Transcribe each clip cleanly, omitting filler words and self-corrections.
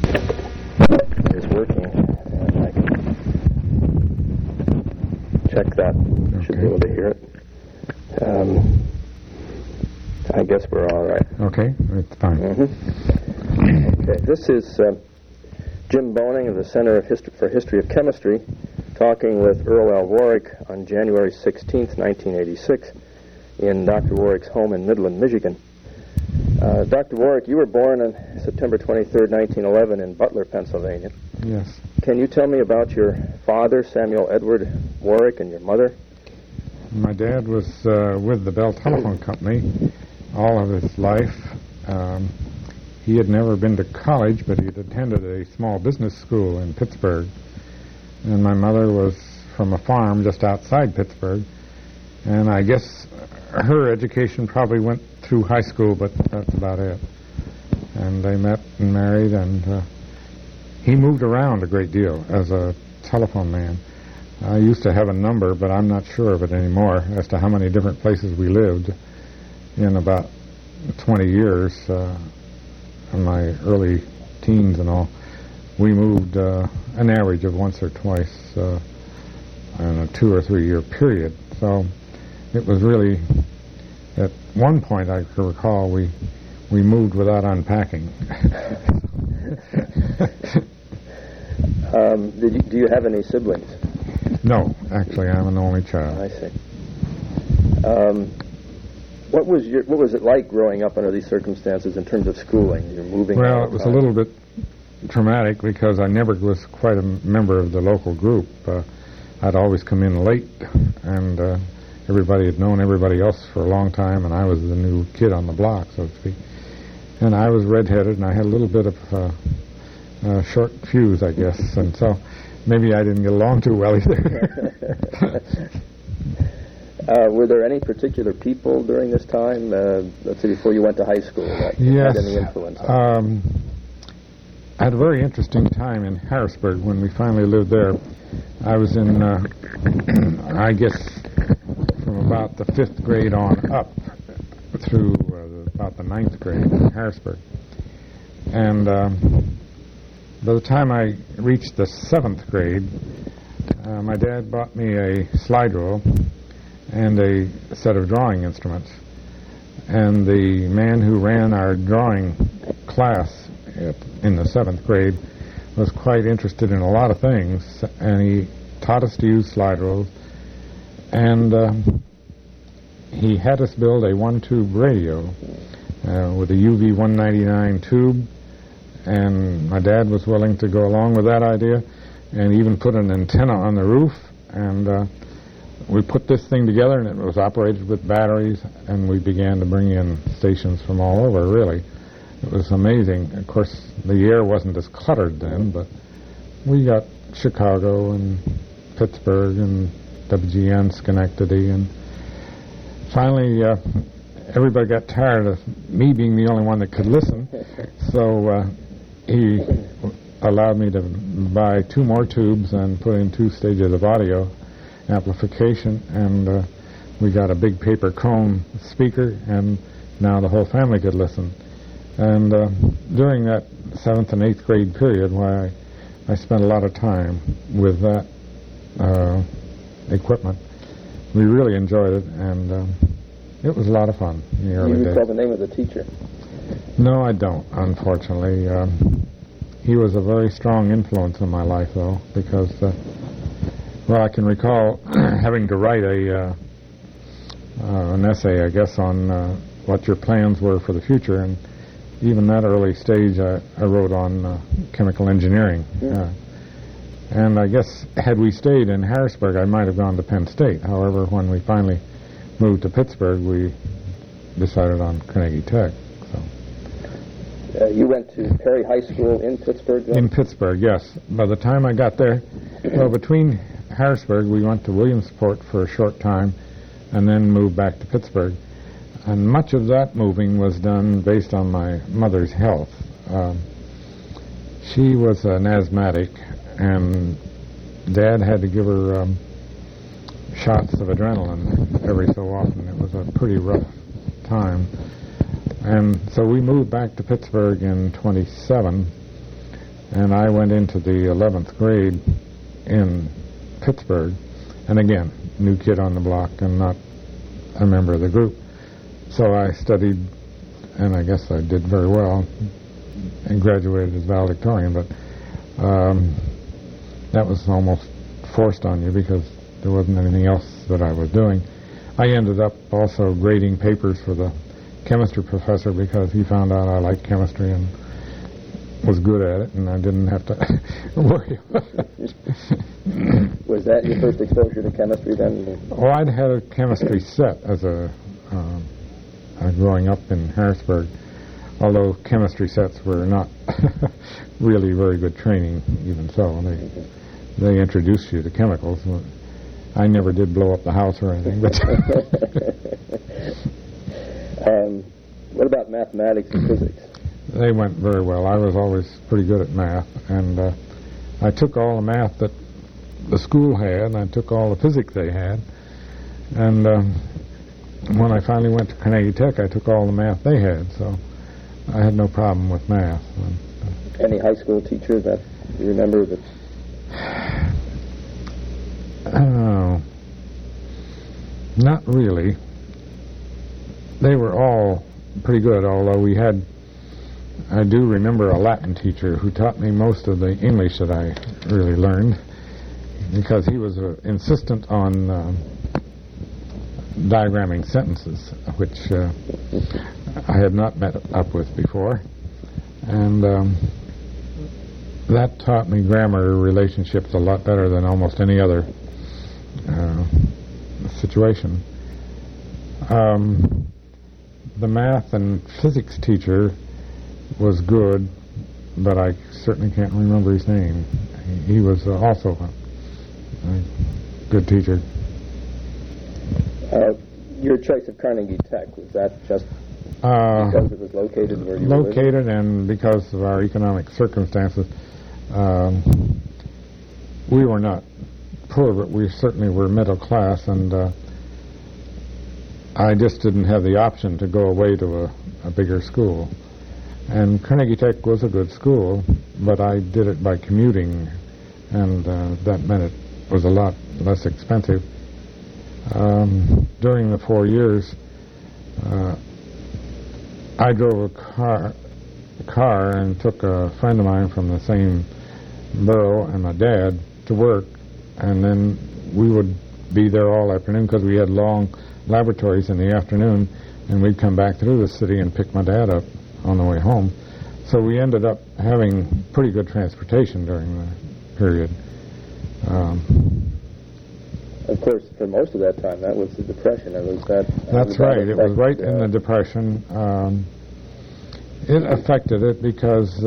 is working, and I can check that. Okay. Should be able to hear it. I guess we're all right. Okay, it's fine. Okay, this is Jim Boning of the Center for History of Chemistry talking with Earl L. Warwick on January 16th, 1986 in Dr. Warwick's home in Midland, Michigan. Dr. Warwick, you were born on September 23rd, 1911 in Butler, Pennsylvania. Yes. Can you tell me about your father, Samuel Edward Warwick, and your mother? My dad was with the Bell Telephone Company all of his life. He had never been to college, but he had attended a small business school in Pittsburgh. And my mother was from a farm just outside Pittsburgh. And I guess her education probably went through high school, but that's about it. And they met and married, and he moved around a great deal as a telephone man. I used to have a number, but I'm not sure of it anymore as to how many different places we lived in about 20 years. In my early teens and all, we moved an average of once or twice in a 2 or 3 year period. So it was really, at one point I can recall, we moved without unpacking. Do you have any siblings? No, actually, I'm an only child. I see. What was it like growing up under these circumstances in terms of schooling? You're moving. Well, it was a little bit traumatic because I never was quite a member of the local group. I'd always come in late, and everybody had known everybody else for a long time, and I was the new kid on the block, so to speak. And I was redheaded, and I had a little bit of short fuse, I guess, and so maybe I didn't get along too well either. Were there any particular people during this time, let's say before you went to high school, that yes, had any influence on you? I had a very interesting time in Harrisburg when we finally lived there. I was in, I guess, from about the 5th grade on up through about the 9th grade in Harrisburg. And by the time I reached the 7th grade, my dad bought me a slide rule and a set of drawing instruments. And the man who ran our drawing class in the 7th grade was quite interested in a lot of things, and he taught us to use slide rules. And he had us build a one-tube radio with a UV-199 tube, and my dad was willing to go along with that idea and even put an antenna on the roof. And we put this thing together, and it was operated with batteries, and we began to bring in stations from all over, really. It was amazing. Of course, the air wasn't as cluttered then, but we got Chicago and Pittsburgh and WGN Schenectady, and finally everybody got tired of me being the only one that could listen, so he allowed me to buy 2 more tubes and put in 2 stages of audio amplification, and we got a big paper cone speaker, and now the whole family could listen. And during that 7th and 8th grade period, why I spent a lot of time with that equipment, we really enjoyed it, and it was a lot of fun in the early days. Do you recall the name of the teacher? No, I don't, unfortunately. He was a very strong influence in my life, though, because, well, I can recall having to write an essay, I guess, on what your plans were for the future, and even that early stage I wrote on chemical engineering. And I guess had we stayed in Harrisburg, I might have gone to Penn State. However, when we finally moved to Pittsburgh, we decided on Carnegie Tech. So. You went to Perry High School in Pittsburgh, then? In Pittsburgh, yes. By the time I got there, well, between Harrisburg, we went to Williamsport for a short time and then moved back to Pittsburgh. And much of that moving was done based on my mother's health. She was an asthmatic, and Dad had to give her shots of adrenaline every so often. It was a pretty rough time. And so we moved back to Pittsburgh in 27, and I went into the 11th grade in Pittsburgh, and again, new kid on the block and not a member of the group. So I studied, and I guess I did very well, and graduated as valedictorian, but that was almost forced on you because there wasn't anything else that I was doing. I ended up also grading papers for the chemistry professor because he found out I liked chemistry and was good at it, and I didn't have to worry about it. Was that your first exposure to chemistry then? Well, I'd had a chemistry set as growing up in Harrisburg, although chemistry sets were not really very good training, even so. They introduced you to chemicals. I never did blow up the house or anything. But what about mathematics and physics? They went very well. I was always pretty good at math, and I took all the math that the school had, and I took all the physics they had, and when I finally went to Carnegie Tech, I took all the math they had, so I had no problem with math. Any high school teacher that you remember that? Not really. They were all pretty good, although I do remember a Latin teacher who taught me most of the English that I really learned, because he was insistent on diagramming sentences, which I had not met up with before. And that taught me grammar relationships a lot better than almost any other situation. The math and physics teacher was good, but I certainly can't remember his name. He was also a good teacher. Your choice of Carnegie Tech, was that just because it was located where you were living? Located, and because of our economic circumstances. We were not poor, but we certainly were middle class, and I just didn't have the option to go away to a bigger school. And Carnegie Tech was a good school, but I did it by commuting, and that meant it was a lot less expensive. During the 4 years, I drove a car and took a friend of mine from the same borough and my dad to work, and then we would be there all afternoon because we had long laboratories in the afternoon, and we'd come back through the city and pick my dad up on the way home. So we ended up having pretty good transportation during the period. Of course, for most of that time, that was the Depression. That's right. It was right in the Depression. It affected it because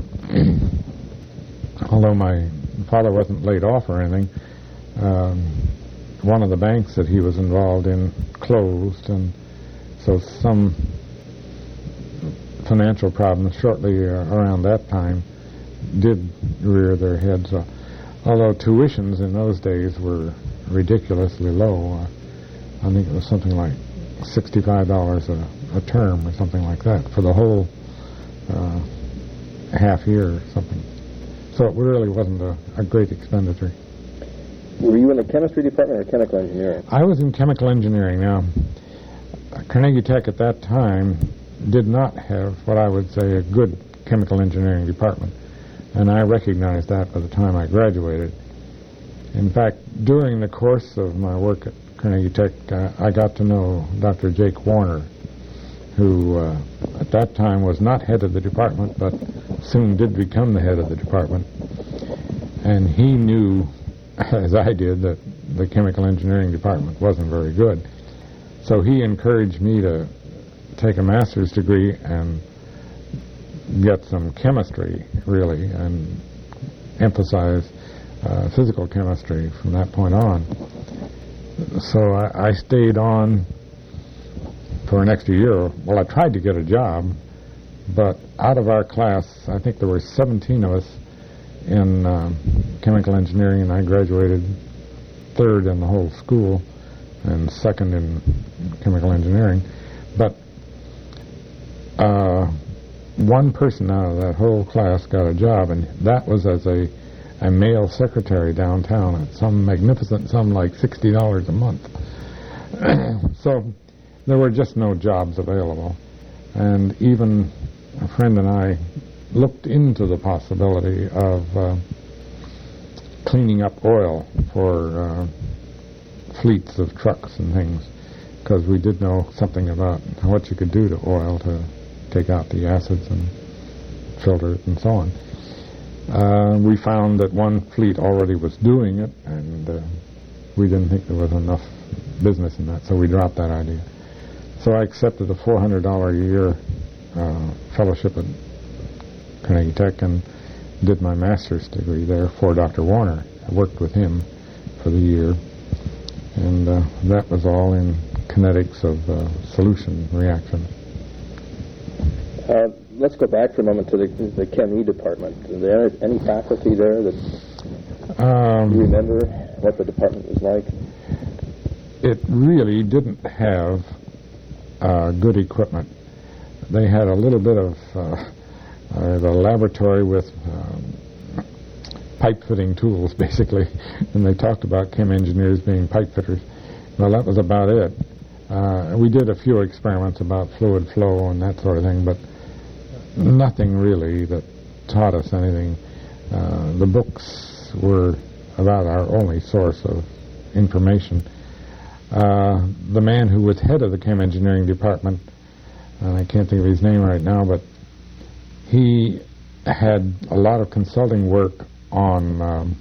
although my father wasn't laid off or anything, one of the banks that he was involved in closed, and so some financial problems shortly around that time did rear their heads. Although tuitions in those days were ridiculously low. I think it was something like $65 a term or something like that for the whole half year or something. So it really wasn't a great expenditure. Were you in the chemistry department or chemical engineering? I was in chemical engineering. Now, Carnegie Tech at that time did not have what I would say a good chemical engineering department, and I recognized that by the time I graduated. In fact, during the course of my work at Carnegie Tech, I got to know Dr. Jake Warner, who at that time was not head of the department, but soon did become the head of the department. And he knew, as I did, that the chemical engineering department wasn't very good. So he encouraged me to take a master's degree and get some chemistry, really, and emphasize physical chemistry from that point on. So I stayed on for an extra year. Well, I tried to get a job, but out of our class, I think there were 17 of us in chemical engineering, and I graduated third in the whole school and second in chemical engineering. But one person out of that whole class got a job, and that was as a male secretary downtown at some magnificent sum like $60 a month. So there were just no jobs available. And even a friend and I looked into the possibility of cleaning up oil for fleets of trucks and things, because we did know something about what you could do to oil to take out the acids and filter it and so on. We found that one fleet already was doing it, and we didn't think there was enough business in that, so we dropped that idea. So I accepted a $400 a year fellowship at Carnegie Tech and did my master's degree there for Dr. Warner. I worked with him for the year, and that was all in kinetics of solution reaction. Let's go back for a moment to the Chem E department. Is there any faculty there that you remember what the department was like? It really didn't have good equipment. They had a little bit of the laboratory with pipe fitting tools, basically, and they talked about chem engineers being pipe fitters. Well, that was about it. We did a few experiments about fluid flow and that sort of thing, but nothing really that taught us anything. The books were about our only source of information. The man who was head of the chem engineering department, and I can't think of his name right now, but he had a lot of consulting work on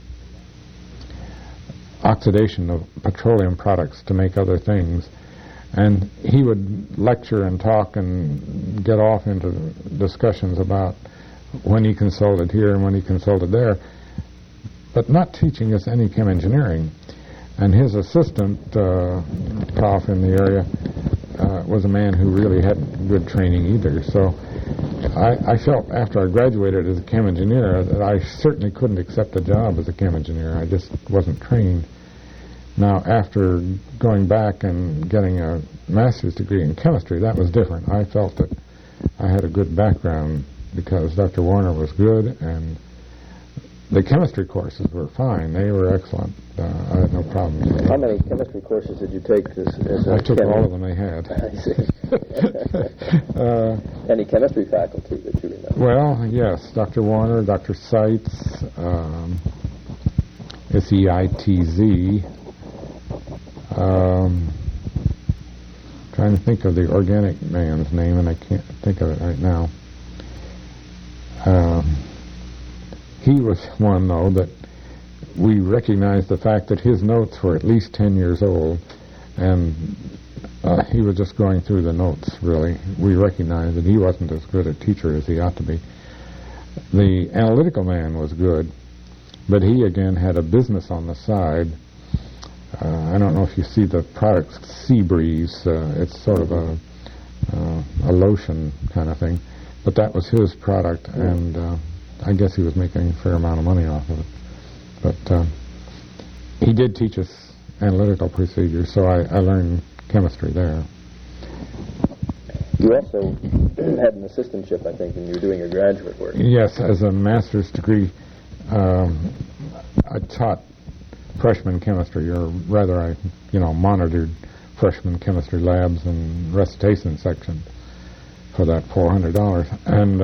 oxidation of petroleum products to make other things. And he would lecture and talk and get off into discussions about when he consulted here and when he consulted there, but not teaching us any chem engineering. And his assistant, prof in the area, was a man who really hadn't good training either. So I felt after I graduated as a chem engineer that I certainly couldn't accept a job as a chem engineer. I just wasn't trained. Now, after going back and getting a master's degree in chemistry, that was different. I felt that I had a good background because Dr. Warner was good, and the chemistry courses were fine. They were excellent. I had no problems. How many chemistry courses did you take as a I took chem? all of them they had. I see. Any chemistry faculty that you remember? Well, yes, Dr. Warner, Dr. Seitz, SEITZ. Trying to think of the organic man's name, and I can't think of it right now. He was one, though, that we recognized the fact that his notes were at least 10 years old, and he was just going through the notes, really. We recognized that he wasn't as good a teacher as he ought to be. The analytical man was good, but he, again, had a business on the side. I don't know if you see the product Sea Breeze. It's sort of a lotion kind of thing, but that was his product, and I guess he was making a fair amount of money off of it. But he did teach us analytical procedures, so I learned chemistry there. You also had an assistantship, I think, when you were doing your graduate work. Yes, as a master's degree, I taught freshman chemistry, or rather I monitored freshman chemistry labs and recitation section for that $400. And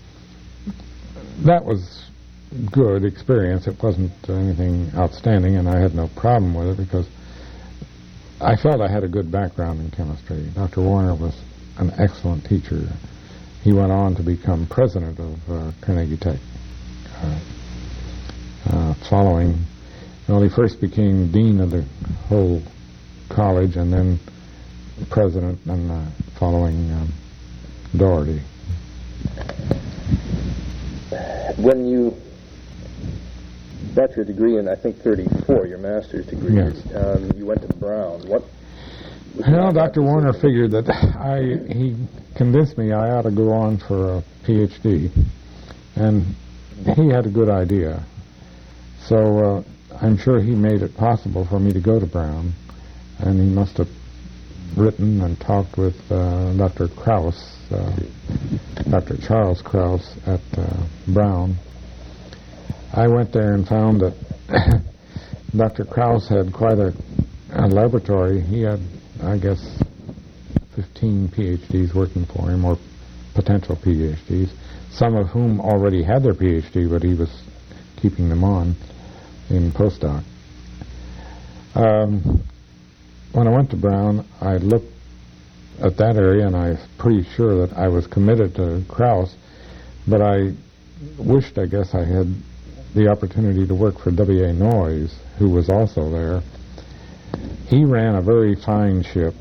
that was good experience. It wasn't anything outstanding, and I had no problem with it because I felt I had a good background in chemistry. Dr. Warner was an excellent teacher. He went on to become president of Carnegie Tech following. Well, he first became dean of the whole college and then president, and following Doherty. When you got your degree in, I think, 1934, your master's degree, yes. You went to Brown. Well, Dr. Warner figured that he convinced me I ought to go on for a PhD, and he had a good idea. So I'm sure he made it possible for me to go to Brown, and he must have written and talked with Dr. Krauss, Dr. Charles Krauss at Brown. I went there and found that Dr. Krauss had quite a laboratory. He had, I guess, 15 PhDs working for him, or potential PhDs, some of whom already had their PhD, but he was keeping them on in postdoc. When I went to Brown, I looked at that area, and I was pretty sure that I was committed to Krauss, but I wished, I guess, I had the opportunity to work for W.A. Noyes, who was also there. He ran a very fine ship.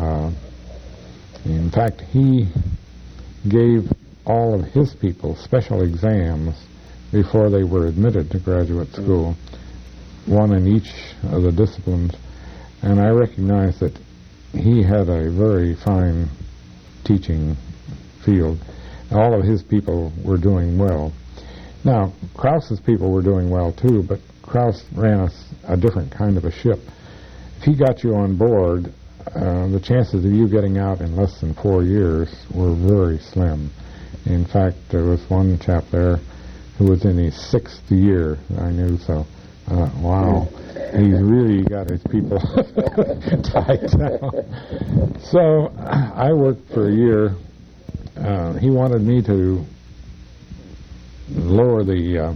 In fact, he gave all of his people special exams before they were admitted to graduate school, one in each of the disciplines, and I recognized that he had a very fine teaching field. All of his people were doing well. Now, Krauss's people were doing well too, but Krauss ran a different kind of a ship. If he got you on board, the chances of you getting out in less than 4 years were very slim. In fact, there was one chap there who was in his 6th year, I knew, so wow, he's really got his people tied down. So I worked for a year. He wanted me to lower the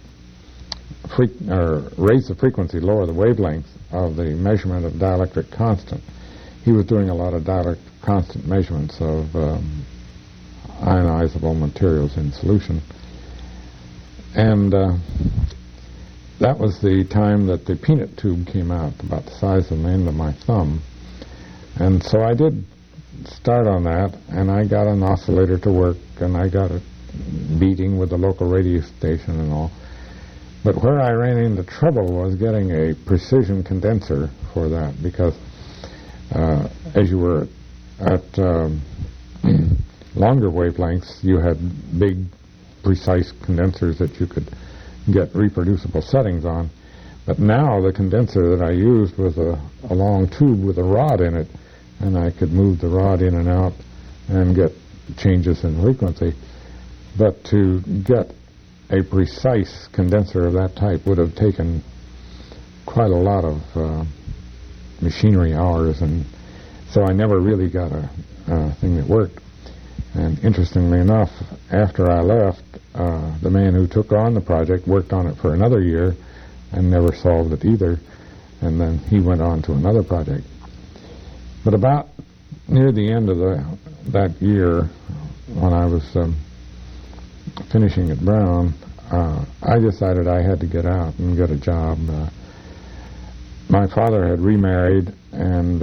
raise the frequency, lower the wavelength of the measurement of dielectric constant. He was doing a lot of dielectric constant measurements of ionizable materials in solution. And that was the time that the peanut tube came out, about the size of the end of my thumb. And so I did start on that, and I got an oscillator to work, and I got it beating with the local radio station and all. But where I ran into trouble was getting a precision condenser for that, because as you were at longer wavelengths, you had big, precise condensers that you could get reproducible settings on. But now the condenser that I used was a long tube with a rod in it, and I could move the rod in and out and get changes in frequency. But to get a precise condenser of that type would have taken quite a lot of machinery hours, and so I never really got a thing that worked. And interestingly enough, after I left, the man who took on the project worked on it for another year and never solved it either, and then he went on to another project. But about near the end of that year, when I was finishing at Brown, I decided I had to get out and get a job. My father had remarried, and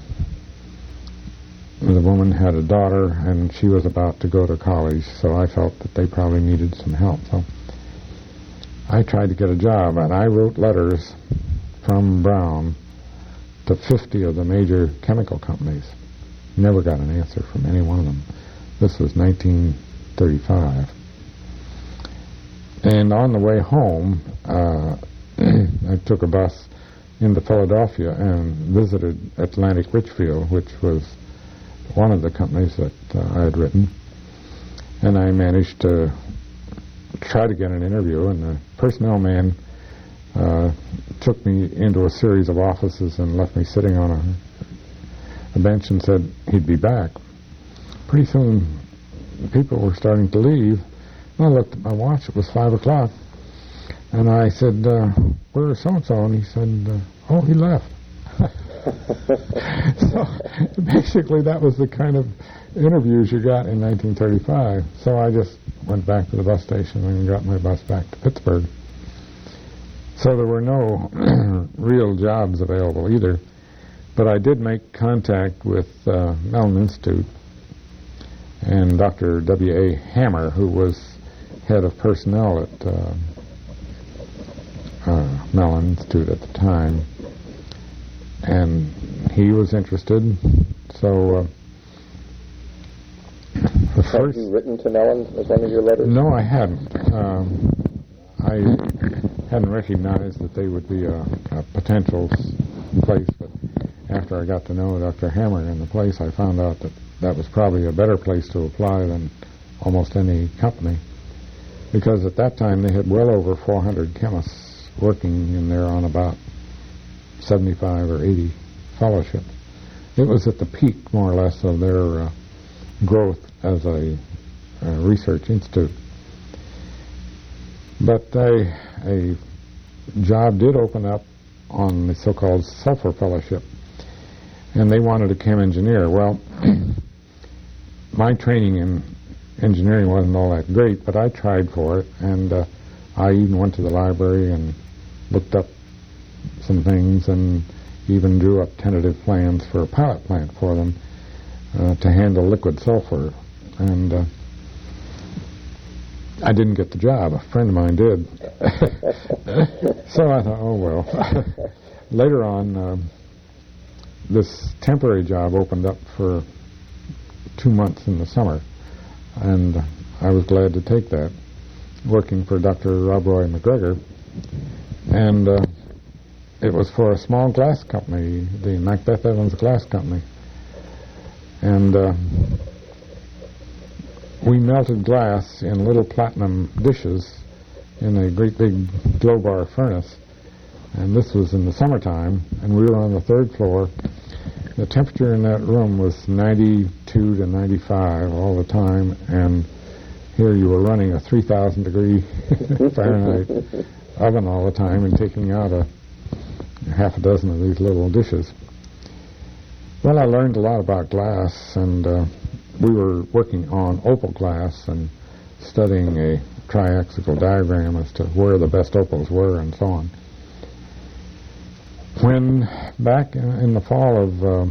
the woman had a daughter, and she was about to go to college, so I felt that they probably needed some help. So I tried to get a job, and I wrote letters from Brown to 50 of the major chemical companies. Never got an answer from any one of them. This was 1935. And on the way home, I took a bus into Philadelphia and visited Atlantic Richfield, which was one of the companies that I had written. And I managed to try to get an interview, and the personnel man took me into a series of offices and left me sitting on a bench and said he'd be back. Pretty soon, people were starting to leave. And I looked at my watch. It was 5 o'clock. And I said, where's so-and-so? And he said, oh, he left. So basically that was the kind of interviews you got in 1935. So I just went back to the bus station and got my bus back to Pittsburgh. So there were no real jobs available either. But I did make contact with Mellon Institute and Dr. W.A. Hammer, who was head of personnel at Mellon Institute at the time. And he was interested, so Had you written to Mellon as one of your letters? No, I hadn't. I hadn't recognized that they would be a potential place, after I got to know Dr. Hammer in the place, I found out that that was probably a better place to apply than almost any company, because at that time they had well over 400 chemists working in there on about 75 or 80 fellowships. It was at the peak, more or less, of their growth as a research institute. But a job did open up on the so-called sulfur fellowship, and they wanted a chem engineer. Well, my training in engineering wasn't all that great, but I tried for it, and I even went to the library and looked up some things and even drew up tentative plans for a pilot plant for them to handle liquid sulfur. And I didn't get the job. A friend of mine did. So I thought, oh, well. Later on, this temporary job opened up for 2 months in the summer, and I was glad to take that, working for Dr. Rob Roy McGregor. And it was for a small glass company, the Macbeth Evans Glass Company. And we melted glass in little platinum dishes in a great big glow bar furnace. And this was in the summertime, and we were on the 3rd floor. The temperature in that room was 92 to 95 all the time, and here you were running a 3,000 degree Fahrenheit oven all the time and taking out a half a dozen of these little dishes. Well, I learned a lot about glass, and we were working on opal glass and studying a triaxial diagram as to where the best opals were and so on. When back in the fall of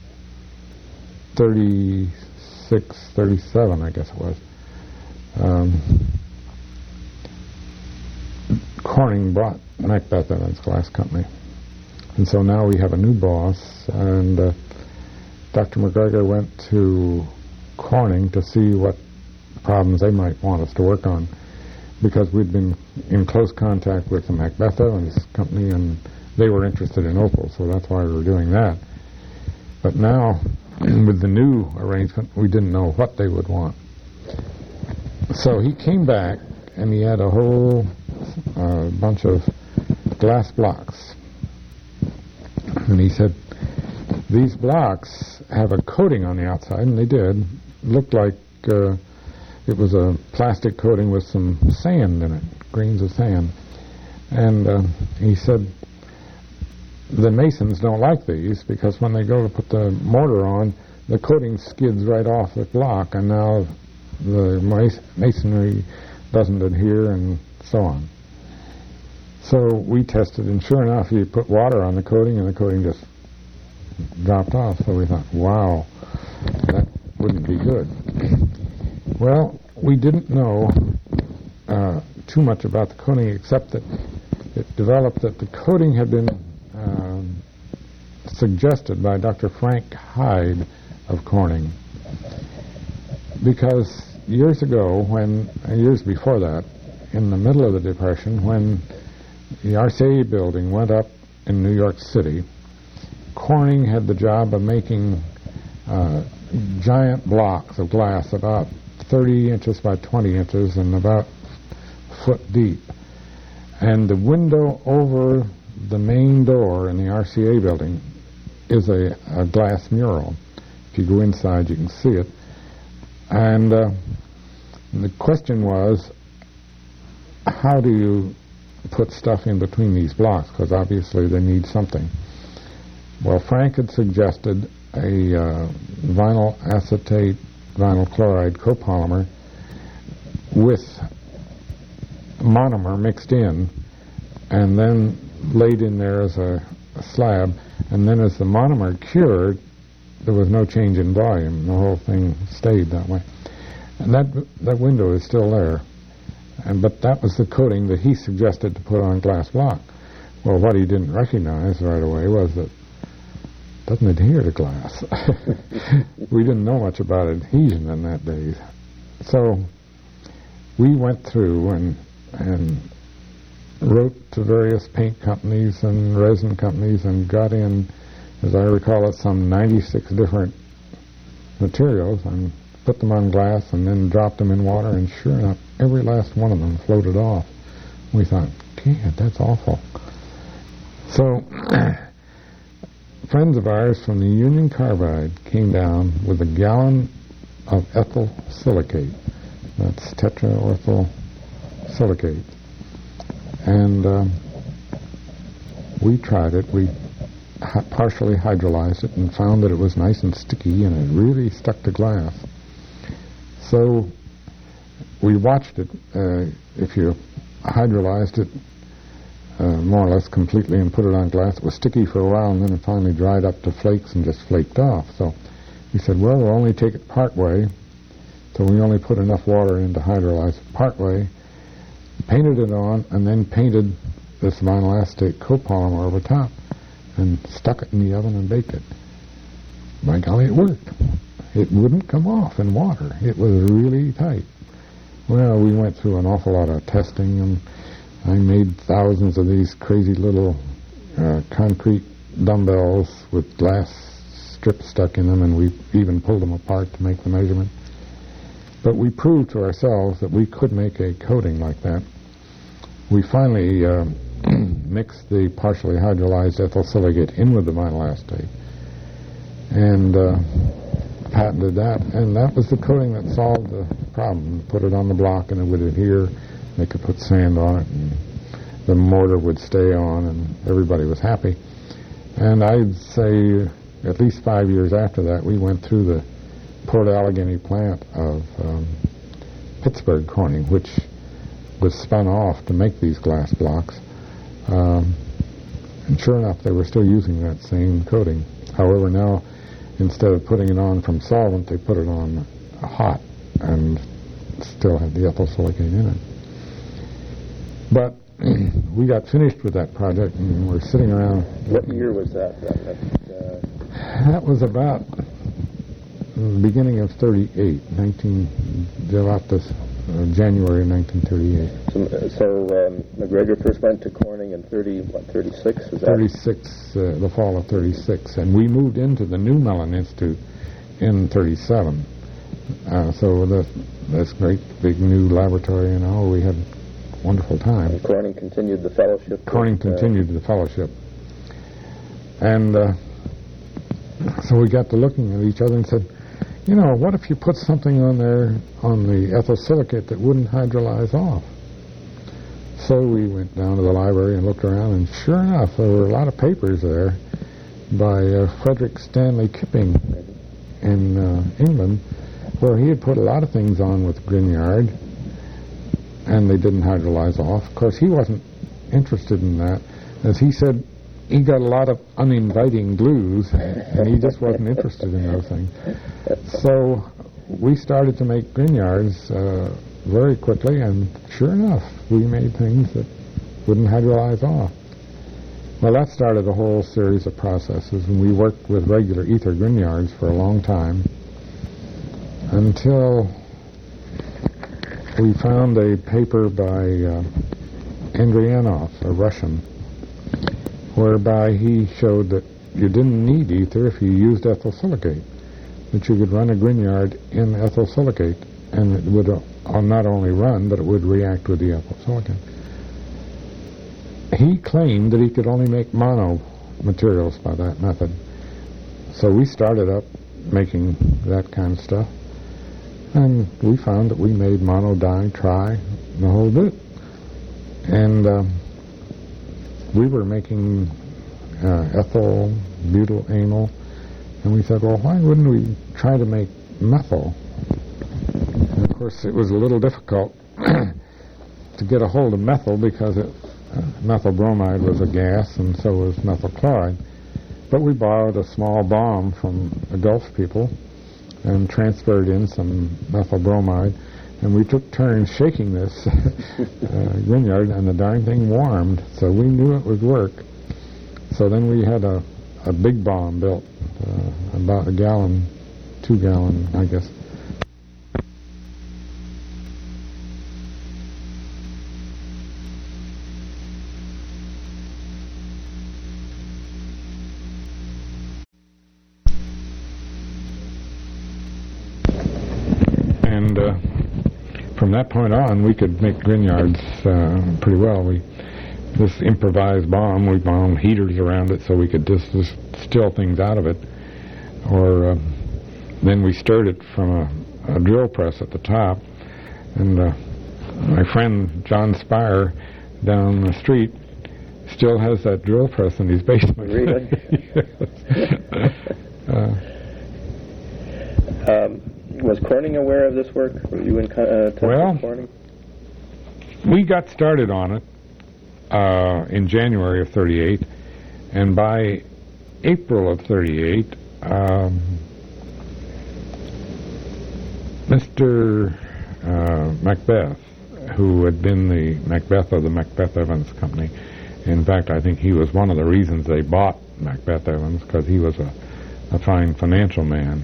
36, 37, I guess it was, Corning bought Macbeth Evans Glass Company. And so now we have a new boss, and Dr. McGregor went to Corning to see what problems they might want us to work on, because we'd been in close contact with the Macbeth Evans Company, and they were interested in opals, so that's why we were doing that. But now, with the new arrangement, we didn't know what they would want. So he came back, and he had a whole bunch of glass blocks. And he said, these blocks have a coating on the outside, and they did. It looked like it was a plastic coating with some sand in it, grains of sand. And he said, the masons don't like these, because when they go to put the mortar on, the coating skids right off the block, and now the masonry doesn't adhere, and so on. So we tested, and sure enough, you put water on the coating, and the coating just dropped off. So we thought, wow, that wouldn't be good. Well, we didn't know too much about the coating, except that it developed that the coating had been suggested by Dr. Frank Hyde of Corning, because years before that, in the middle of the Depression, when the RCA building went up in New York City, Corning had the job of making giant blocks of glass about 30 inches by 20 inches and about a foot deep. And the window over the main door in the RCA building is a glass mural. If you go inside, you can see it. And the question was, how do you put stuff in between these blocks? Because obviously they need something. Well, Frank had suggested a vinyl acetate, vinyl chloride copolymer with monomer mixed in, and then laid in there as a slab, and then as the monomer cured, there was no change in volume. The whole thing stayed that way. And that window is still there. But that was the coating that he suggested to put on glass block. Well, what he didn't recognize right away was that it doesn't adhere to glass. We didn't know much about adhesion in that days. So we went through and wrote to various paint companies and resin companies and got in as I recall it, some 96 different materials, and put them on glass and then dropped them in water, and sure enough, every last one of them floated off. We thought, God, that's awful. So, friends of ours from the Union Carbide came down with a gallon of ethyl silicate. That's tetraorthyl silicate. And we tried it. We partially hydrolyzed it and found that it was nice and sticky, and it really stuck to glass. So we watched it. If you hydrolyzed it more or less completely and put it on glass, it was sticky for a while, and then it finally dried up to flakes and just flaked off. So we said, well, we'll only take it part way. So we only put enough water in to hydrolyze it part way, painted it on, and then painted this vinyl acetate copolymer over top and stuck it in the oven and baked it. By golly, it worked. It wouldn't come off in water. It was really tight. Well, we went through an awful lot of testing, and I made thousands of these crazy little concrete dumbbells with glass strips stuck in them, and we even pulled them apart to make the measurement. But we proved to ourselves that we could make a coating like that. We finally mixed the partially hydrolyzed ethyl silicate in with the vinyl acetate and patented that, and that was the coating that solved the problem. Put it on the block and it would adhere. They could put sand on it and the mortar would stay on, and everybody was happy. And I'd say at least 5 years after that, we went through the Port Allegheny plant of Pittsburgh Corning, which was spun off to make these glass blocks. And sure enough, they were still using that same coating. However, now, instead of putting it on from solvent, they put it on hot and still have the ethyl silicate in it. But we got finished with that project, and we're sitting around. What year was that? That was about the beginning of 38, about this January 1938. So McGregor first went to Corning in 36? Was that? 36, the fall of 36. And we moved into the new Mellon Institute in 37. So this great big new laboratory and all, we had a wonderful time. And Corning continued the fellowship? Corning continued the fellowship. And so we got to looking at each other and said, you know, what if you put something on there on the ethyl silicate that wouldn't hydrolyze off? So we went down to the library and looked around, and sure enough, there were a lot of papers there by Frederick Stanley Kipping in England, where he had put a lot of things on with Grignard, and they didn't hydrolyze off. Of course, he wasn't interested in that. As he said, he got a lot of uninviting glues, and he just wasn't interested in those things. So we started to make Grignards very quickly, and sure enough, we made things that wouldn't hydrolyze off. Well, that started a whole series of processes, and we worked with regular ether Grignards for a long time until we found a paper by Andrianov, a Russian, whereby he showed that you didn't need ether if you used ethyl silicate, that you could run a Grignard in ethyl silicate, and it would not only run, but it would react with the ethyl silicate. He claimed that he could only make mono materials by that method. So we started up making that kind of stuff, and we found that we made mono, di, tri, the whole bit. And we were making ethyl, butyl, amyl, and we thought, well, why wouldn't we try to make methyl? And of course, it was a little difficult to get a hold of methyl because methyl bromide was a gas, and so was methyl chloride. But we borrowed a small bomb from the Gulf people and transferred in some methyl bromide, and we took turns shaking this Grignard, and the darn thing warmed, so we knew it would work. So then we had a big bomb built, about a gallon, 2 gallon, I guess. from that point on, we could make grignards pretty well. This improvised bomb, we bombed heaters around it so we could just distill things out of it. Or then we stirred it from a drill press at the top. And my friend John Spire down the street still has that drill press in his basement. Really? Was Corning aware of this work? Were you in touch with Corning? We got started on it in January of 38, and by April of 38, Mr. Macbeth, who had been the Macbeth of the Macbeth Evans Company, in fact, I think he was one of the reasons they bought Macbeth Evans, because he was a fine financial man,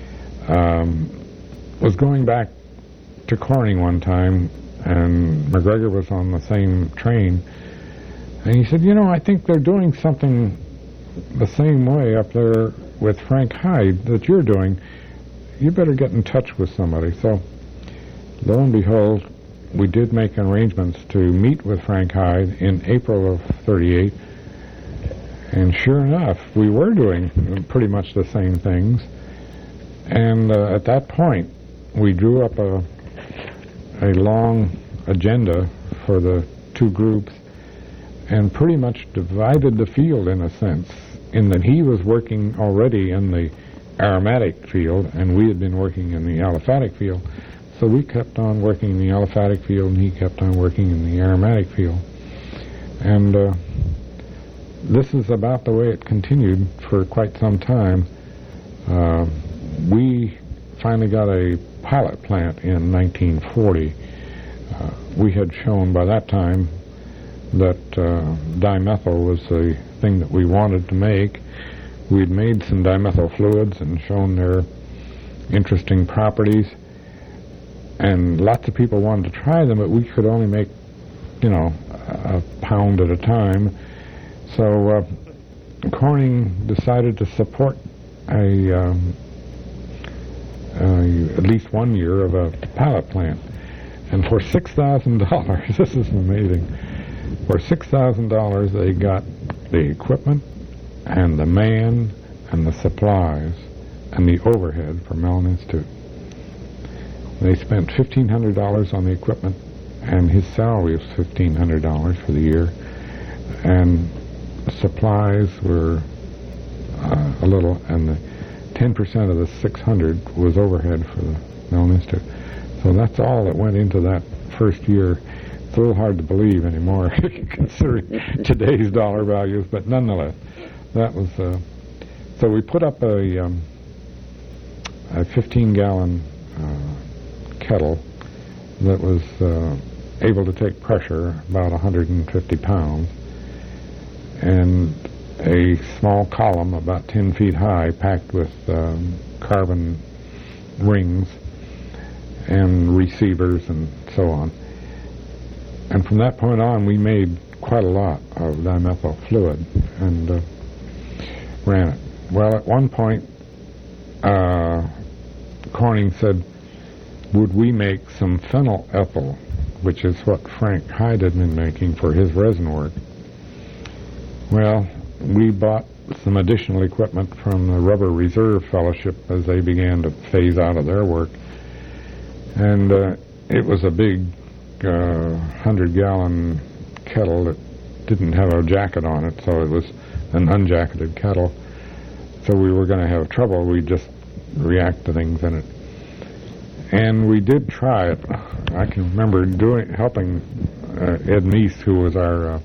was going back to Corning one time, and McGregor was on the same train, and he said, I think they're doing something the same way up there with Frank Hyde that you're doing. You better get in touch with somebody. So, lo and behold, we did make arrangements to meet with Frank Hyde in April of 38, and sure enough, we were doing pretty much the same things. And at that point, we drew up a long agenda for the two groups and pretty much divided the field in a sense, in that he was working already in the aromatic field and we had been working in the aliphatic field. So we kept on working in the aliphatic field and he kept on working in the aromatic field. And this is about the way it continued for quite some time. We finally got a pilot plant in 1940. We had shown by that time that dimethyl was the thing that we wanted to make. We'd made some dimethyl fluids and shown their interesting properties, and lots of people wanted to try them, but we could only make, a pound at a time. So Corning decided to support at least 1 year of a pilot plant. And for $6,000, this is amazing, for $6,000 they got the equipment and the man and the supplies and the overhead for Mellon Institute. They spent $1,500 on the equipment, and his salary was $1,500 for the year, and supplies were a little, and the 10% of the $600 was overhead for the Mellon Institute. So that's all that went into that first year. It's a little hard to believe anymore, considering today's dollar values, but nonetheless, that was. So we put up a 15-gallon kettle that was able to take pressure about 150 pounds, and a small column about 10 feet high packed with carbon rings and receivers and so on. And from that point on, we made quite a lot of dimethyl fluid and ran it. Well, at one point, Corning said, would we make some phenyl ethyl, which is what Frank Hyde had been making for his resin work. Well, we bought some additional equipment from the Rubber Reserve Fellowship as they began to phase out of their work. And it was a big 100-gallon kettle that didn't have a jacket on it, so it was an unjacketed kettle. So we were going to have trouble. We'd just react to things in it. And we did try it. I can remember helping Ed Meese, who was our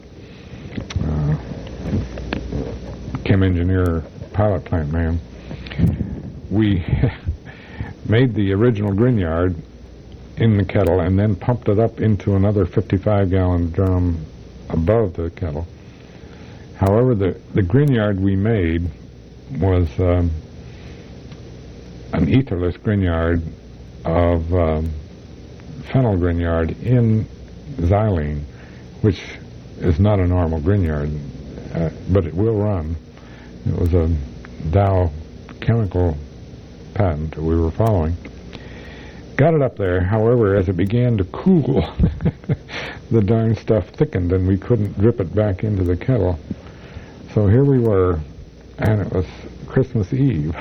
chem engineer pilot plant man. We made the original Grignard in the kettle and then pumped it up into another 55-gallon drum above the kettle. However, the Grignard we made was an etherless Grignard of phenyl Grignard in xylene, which is not a normal Grignard, but it will run. It was a Dow chemical patent that we were following. got it up there. However, as it began to cool, the darn stuff thickened, and we couldn't drip it back into the kettle. So here we were, and it was Christmas Eve.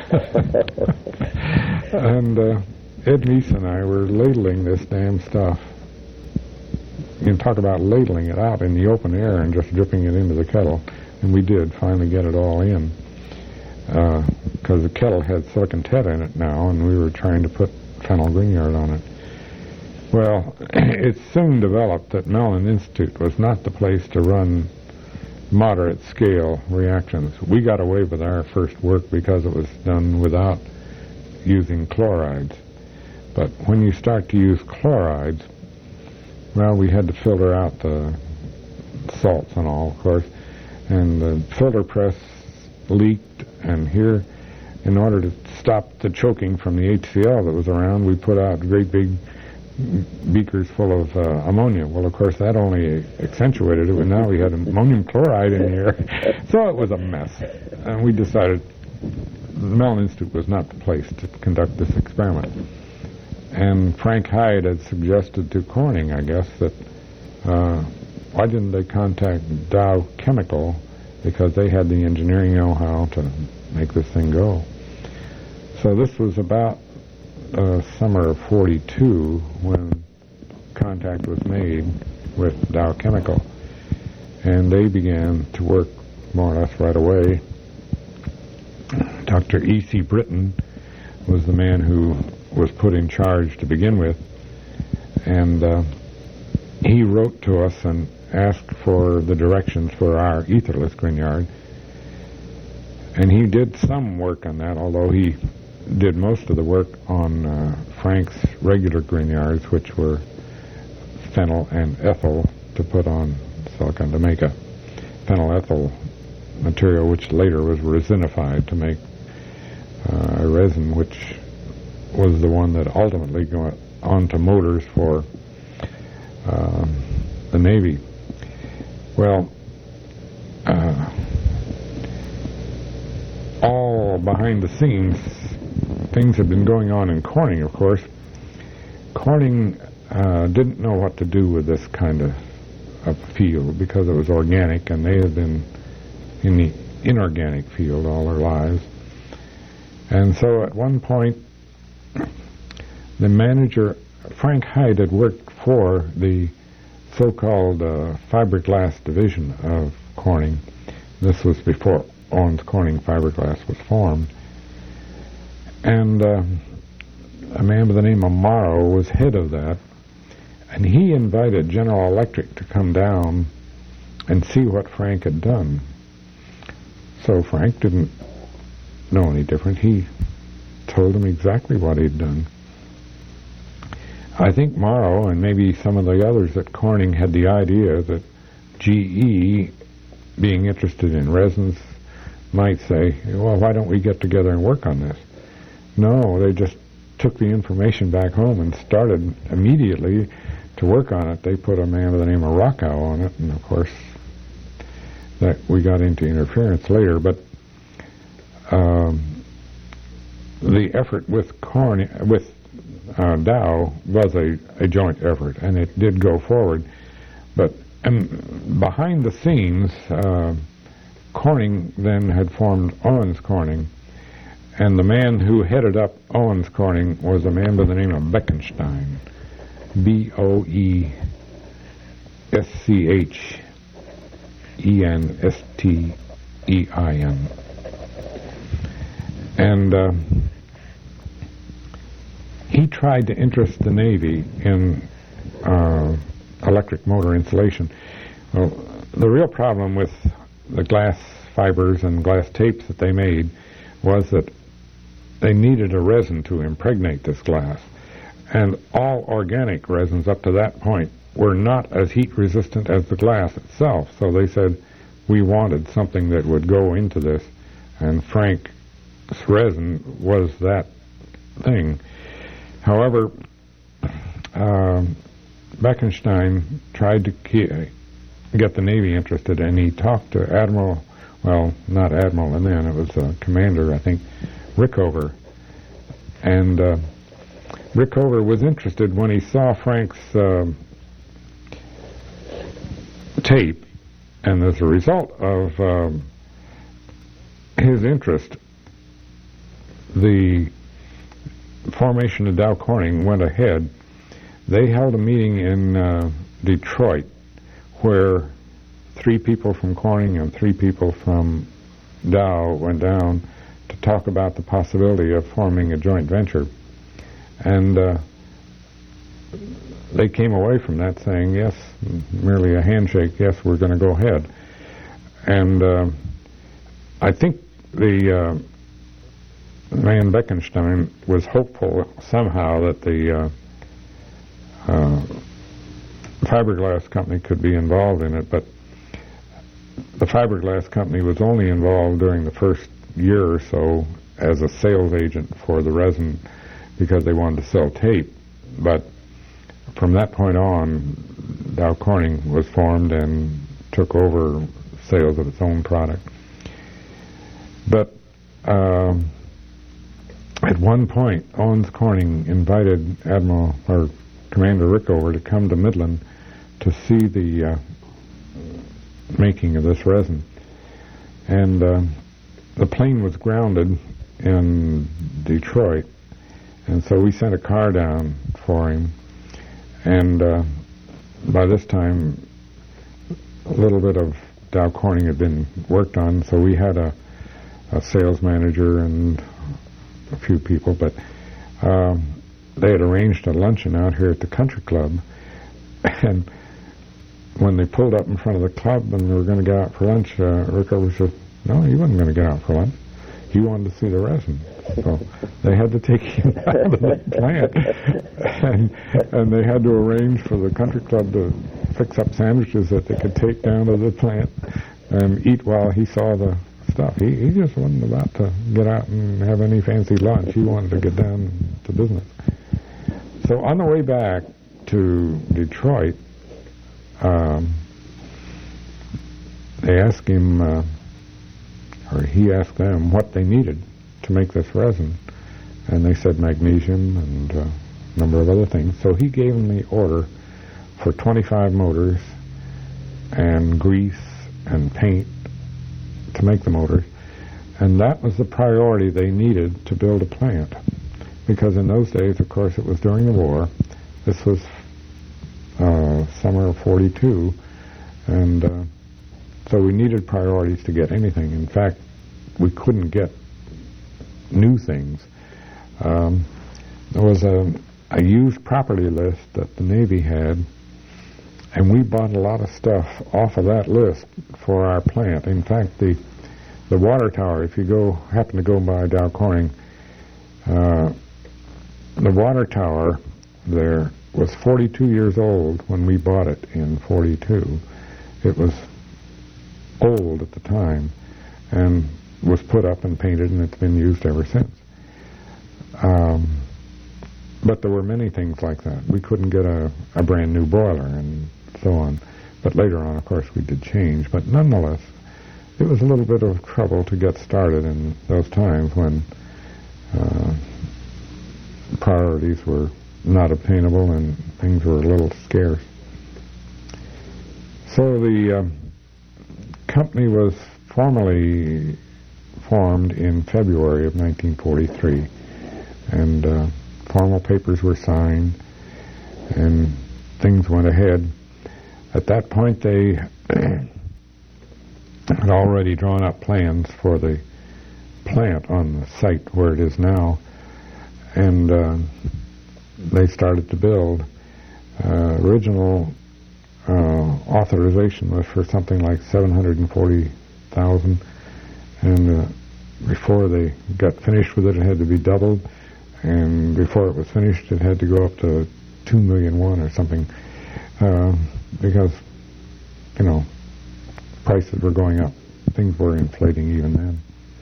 And Ed Meese and I were ladling this damn stuff. You can talk about ladling it out in the open air and just dripping it into the kettle. And we did finally get it all in. Because the kettle had silicon tet in it now, and we were trying to put phenyl Grignard on it. Well, it soon developed that Mellon Institute was not the place to run moderate-scale reactions. We got away with our first work because it was done without using chlorides. But when you start to use chlorides, well, we had to filter out the salts and all, of course, and the filter press leaked, and here, in order to stop the choking from the HCl that was around, we put out great big beakers full of ammonia. Well, of course, that only accentuated it, and now we had ammonium chloride in here. So it was a mess, and we decided the Mellon Institute was not the place to conduct this experiment. And Frank Hyde had suggested to Corning, I guess, that why didn't they contact Dow Chemical, because they had the engineering know-how to make this thing go. So this was about summer of '42 when contact was made with Dow Chemical, and they began to work more or less right away. Dr. E.C. Britton was the man who was put in charge to begin with, and he wrote to us and asked for the directions for our etherless Grignard, and he did some work on that, although he did most of the work on Frank's regular Grignards, which were phenyl and ethyl to put on silicon to make a phenyl ethyl material, which later was resinified to make a resin, which was the one that ultimately got onto motors for the Navy. Well, all behind the scenes, things had been going on in Corning, of course. Corning didn't know what to do with this kind of field because it was organic, and they had been in the inorganic field all their lives. And so at one point, the manager, Frank Hyde, had worked for the so-called fiberglass division of Corning. This was before Owens Corning Fiberglass was formed. And a man by the name of Morrow was head of that, and he invited General Electric to come down and see what Frank had done. So Frank didn't know any different. He told him exactly what he'd done. I think Morrow and maybe some of the others at Corning had the idea that GE, being interested in resins, might say, well, why don't we get together and work on this? No, they just took the information back home and started immediately to work on it. They put a man by the name of Rockow on it, and of course that we got into interference later, but the effort with Dow was a joint effort, and it did go forward. But behind the scenes, Corning then had formed Owens Corning, and the man who headed up Owens Corning was a man by the name of Boeckenstein, Boeschenstein. And he tried to interest the Navy in electric motor insulation. Well, the real problem with the glass fibers and glass tapes that they made was that they needed a resin to impregnate this glass. And all organic resins up to that point were not as heat resistant as the glass itself. So they said, we wanted something that would go into this. And Frank's resin was that thing. However, Boeckenstein tried to get the Navy interested, and he talked to Admiral, well, not Admiral, and then it was Commander, I think, Rickover. And Rickover was interested when he saw Frank's tape, and as a result of his interest, the formation of Dow Corning went ahead. They held a meeting in Detroit where 3 people from Corning and 3 people from Dow went down to talk about the possibility of forming a joint venture. And they came away from that saying, yes, merely a handshake, yes, we're going to go ahead. And I think the man Bekenstein was hopeful somehow that the fiberglass company could be involved in it, but the fiberglass company was only involved during the first year or so as a sales agent for the resin because they wanted to sell tape. But from that point on, Dow Corning was formed and took over sales of its own product. But at one point, Owens Corning invited Commander Rickover to come to Midland to see the making of this resin. And the plane was grounded in Detroit, and so we sent a car down for him. And by this time, a little bit of Dow Corning had been worked on, so we had a sales manager and a few people, but they had arranged a luncheon out here at the country club, and when they pulled up in front of the club and we were going to get out for lunch, Rickover said, no, he wasn't going to get out for lunch. He wanted to see the resin. So they had to take him out of the plant, and they had to arrange for the country club to fix up sandwiches that they could take down to the plant and eat while he saw the stuff. He just wasn't about to get out and have any fancy lunch. He wanted to get down to business. So on the way back to Detroit, they asked him, or he asked them what they needed to make this resin, and they said magnesium and a number of other things. So he gave them the order for 25 motors and grease and paint to make the motors, and that was the priority they needed to build a plant, because in those days, of course, it was during the war. This was summer of 42, and so we needed priorities to get anything. In fact, we couldn't get new things. There was a used property list that the Navy had, and we bought a lot of stuff off of that list for our plant. In fact, the water tower, if you happen to go by Dow Corning, the water tower there was 42 years old when we bought it in 42. It was old at the time and was put up and painted, and it's been used ever since. But there were many things like that. We couldn't get a brand new boiler and so on. But later on, of course, we did change. But nonetheless, it was a little bit of trouble to get started in those times when priorities were not obtainable and things were a little scarce. So the company was formally formed in February of 1943, and formal papers were signed, and things went ahead. At that point, they had already drawn up plans for the plant on the site where it is now, and they started to build. Original authorization was for something like $740,000, and before they got finished with it, it had to be doubled, and before it was finished, it had to go up to $2.1 million or something, because, prices were going up. Things were inflating even then.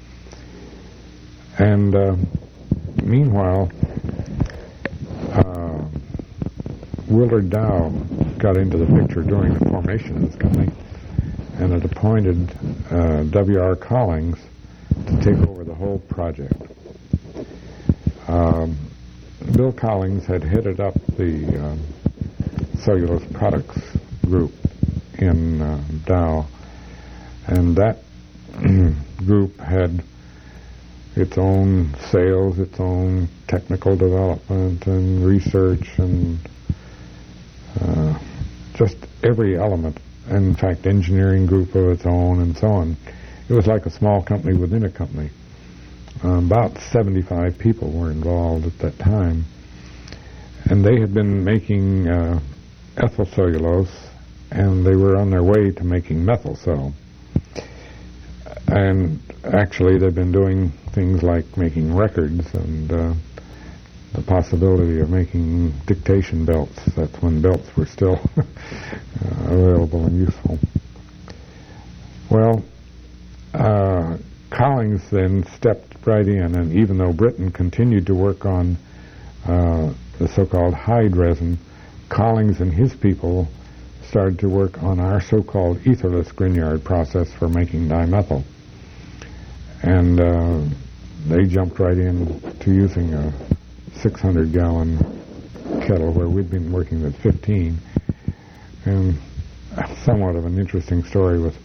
And meanwhile, Willard Dow got into the picture during the formation of this company, and it appointed W.R. Collings to take over the whole project. Bill Collings had headed up the cellulose products group in Dow, and that group had its own sales, its own technical development and research, and just every element. In fact, engineering group of its own, and so on. It was like a small company within a company. About 75 people were involved at that time, and they had been making ethyl cellulose, and they were on their way to making methyl cell. And actually, they've been doing things like making records and the possibility of making dictation belts. That's when belts were still available and useful. Well, Collings then stepped right in, and even though Britain continued to work on the so-called hide resin, Collings and his people started to work on our so-called etherless Grignard process for making dimethyl. And they jumped right in to using a 600-gallon kettle where we'd been working with 15. And somewhat of an interesting story was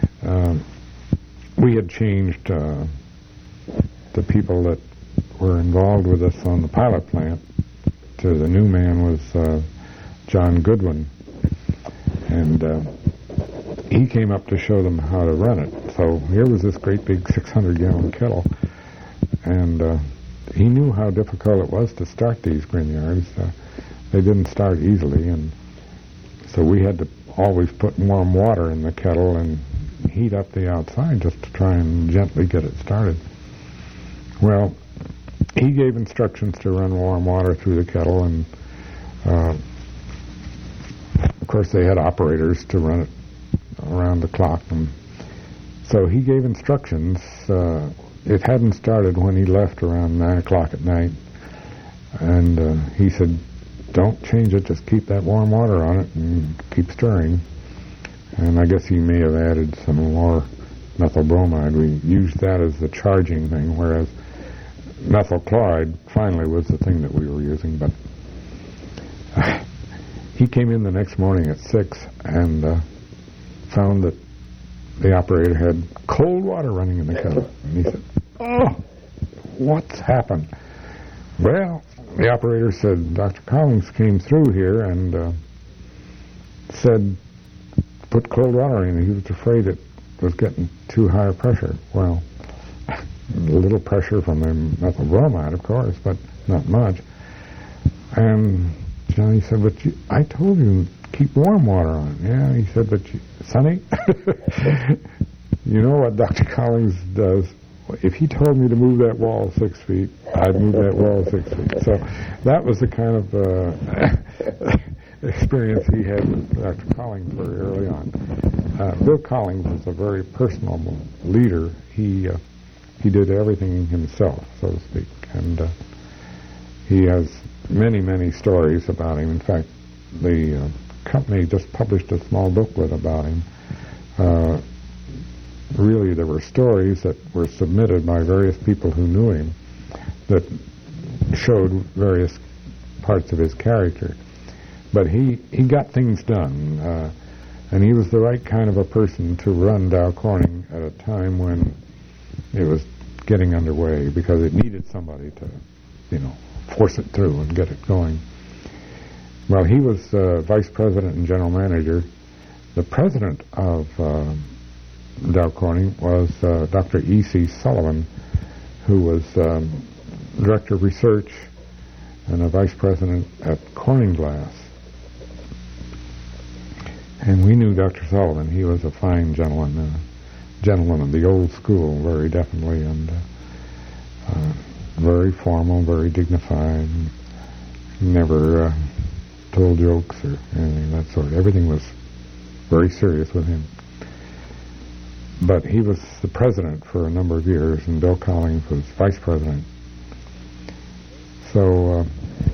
we had changed the people that were involved with us on the pilot plant. To the new man was John Goodwin, and he came up to show them how to run it. So here was this great big 600-gallon kettle, and he knew how difficult it was to start these Grignards. They didn't start easily, and so we had to always put warm water in the kettle and heat up the outside just to try and gently get it started. Well, he gave instructions to run warm water through the kettle, and of course they had operators to run it around the clock. And so he gave instructions. It hadn't started when he left around 9 o'clock at night, and he said, don't change it, just keep that warm water on it and keep stirring. And I guess he may have added some more methyl bromide. We used that as the charging thing, whereas methyl chloride finally was the thing that we were using. But he came in the next morning at 6 and found that the operator had cold water running in the kettle. And he said, oh, what's happened? Well, the operator said, Dr. Collings came through here and said, put cold water in. He was afraid it was getting too high a pressure. Well, a little pressure from the methyl bromide, of course, but not much. And Johnny said, but I told you, keep warm water on. Yeah, he said, but Sonny, you know what Dr. Collings does? If he told me to move that wall 6 feet, I'd move that wall 6 feet. So that was the kind of experience he had with Dr. Collings very early on. Bill Collings was a very personal leader. He did everything himself, so to speak, and he has many, many stories about him. In fact, the company just published a small booklet about him. Really, there were stories that were submitted by various people who knew him that showed various parts of his character. But he got things done, and he was the right kind of a person to run Dow Corning at a time when it was getting underway, because it needed somebody to, force it through and get it going. Well, he was vice president and general manager. The president of Dow Corning was Dr. E.C. Sullivan, who was director of research and a vice president at Corning Glass. And we knew Dr. Sullivan. He was a fine gentleman of the old school, very definitely, and very formal, very dignified, never told jokes or anything of that sort. Everything was very serious with him. But he was the president for a number of years, and Bill Collings was vice president. So,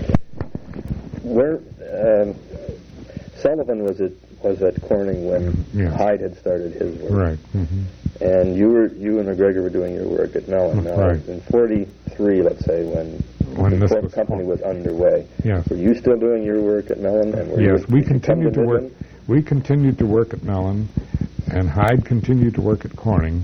where Sullivan was at Corning when yes. Hyde had started his work, right? Mm-hmm. And you and McGregor were doing your work at Mellon. Now, right. in '43, let's say, when when this the company was underway. Yes. Were you still doing your work at Mellon? And Yes, we continued to work. We continued to work at Mellon, and Hyde continued to work at Corning.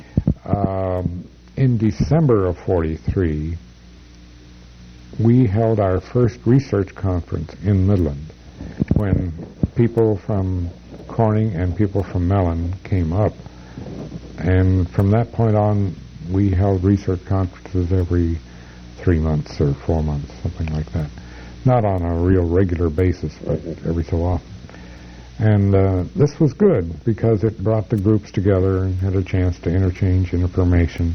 In December of '43, we held our first research conference in Midland, when people from Corning and people from Mellon came up. And from that point on, we held research conferences every 3 months or 4 months, something like that. Not on a real regular basis, but every so often. And this was good because it brought the groups together and had a chance to interchange information.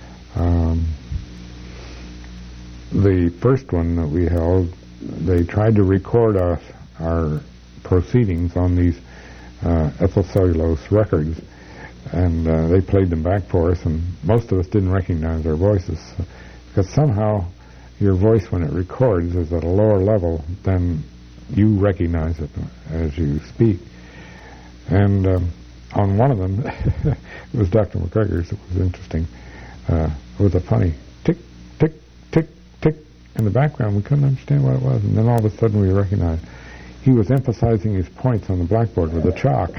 The first one that we held, they tried to record our proceedings on these ethyl cellulose records, and they played them back for us, and most of us didn't recognize our voices, because somehow your voice, when it records, is at a lower level than you recognize it as you speak. And on one of them, it was Dr. McGregor's. It was interesting. It was a funny tick, tick, tick, tick in the background. We couldn't understand what it was, and then all of a sudden we recognized he was emphasizing his points on the blackboard with a chalk.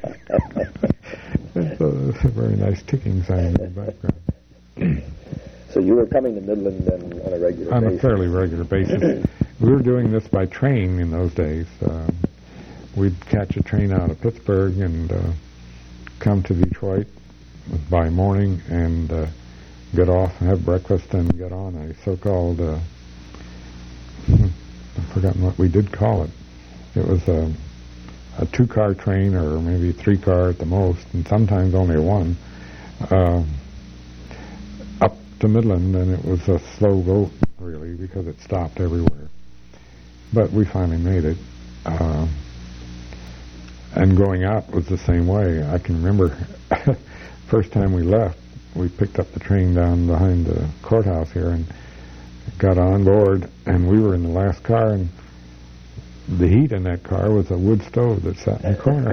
It's a very nice ticking sound in the background. So you were coming to Midland then on a regular basis? On a fairly regular basis. We were doing this by train in those days. We'd catch a train out of Pittsburgh and come to Detroit by morning and get off and have breakfast and get on a so-called, I've forgotten what we did call it. It was a two-car train, or maybe three-car at the most, and sometimes only one, up to Midland, and it was a slow boat, really, because it stopped everywhere. But we finally made it. And going out was the same way. I can remember first time we left, we picked up the train down behind the courthouse here and got on board, and we were in the last car, and the heat in that car was a wood stove that sat in the corner.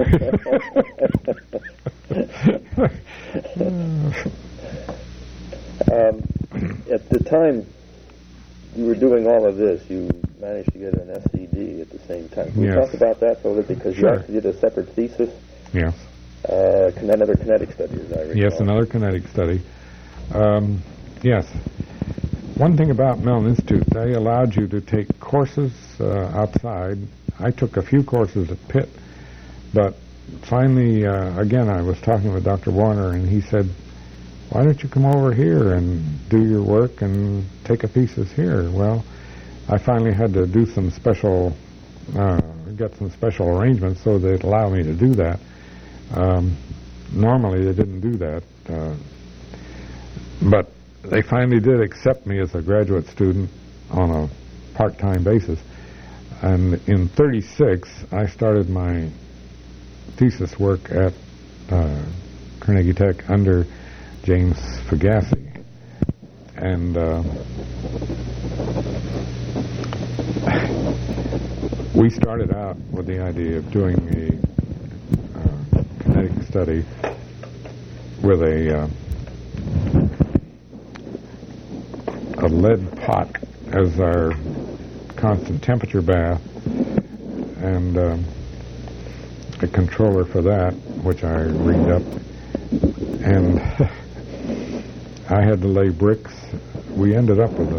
At the time you were doing all of this, you managed to get an SCD at the same time. Can you talk about that a little bit? Because you actually did a separate thesis. Yes. Another kinetic study, as I recall. Yes, another kinetic study. Yes. One thing about Mellon Institute, they allowed you to take courses outside. I took a few courses at Pitt, but finally, again, I was talking with Dr. Warner, and he said, why don't you come over here and do your work and take a thesis here? Well, I finally had to do some special, get some special arrangements so they'd allow me to do that. Normally, they didn't do that, but they finally did accept me as a graduate student on a part-time basis. And in '36, I started my thesis work at Carnegie Tech under James Fagasse. And we started out with the idea of doing a kinetic study with a lead pot as our constant temperature bath, and a controller for that, which I rigged up, and I had to lay bricks. We ended up with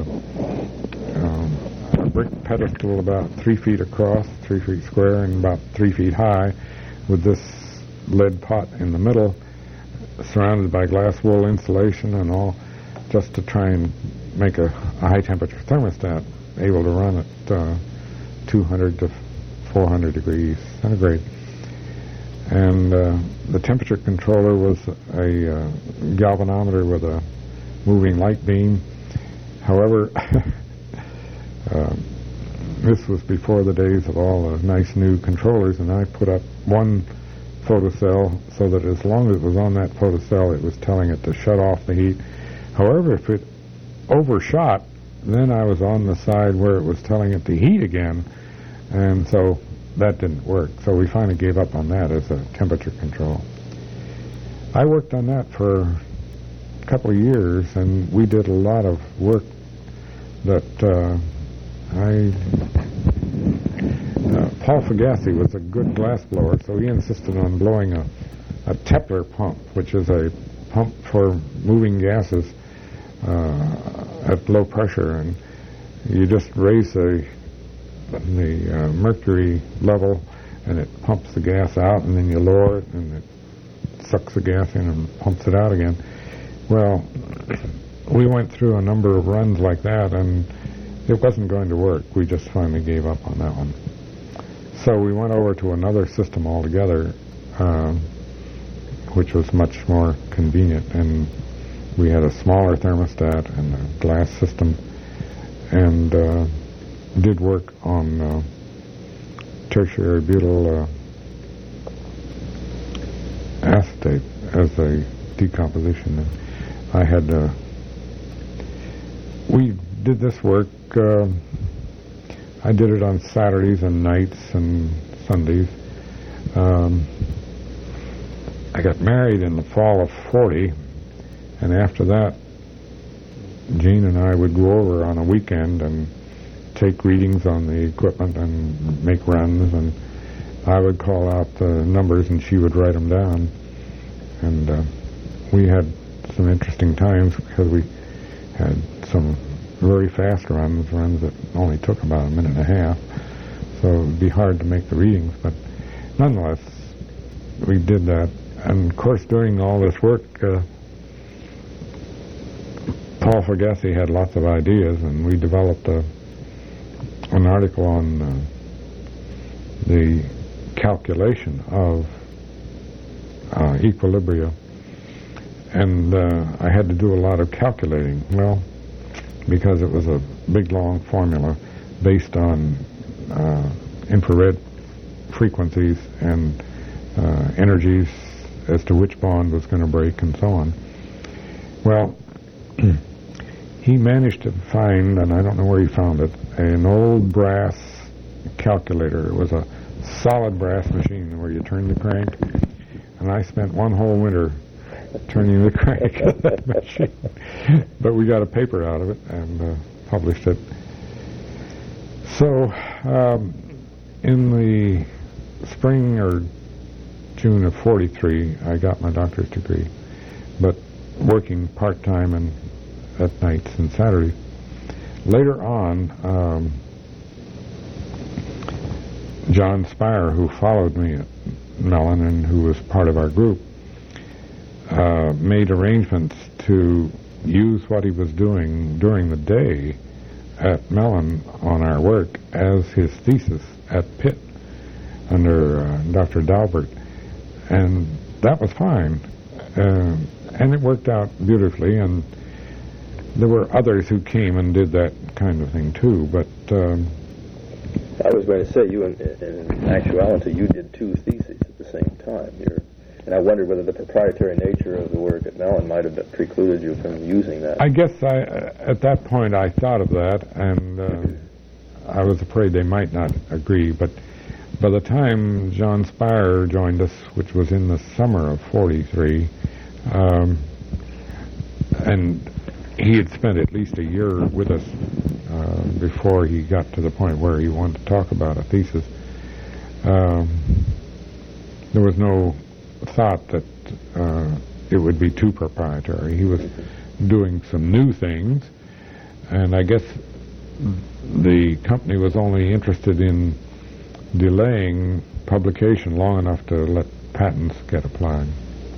a brick pedestal about 3 feet across, 3 feet square, and about 3 feet high, with this lead pot in the middle, surrounded by glass wool insulation and all, just to try and make a high temperature thermostat able to run at 200 to 400 degrees centigrade. And the temperature controller was a galvanometer with a moving light beam. However, this was before the days of all the nice new controllers, and I put up one photocell so that as long as it was on that photocell, it was telling it to shut off the heat. However, if it overshot, then I was on the side where it was telling it to heat again, and so that didn't work. So we finally gave up on that as a temperature control. I worked on that for a couple of years, and we did a lot of work that Paul Fagasse was a good glass blower, so he insisted on blowing a Tepler pump, which is a pump for moving gases at low pressure, and you just raise the mercury level, and it pumps the gas out, and then you lower it, and it sucks the gas in and pumps it out again. Well, we went through a number of runs like that, and it wasn't going to work. We just finally gave up on that one. So we went over to another system altogether, which was much more convenient, and we had a smaller thermostat and a glass system, and did work on tertiary butyl acetate as a decomposition. And I had we did this work. I did it on Saturdays and nights and Sundays. I got married in the fall of 40, and after that, Jean and I would go over on a weekend and take readings on the equipment and make runs, and I would call out the numbers and she would write them down. And we had some interesting times because we had some very fast runs that only took about a minute and a half, so it would be hard to make the readings, but nonetheless, we did that. And of course, doing all this work, Paul Fagasse had lots of ideas, and we developed an article on the calculation of equilibria, and I had to do a lot of calculating. Well, because it was a big, long formula based on infrared frequencies and energies as to which bond was going to break and so on. Well, he managed to find, and I don't know where he found it, an old brass calculator. It was a solid brass machine where you turn the crank, and I spent one whole winter turning the crank of that machine. But we got a paper out of it and published it. So in the spring or June of 43, I got my doctorate degree, but working part-time and at nights and Saturdays. Later on, John Spire, who followed me at Mellon and who was part of our group, made arrangements to use what he was doing during the day at Mellon on our work as his thesis at Pitt under Dr. Daubert. And that was fine. And it worked out beautifully, and there were others who came and did that kind of thing too, but I was going to say, you in actuality, you did two theses at the same time. And I wondered whether the proprietary nature of the work at Mellon might have precluded you from using that. I guess at that point I thought of that, and I was afraid they might not agree, but by the time John Spire joined us, which was in the summer of 43, and he had spent at least a year with us before he got to the point where he wanted to talk about a thesis, there was no thought that it would be too proprietary. He was doing some new things, and I guess the company was only interested in delaying publication long enough to let patents get applied.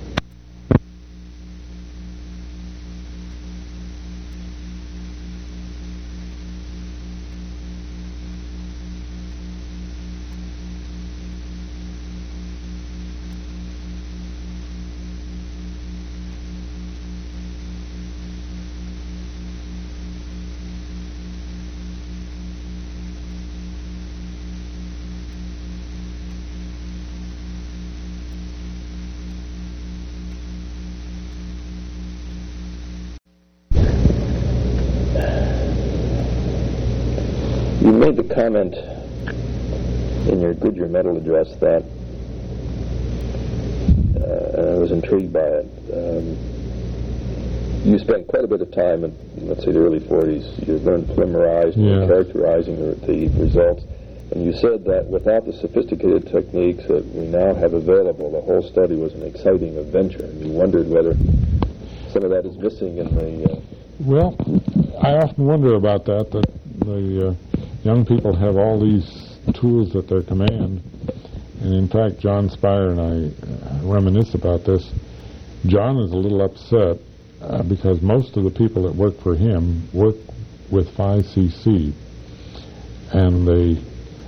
You made the comment in your Goodyear Medal address that, and I was intrigued by it, You spent quite a bit of time in, let's say, the early 40s. You learned polymerizing and characterizing the results. And you said that without the sophisticated techniques that we now have available, the whole study was an exciting adventure. And you wondered whether some of that is missing in the... Well, I often wonder about that the young people have all these tools at their command. And in fact, John Spire and I reminisce about this. John is a little upset because most of the people that work for him work with 5cc, and they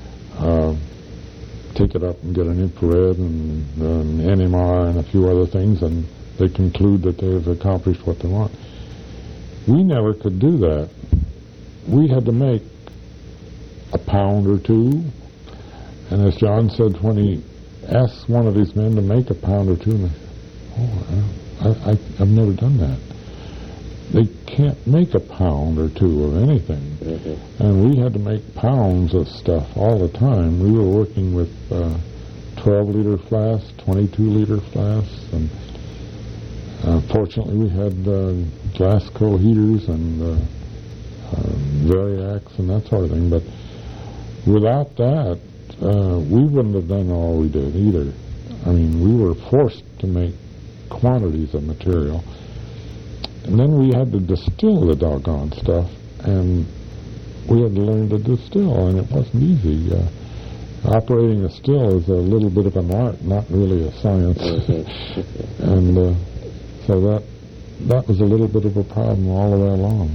take it up and get an infrared and an NMR and a few other things, and they conclude that they've accomplished what they want. We never could do that. We had to make a pound or two, and as John said, when he asked one of his men to make a pound or two, and they said, I've never done that. They can't make a pound or two of anything. Mm-hmm. And we had to make pounds of stuff all the time. We were working with 12-liter flasks, 22-liter flasks, and fortunately we had Glasgow heaters and Variacs and that sort of thing. But without that, we wouldn't have done all we did either. I mean, we were forced to make quantities of material. And then we had to distill the doggone stuff, and we had to learn to distill, and it wasn't easy. Operating a still is a little bit of an art, not really a science. And so that was a little bit of a problem all the way along.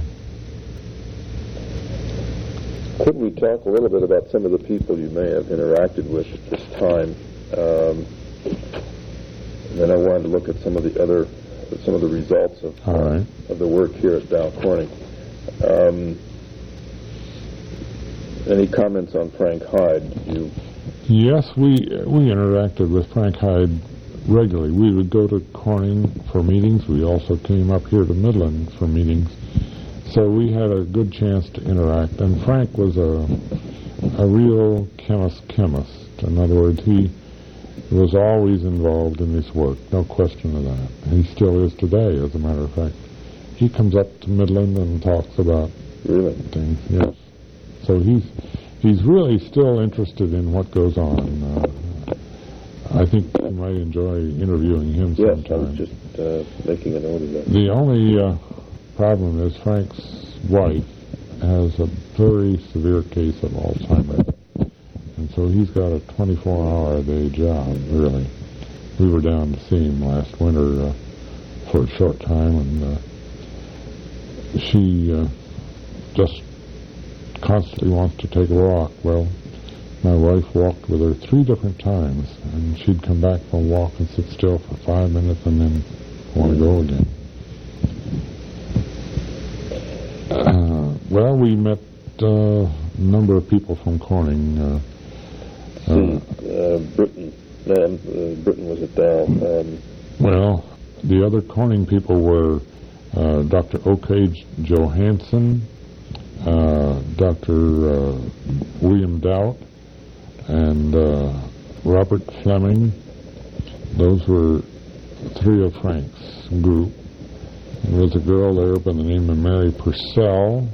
Could we talk a little bit about some of the people you may have interacted with at this time? And then I wanted to look at some of the results of the work here at Dow Corning. Any comments on Frank Hyde? Yes, we interacted with Frank Hyde regularly. We would go to Corning for meetings. We also came up here to Midland for meetings. So we had a good chance to interact. And Frank was a real chemist. In other words, he was always involved in this work, no question of that. He still is today, as a matter of fact. He comes up to Midland and talks about things. Yes. So he's really still interested in what goes on. I think you might enjoy interviewing him sometime. Yes, I was just making a note of that. The only problem is Frank's wife has a very severe case of Alzheimer's. And so he's got a 24-hour-a-day job, really. We were down to see him last winter for a short time, and she just constantly wants to take a walk. Well, my wife walked with her 3 different times, and she'd come back from a walk and sit still for 5 minutes and then want to go again. Well, we met a number of people from Corning. Britain was at Dow. Well, the other Corning people were Dr. O.K. Johansson, Dr. William Doubt, and Robert Fleming. Those were 3 of Frank's group. There was a girl there by the name of Mary Purcell.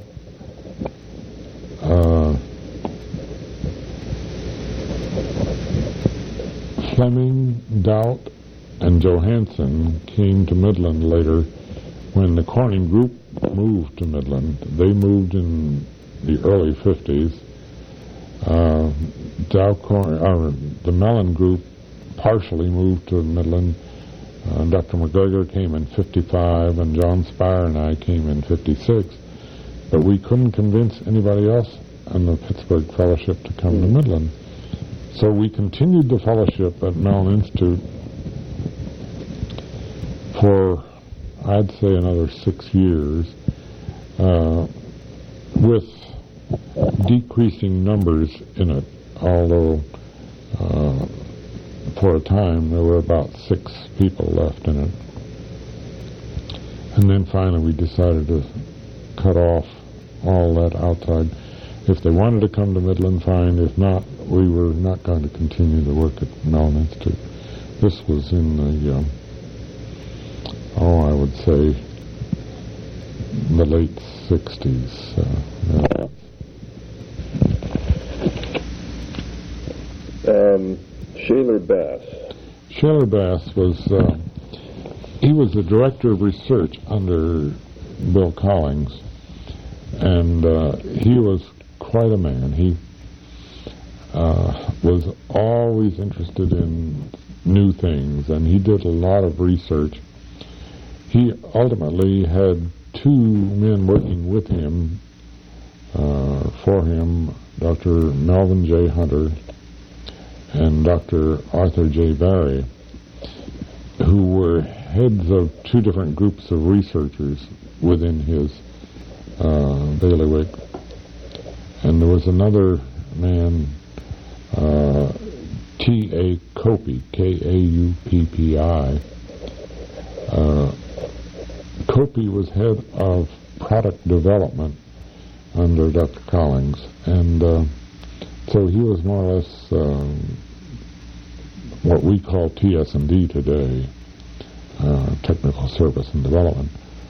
Fleming, Doubt, and Johansson came to Midland later when the Corning group moved to Midland. They moved in the early 50s. The Mellon group partially moved to Midland. Dr. McGregor came in 55, and John Spire and I came in 56. But we couldn't convince anybody else in the Pittsburgh Fellowship to come to Midland. So we continued the fellowship at Mellon Institute for, I'd say, another 6 years, with decreasing numbers in it, although for a time there were about 6 people left in it. And then finally we decided to cut off all that outside. If they wanted to come to Midland, fine. If not, we were not going to continue the work at Mellon Institute. This was in the, I would say, the late 60s. Shaler Bass. Shaler Bass was, he was the director of research under Bill Collings, and he was quite a man. He was always interested in new things, and he did a lot of research. He ultimately had two men working with him, for him, Dr. Melvin J. Hunter and Dr. Arthur J. Barry, who were heads of two different groups of researchers within his bailiwick. And there was another man, T.A. Kauppi, K-A-U-P-P-I. Kauppi was head of product development under Dr. Collings, and so he was more or less what we call TS&D today, technical service and development.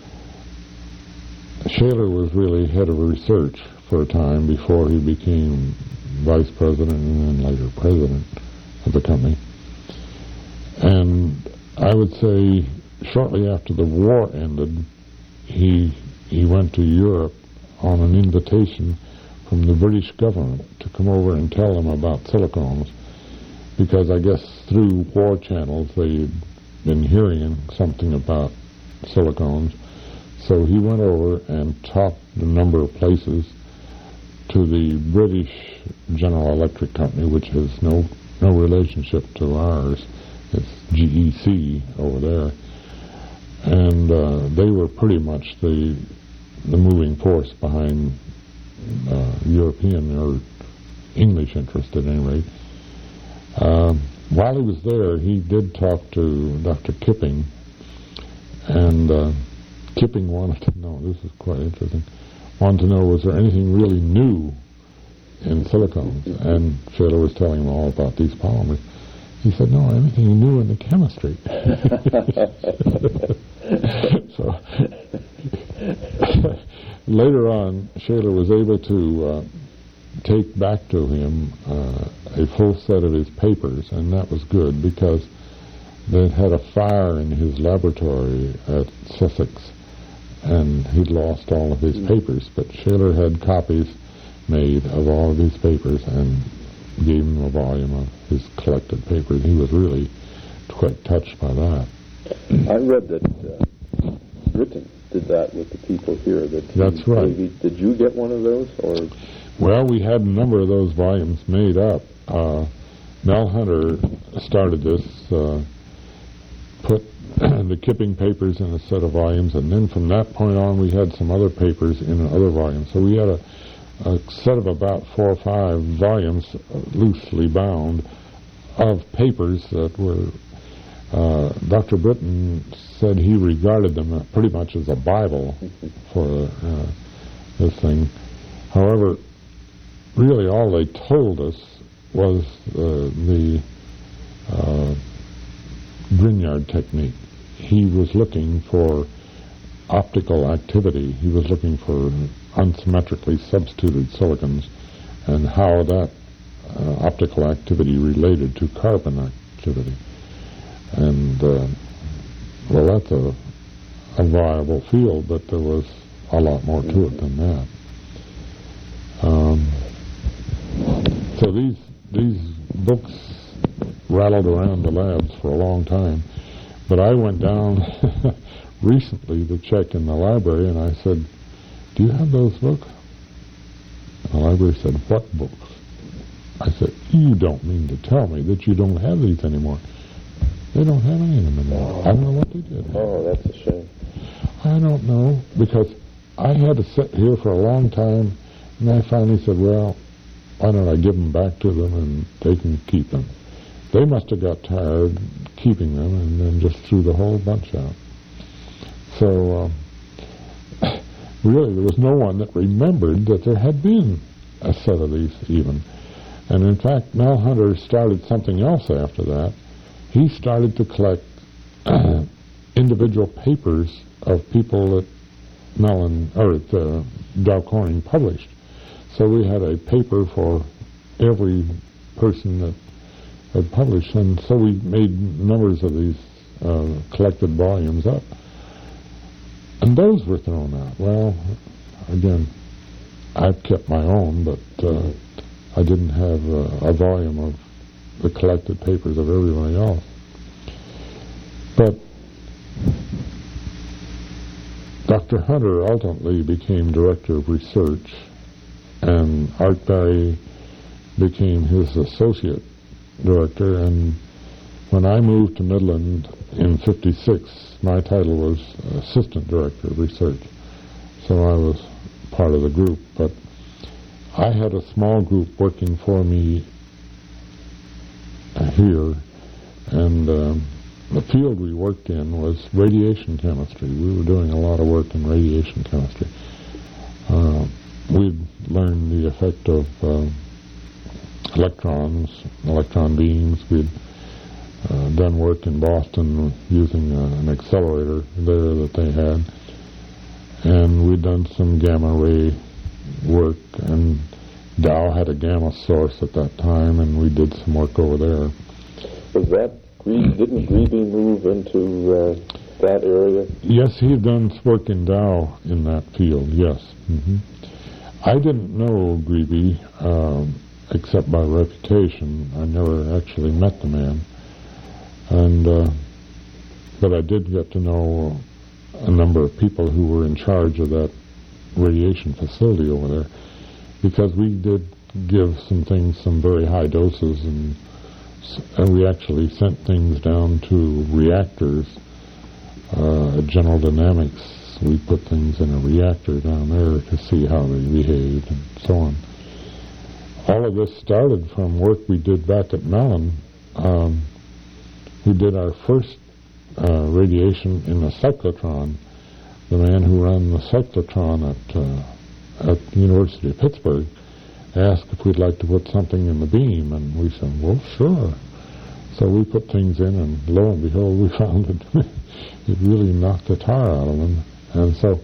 Shaler was really head of research for a time before he became vice president and then later president of the company. And I would say shortly after the war ended, he went to Europe on an invitation from the British government to come over and tell them about silicones, because I guess through war channels they'd been hearing something about silicones. So he went over and talked a number of places to the British General Electric Company, which has no relationship to ours. It's GEC over there. And they were pretty much the moving force behind European or English interest at any rate. While he was there, he did talk to Dr. Kipping, and Kipping wanted to know, this is quite interesting, wanted to know, was there anything really new in silicones? And Shaler was telling him all about these polymers. He said, no, anything new in the chemistry. So later on, Shaler was able to take back to him a full set of his papers, and that was good because they had a fire in his laboratory at Sussex, and he'd lost all of his papers, but Shaler had copies made of all of his papers and gave him a volume of his collected papers. He was really quite touched by that. I read that Britain did that with the people here. That's right. Did you get one of those? Or? Well, we had a number of those volumes made up. Mel Hunter started this, put the Kipping papers in a set of volumes, and then from that point on we had some other papers in other volumes. So we had a set of about 4 or 5 volumes, loosely bound, of papers that were, Dr. Britton said he regarded them pretty much as a Bible for this thing. However, really all they told us was the Grignard technique. He was looking for optical activity. He was looking for unsymmetrically substituted silicons and how that optical activity related to carbon activity. And, well, that's a viable field, but there was a lot more to it than that. So these books rattled around the labs for a long time, but I went down recently to check in the library, and I said, do you have those books? And the library said, what books? I said, you don't mean to tell me that you don't have these anymore. They don't have any of them anymore. I don't know what they did. Oh, that's a shame. I don't know, because I had to sit here for a long time, and I finally said, well, why don't I give them back to them and they can keep them. They must have got tired keeping them and then just threw the whole bunch out. So, really, there was no one that remembered that there had been a set of these even. And in fact, Mel Hunter started something else after that. He started to collect individual papers of people that Mellon, or Dow Corning published. So we had a paper for every person that had published, and so we made numbers of these collected volumes up. And those were thrown out. Well, again, I've kept my own, but I didn't have a volume of the collected papers of everybody else. But Dr. Hunter ultimately became director of research, and Art Berry became his associate director, and when I moved to Midland in '56, my title was assistant director of research. So I was part of the group, but I had a small group working for me here, and the field we worked in was radiation chemistry. We were doing a lot of work in radiation chemistry. We'd learned the effect of electrons, electron beams. We'd done work in Boston using an accelerator there that they had. And we'd done some gamma ray work, and Dow had a gamma source at that time, and we did some work over there. Was that, didn't Greeby move into that area? Yes, he had done work in Dow in that field, yes. Mm-hmm. I didn't know Greeby except by reputation. I never actually met the man. And but I did get to know a number of people who were in charge of that radiation facility over there, because we did give some things some very high doses, and we actually sent things down to reactors. At General Dynamics, we put things in a reactor down there to see how they behaved and so on. All of this started from work we did back at Mellon. We did our first radiation in a cyclotron. The man who ran the cyclotron at the University of Pittsburgh asked if we'd like to put something in the beam, and we said, well, sure. So we put things in, and lo and behold, we found that it really knocked the tar out of them. And so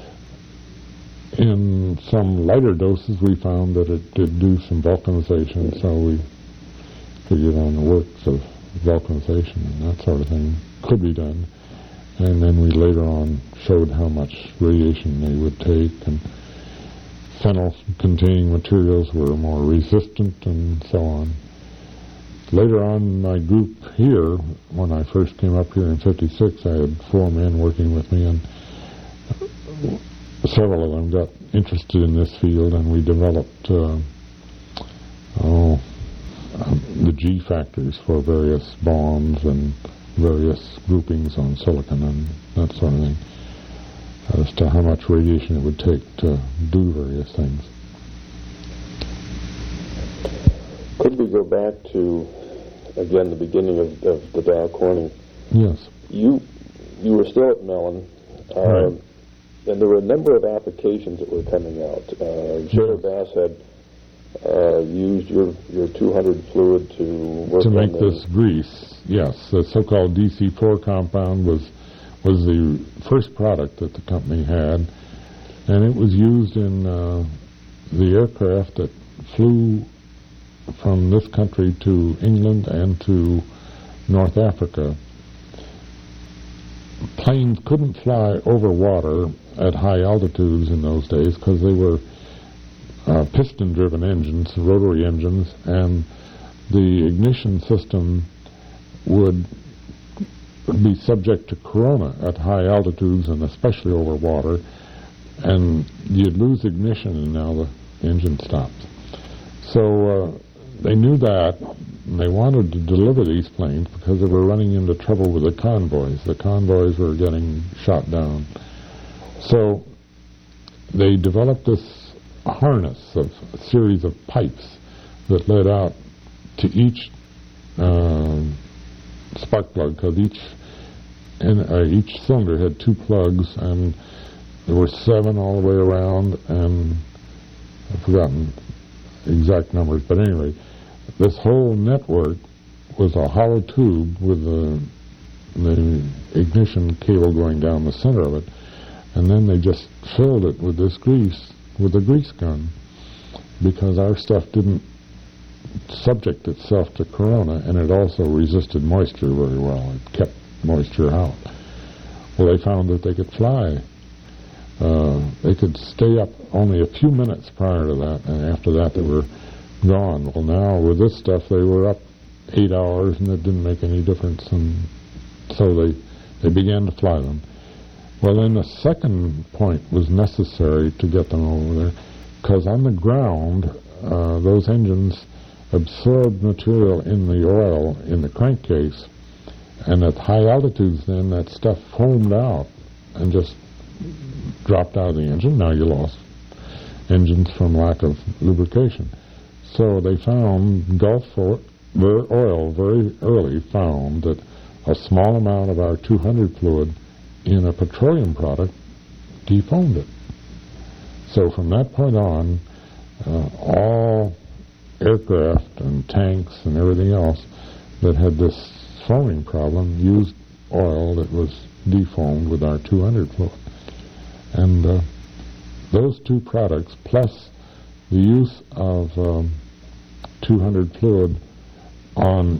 in some lighter doses, we found that it did do some vulcanization, so we figured on the works of vulcanization and that sort of thing could be done. And then we later on showed how much radiation they would take, and phenyl-containing materials were more resistant and so on. Later on in my group here, when I first came up here in '56, I had 4 men working with me, and several of them got interested in this field, and we developed the G factors for various bonds and various groupings on silicon and that sort of thing, as to how much radiation it would take to do various things. Could we go back to, again, the beginning of the Dow Corning? Yes. You were still at Mellon, right. And there were a number of applications that were coming out. Schroeder Bass had used your 200 fluid to work to make this grease. Yes, the so-called DC4 compound was the first product that the company had, and it was used in the aircraft that flew from this country to England and to North Africa. Planes couldn't fly over water at high altitudes in those days because they were piston-driven engines, rotary engines, and the ignition system would be subject to corona at high altitudes and especially over water, and you'd lose ignition and now the engine stops. So they knew that, and they wanted to deliver these planes because they were running into trouble with the convoys. The convoys were getting shot down. So they developed this harness of a series of pipes that led out to each spark plug, because each cylinder had 2 plugs, and there were 7 all the way around, and I've forgotten exact numbers, but anyway, this whole network was a hollow tube with the ignition cable going down the center of it, And then they just filled it with this grease, with a grease gun, because our stuff didn't subject itself to corona, and it also resisted moisture very well. It kept moisture out. Well, they found that they could fly. They could stay up only a few minutes prior to that, and after that they were gone. Well, now with this stuff they were up 8 hours, and it didn't make any difference, and so they began to fly them. Well, then the second point was necessary to get them over there, because on the ground those engines absorbed material in the oil in the crankcase, and at high altitudes then that stuff foamed out and just dropped out of the engine. Now you lost engines from lack of lubrication. So they found, Gulf Oil very early found that a small amount of our 200 fluid in a petroleum product defoamed it. So from that point on, all aircraft and tanks and everything else that had this foaming problem used oil that was defoamed with our 200 fluid. And those two products, plus the use of 200 fluid on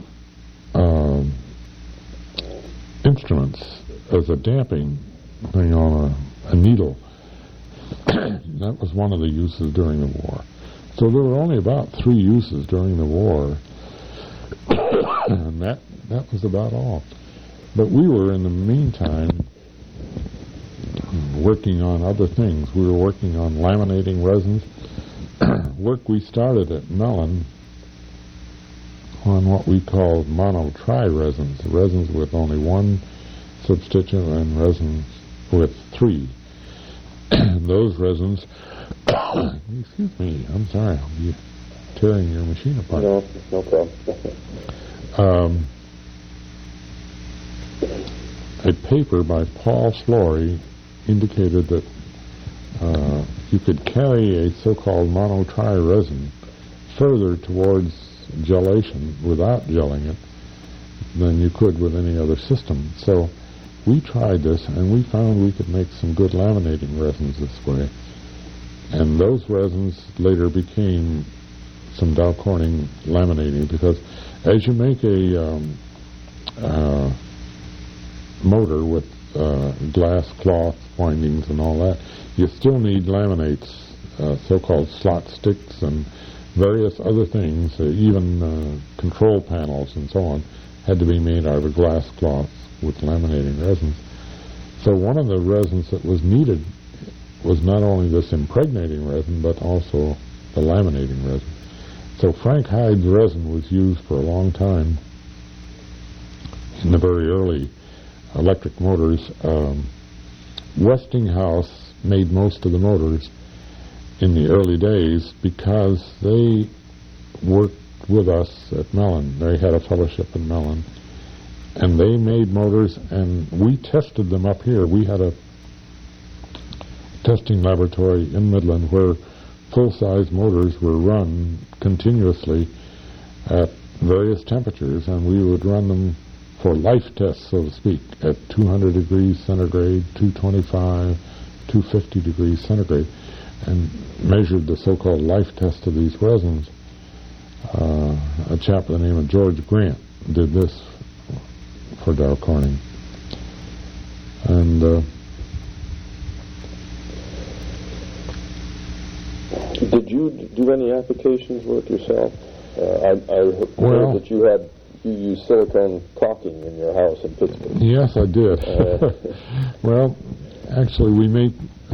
instruments as a damping thing on a needle, that was one of the uses during the war. So there were only about 3 uses during the war, and that was about all. But we were, in the meantime, working on other things. We were working on laminating resins. Work we started at Mellon on what we called mono-tri resins, resins with only one substituent and resins with 3. Those resins, excuse me, I'm sorry, I'll be tearing your machine apart. No problem. A paper by Paul Slory indicated that you could carry a so-called mono-tri resin further towards gelation without gelling it than you could with any other system. So we tried this, and we found we could make some good laminating resins this way. And those resins later became some Dow Corning laminating, because as you make a motor with glass cloth windings and all that, you still need laminates, so-called slot sticks and various other things, even control panels and so on, had to be made out of glass cloth with laminating resins. So one of the resins that was needed was not only this impregnating resin, but also the laminating resin. So Frank Hyde's resin was used for a long time in the very early electric motors. Westinghouse made most of the motors in the early days because they worked with us at Mellon. They had a fellowship in Mellon, and they made motors, and we tested them up here. We had a testing laboratory in Midland where full-size motors were run continuously at various temperatures, and we would run them for life tests, so to speak, at 200 degrees centigrade, 225, 250 degrees centigrade, and measured the so-called life test of these resins. A chap by the name of George Grant did this for Dow Corning. And did you do any applications work yourself? I heard that you used silicone caulking in your house in Pittsburgh. Yes, I did. Well, actually, we made...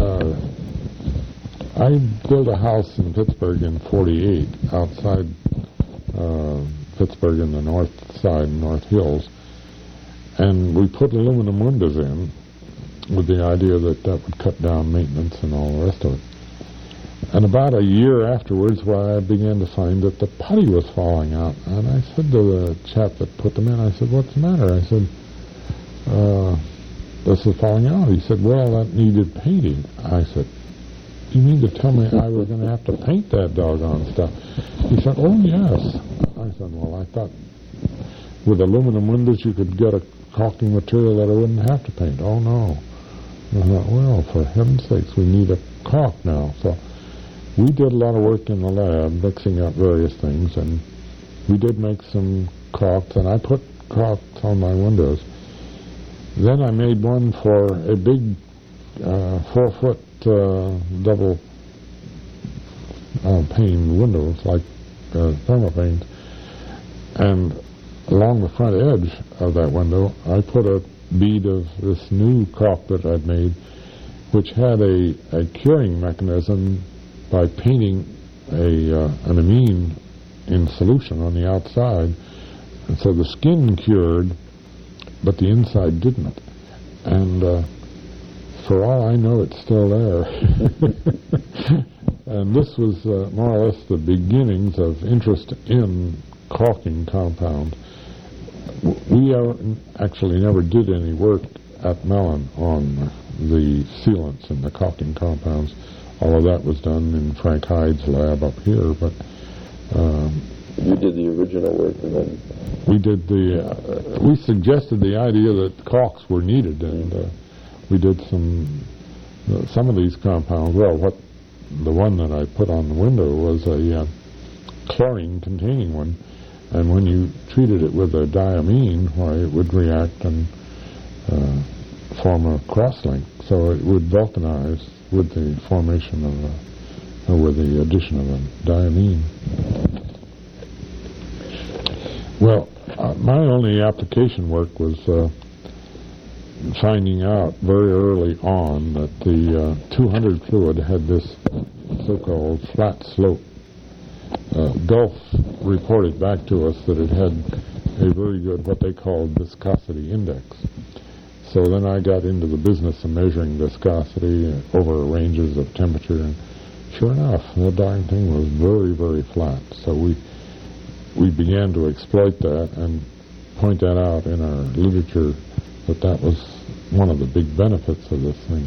I built a house in Pittsburgh in '48, outside Pittsburgh in the north side, North Hills, and we put aluminum windows in with the idea that that would cut down maintenance and all the rest of it. And about a year afterwards, I began to find that the putty was falling out, and I said to the chap that put them in, I said, "What's the matter?" I said, "This is falling out." He said, "Well, that needed painting." I said, "You mean to tell me I was going to have to paint that doggone stuff?" He said, "Oh, yes." I said, "Well, I thought with aluminum windows you could get a caulking material that I wouldn't have to paint." "Oh, no. I thought, well, for heaven's sakes, we need a caulk now. So we did a lot of work in the lab, mixing up various things, and we did make some caulks, and I put caulks on my windows. Then I made one for a big 4-foot double pane windows, like thermopanes. And along the front edge of that window, I put a bead of this new caulk that I'd made, which had a curing mechanism by painting an amine in solution on the outside. And so the skin cured, but the inside didn't. And for all I know, it's still there. And this was more or less the beginnings of interest in caulking compounds. We actually never did any work at Mellon on the sealants and the caulking compounds. All of that was done in Frank Hyde's lab up here, but you did the original work, and then we suggested the idea that caulks were needed, and we did some of these compounds. Well, the one that I put on the window was a chlorine-containing one, and when you treated it with a diamine, why, it would react and form a cross-link, so it would vulcanize with the formation of with the addition of a diamine. Well, my only application work was finding out very early on that the 200 fluid had this so-called flat slope. Gulf reported back to us that it had a very good, what they called, viscosity index. So then I got into the business of measuring viscosity over ranges of temperature, and sure enough, the darn thing was very, very flat. So we began to exploit that and point that out in our literature, that was one of the big benefits of this thing.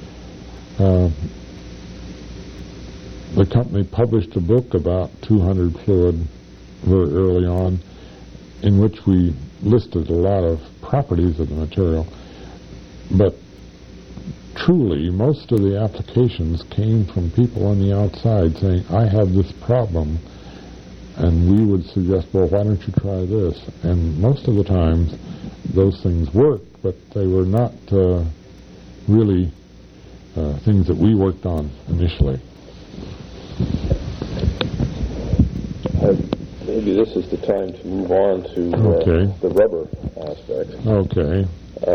The company published a book about 200 fluid very early on, in which we listed a lot of properties of the material, but truly most of the applications came from people on the outside saying, I have this problem, and we would suggest, well, why don't you try this? And most of the times those things worked, but they were not really things that we worked on initially. Maybe this is the time to move on to the rubber aspect. Okay.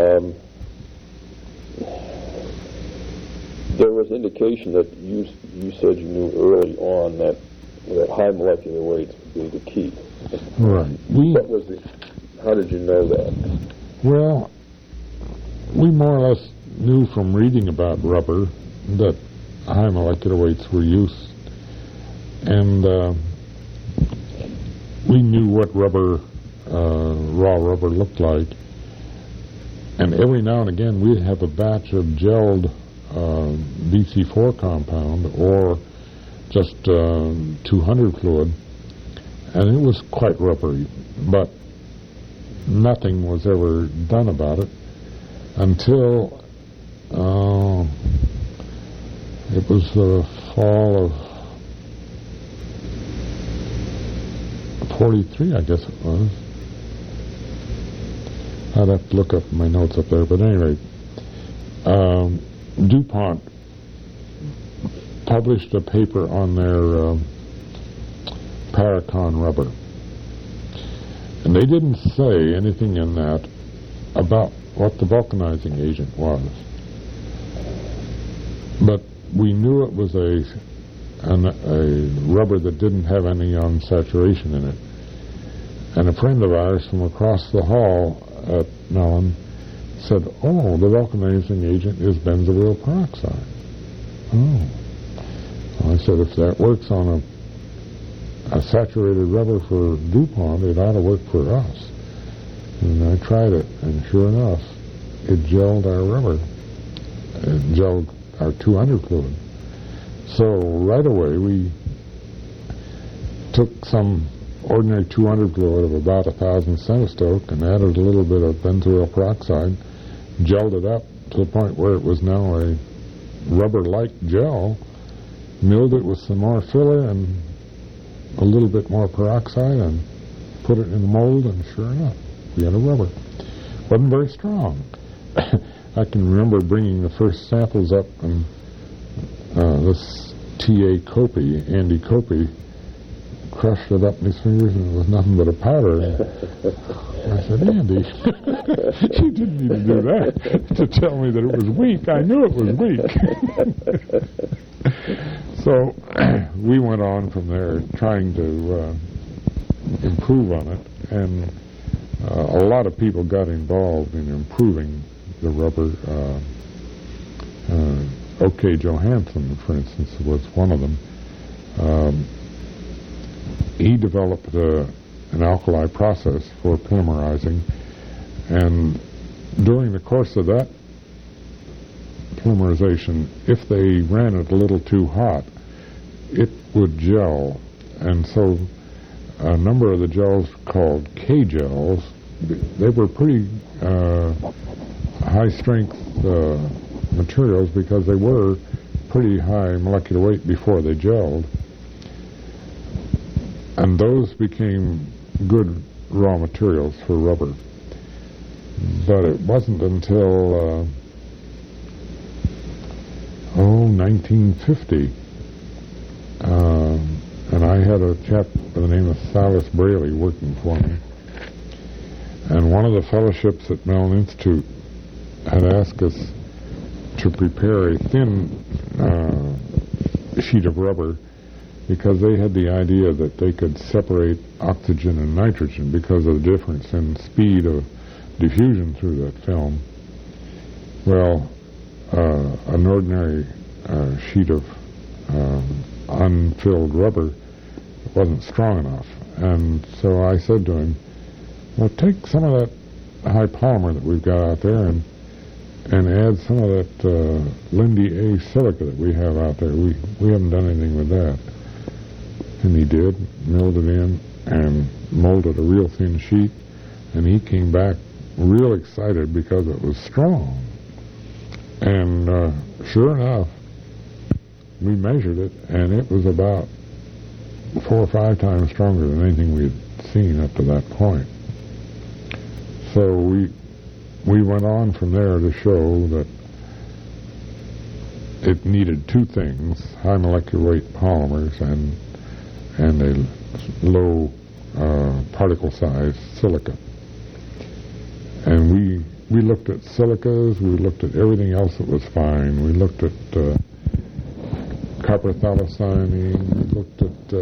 There was indication that you said you knew early on that high molecular weights would be the key. Right. How did you know that? Well, we more or less knew from reading about rubber that high molecular weights were used, and we knew what rubber, raw rubber, looked like. And every now and again we'd have a batch of gelled BC4 compound or just 200 fluid, and it was quite rubbery, but nothing was ever done about it until it was the fall of 43, I guess it was. I'd have to look up my notes up there, but at any rate, DuPont published a paper on their Paracon rubber. And they didn't say anything in that about what the vulcanizing agent was. But we knew it was a rubber that didn't have any unsaturation in it. And a friend of ours from across the hall at Mellon said, oh, the vulcanizing agent is benzoyl peroxide. Oh. Well, I said, if that works on a saturated rubber for DuPont, it ought to work for us. And I tried it, and sure enough, it gelled our rubber. It gelled our 200 fluid. So right away we took some ordinary 200 fluid of about 1,000 centistoke and added a little bit of benzoyl peroxide, gelled it up, to the point where it was now a rubber-like gel, milled it with some more filler and a little bit more peroxide and put it in the mold, and sure enough, we had a rubber. Wasn't very strong. I can remember bringing the first samples up, and this T.A. Copey, Andy Copey, crushed it up in his fingers, and it was nothing but a powder. I said, Andy, you didn't need to do that to tell me that it was weak. I knew it was weak. So we went on from there trying to improve on it, and a lot of people got involved in improving the rubber. O.K. Johansson, for instance, was one of them. He developed an alkali process for polymerizing, and during the course of that polymerization, if they ran it a little too hot, it would gel, and so a number of the gels called K-gels, they were pretty high-strength materials because they were pretty high molecular weight before they gelled. And those became good raw materials for rubber. But it wasn't until 1950, and I had a chap by the name of Silas Braley working for me. And one of the fellowships at Mellon Institute had asked us to prepare a thin sheet of rubber, because they had the idea that they could separate oxygen and nitrogen because of the difference in speed of diffusion through that film. Well, an ordinary sheet of unfilled rubber wasn't strong enough. And so I said to him, well, take some of that high polymer that we've got out there and add some of that Lindy A silica that we have out there. We haven't done anything with that. And he did, milled it in, and molded a real thin sheet, and he came back real excited because it was strong. And sure enough, we measured it, and it was about 4 or 5 times stronger than anything we had seen up to that point. So we went on from there to show that it needed 2 things, high molecular weight polymers and a low particle size silica. And we looked at silicas, we looked at everything else that was fine. We looked at copper phthalocyanine, we looked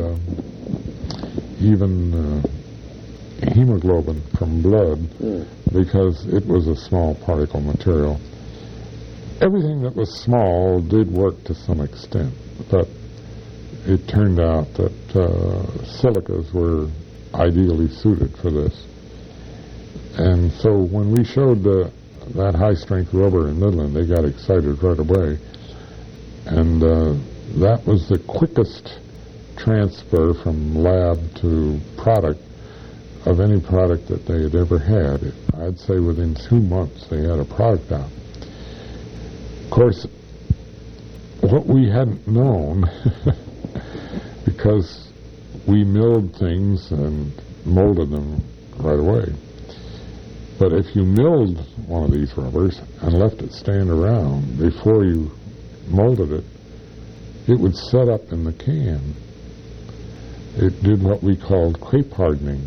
at even hemoglobin from blood, because it was a small particle material. Everything that was small did work to some extent, but it turned out that silicas were ideally suited for this. And so when we showed that high-strength rubber in Midland, they got excited right away. And that was the quickest transfer from lab to product of any product that they had ever had. I'd say within 2 months they had a product out. Of course, what we hadn't known, because we milled things and molded them right away. But if you milled one of these rubbers and left it stand around before you molded it, it would set up in the can. It did what we called crepe hardening.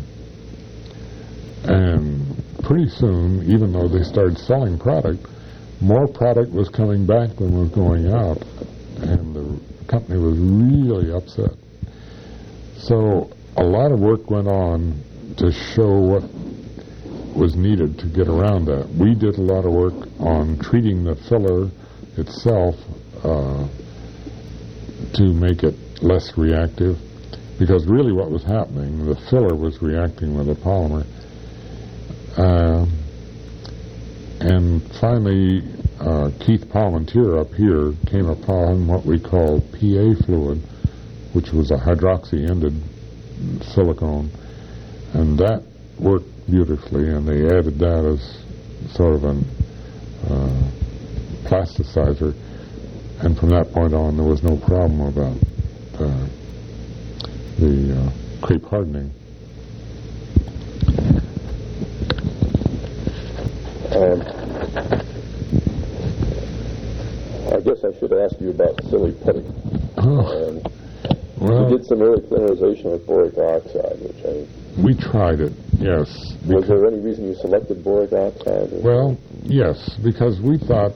And pretty soon, even though they started selling product, more product was coming back than was going out. And the company was really upset. So a lot of work went on to show what was needed to get around that. We did a lot of work on treating the filler itself to make it less reactive, because really what was happening, the filler was reacting with the polymer. And finally, Keith Palmentier up here came upon what we call PA fluid, which was a hydroxy-ended silicone, and that worked beautifully, and they added that as sort of an plasticizer, and from that point on there was no problem about the crepe hardening. I guess I should ask you about silly putty. Well, you did some early planarization with boric oxide, which we tried it, yes. Was there any reason you selected boric oxide? Well, yes, because we thought,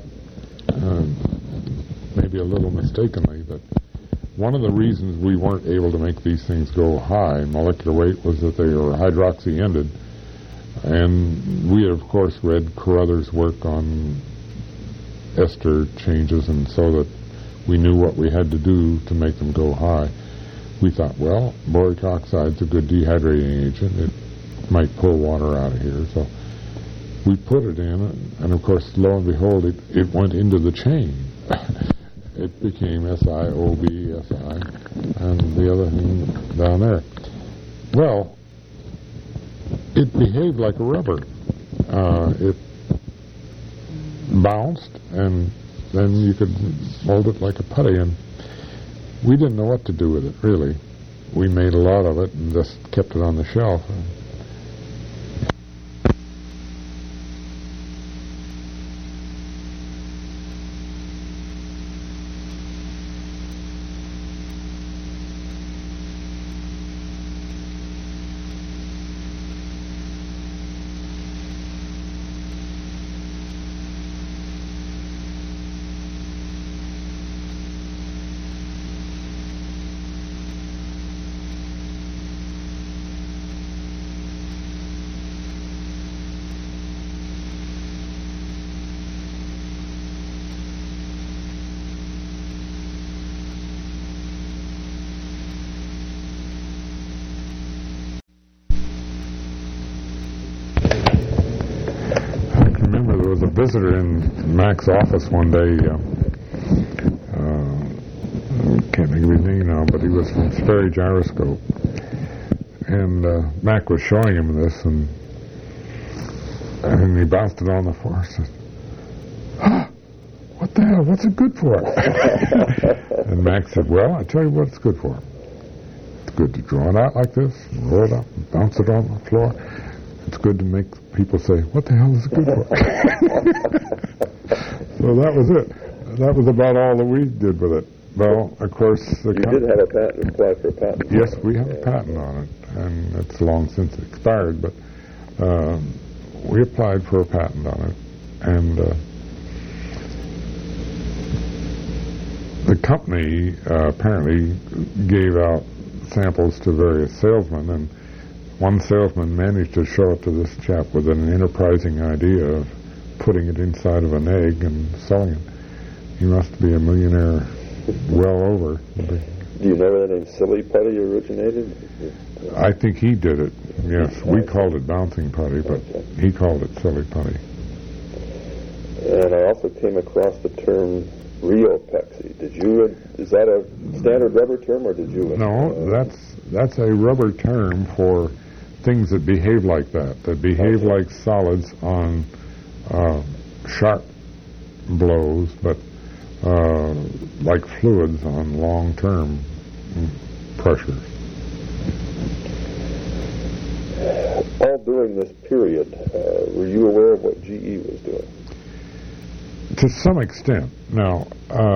maybe a little mistakenly, that one of the reasons we weren't able to make these things go high in molecular weight was that they were hydroxy-ended. And we had, of course, read Carruthers' work on ester changes, and so that we knew what we had to do to make them go high. We thought, well, boric oxide's a good dehydrating agent. It might pull water out of here. So we put it in, and of course, lo and behold, it went into the chain. It became SiOB, Si, and the other thing down there. Well, it behaved like a rubber. It bounced, and then you could mold it like a putty, and we didn't know what to do with it, really. We made a lot of it and just kept it on the shelf. Visitor in Mac's office one day, can't think of his name now, but he was from Sperry Gyroscope, and Mac was showing him this, and he bounced it on the floor and said, what the hell, what's it good for? And Mac said, well, I tell you what it's good for. It's good to draw it out like this, roll it up, and bounce it on the floor. It's good to make people say, what the hell is it good for? So that was it. That was about all that we did with it. Well, of course... You did have a patent, apply for a patent. Yes, we have a patent on it, and it's long since expired, but we applied for a patent on it, and the company apparently gave out samples to various salesmen, and one salesman managed to show it to this chap with an enterprising idea of putting it inside of an egg and selling it. He must be a millionaire well over. Do you know where the name Silly Putty originated? I think he did it, yes. We called it Bouncing Putty, but he called it Silly Putty. And I also came across the term Riopexy. Is that a standard rubber term, or did you... No, that's a rubber term for things that behave like that behave like solids on sharp blows, but like fluids on long-term pressures. All during this period, were you aware of what GE was doing? To some extent. Now,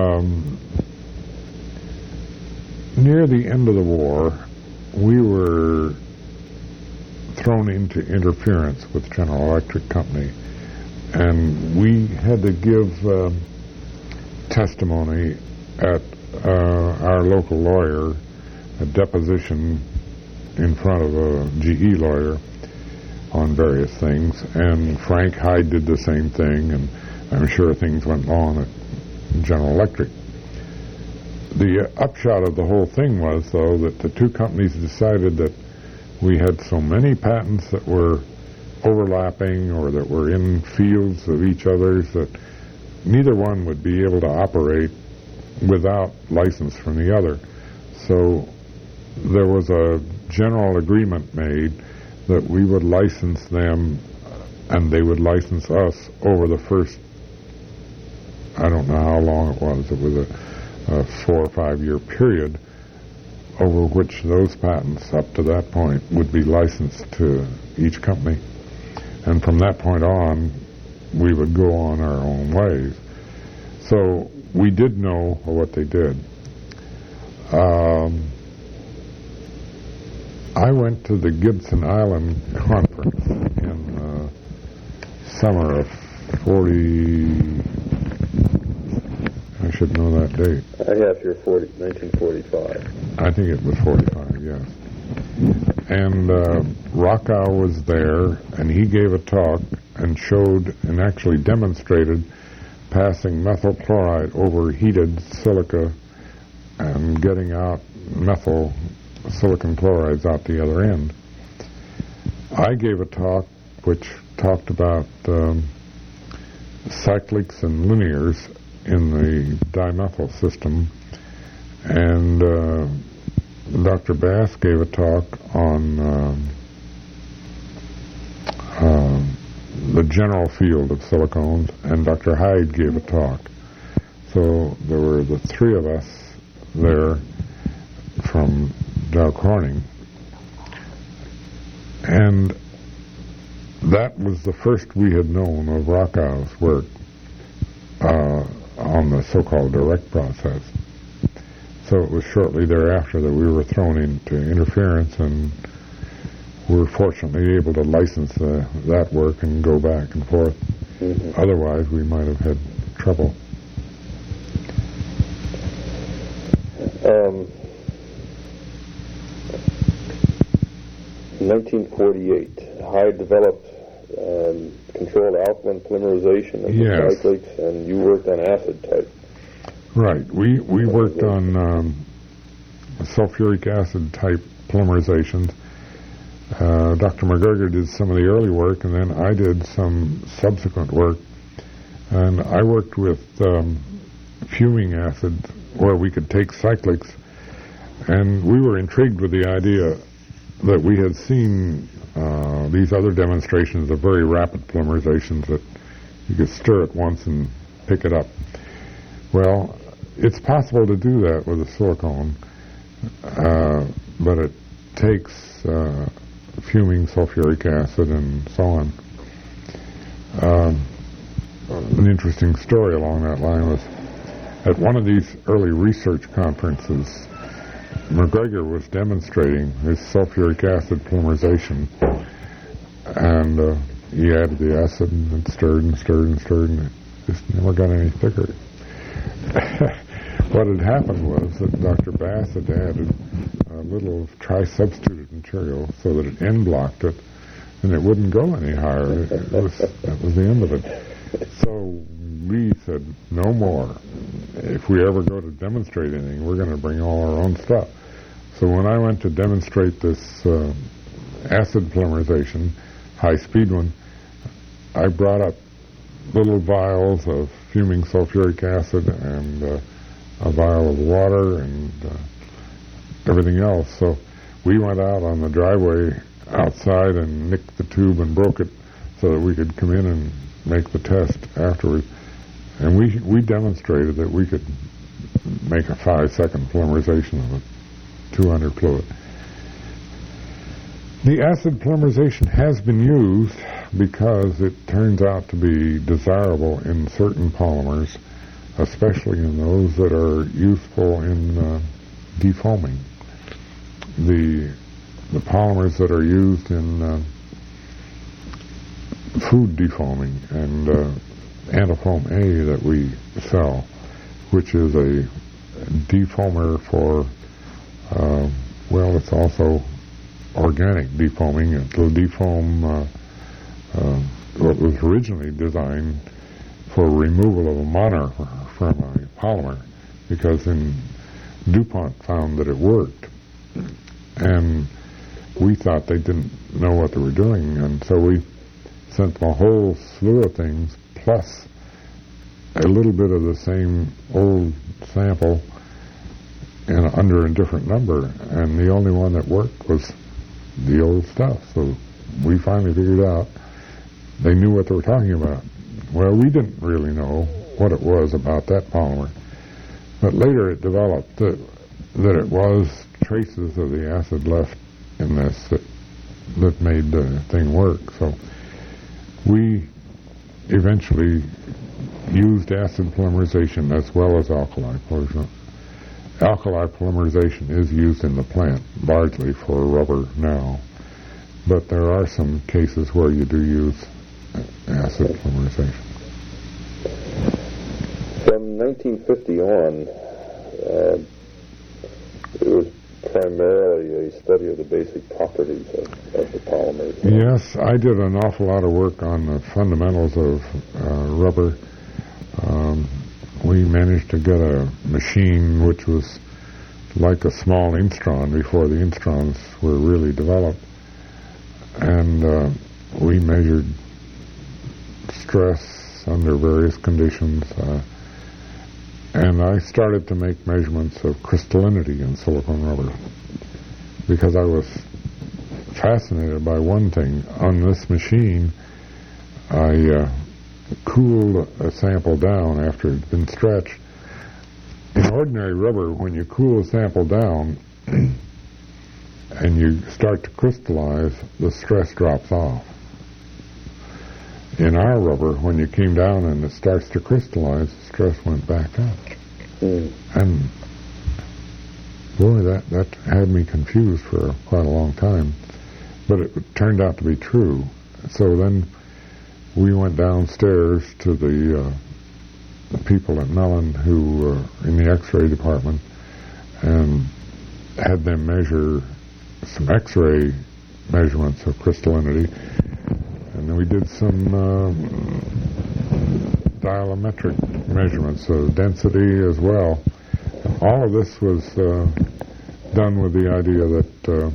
near the end of the war, we were thrown into interference with General Electric Company, and we had to give testimony at our local lawyer, a deposition in front of a GE lawyer on various things, and Frank Hyde did the same thing, and I'm sure things went wrong at General Electric. The upshot of the whole thing was, though, that the two companies decided that we had so many patents that were overlapping or that were in fields of each other's that neither one would be able to operate without license from the other. So there was a general agreement made that we would license them and they would license us over the first I don't know how long it was. It was a 4 or 5 year period over which those patents up to that point would be licensed to each company. And from that point on, we would go on our own ways. So we did know what they did. I went to the Gibson Island Conference in summer of 40... I should know that date. I have here 1945. I think it was 45, yes. And Rockow was there, and he gave a talk and showed and actually demonstrated passing methyl chloride over heated silica and getting out methyl silicon chlorides out the other end. I gave a talk which talked about cyclics and linears in the dimethyl system, and Dr. Bass gave a talk on the general field of silicones, and Dr. Hyde gave a talk. So there were the three of us there from Dow Corning, and that was the first we had known of Rockow's work on the so-called direct process. So it was shortly thereafter that we were thrown into interference, and we were fortunately able to license that work and go back and forth. Mm-hmm. Otherwise, we might have had trouble. 1948, Hyde developed controlled alkaline polymerization of the cyclics, and you worked on acid type. Right. We worked on sulfuric acid type polymerizations. Dr. McGregor did some of the early work, and then I did some subsequent work. And I worked with fuming acid, where we could take cyclics, and we were intrigued with the idea that we had seen these other demonstrations of very rapid polymerizations that you could stir it once and pick it up. Well, it's possible to do that with a silicone, but it takes fuming sulfuric acid and so on. An interesting story along that line was at one of these early research conferences, McGregor was demonstrating his sulfuric acid polymerization, and he added the acid and it stirred and stirred and stirred, and it just never got any thicker. What had happened was that Dr. Bass had added a little tri-substituted material so that it end-blocked it, and it wouldn't go any higher. That was the end of it. So we said, no more. If we ever go to demonstrate anything, we're going to bring all our own stuff. So when I went to demonstrate this acid polymerization, high-speed one, I brought up little vials of fuming sulfuric acid and a vial of water and everything else. So we went out on the driveway outside and nicked the tube and broke it so that we could come in and make the test afterwards. And we demonstrated that we could make a 5-second polymerization of a 200 fluid. The acid polymerization has been used because it turns out to be desirable in certain polymers, especially in those that are useful in defoaming. The polymers that are used in food defoaming and Antifoam A that we sell, which is a defoamer for, it's also organic defoaming. It'll defoam what was originally designed for removal of a monomer from a polymer, because DuPont found that it worked. And we thought they didn't know what they were doing, and so we sent them a whole slew of things, plus a little bit of the same old sample under a different number, and the only one that worked was the old stuff. So we finally figured out they knew what they were talking about. Well, we didn't really know what it was about that polymer. But later it developed that it was traces of the acid left in this that made the thing work. So we eventually used acid polymerization as well as alkali polymerization. Alkali polymerization is used in the plant largely for rubber now, but there are some cases where you do use acid polymerization. From 1950 on, it was primarily a study of the basic properties of the polymers. Yes, I did an awful lot of work on the fundamentals of rubber. We managed to get a machine which was like a small Instron before the Instrons were really developed. And we measured stress under various conditions. And I started to make measurements of crystallinity in silicone rubber because I was fascinated by one thing. On this machine, I cooled a sample down after it had been stretched. In ordinary rubber, when you cool a sample down and you start to crystallize, the stress drops off. In our rubber, when you came down and it starts to crystallize, the stress went back up. And boy, that had me confused for quite a long time. But it turned out to be true. So then we went downstairs to the people at Mellon who were in the X-ray department and had them measure some X-ray measurements of crystallinity. And then we did some diametric measurements of density as well. All of this was done with the idea that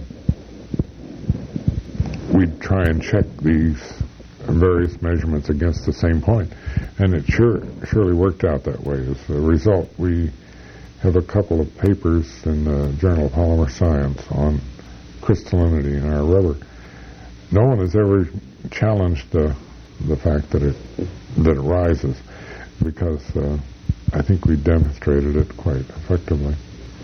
we'd try and check these various measurements against the same point. And it surely worked out that way. As a result, we have a couple of papers in the Journal of Polymer Science on crystallinity in our rubber. No one has ever challenged the fact that it rises, because I think we demonstrated it quite effectively.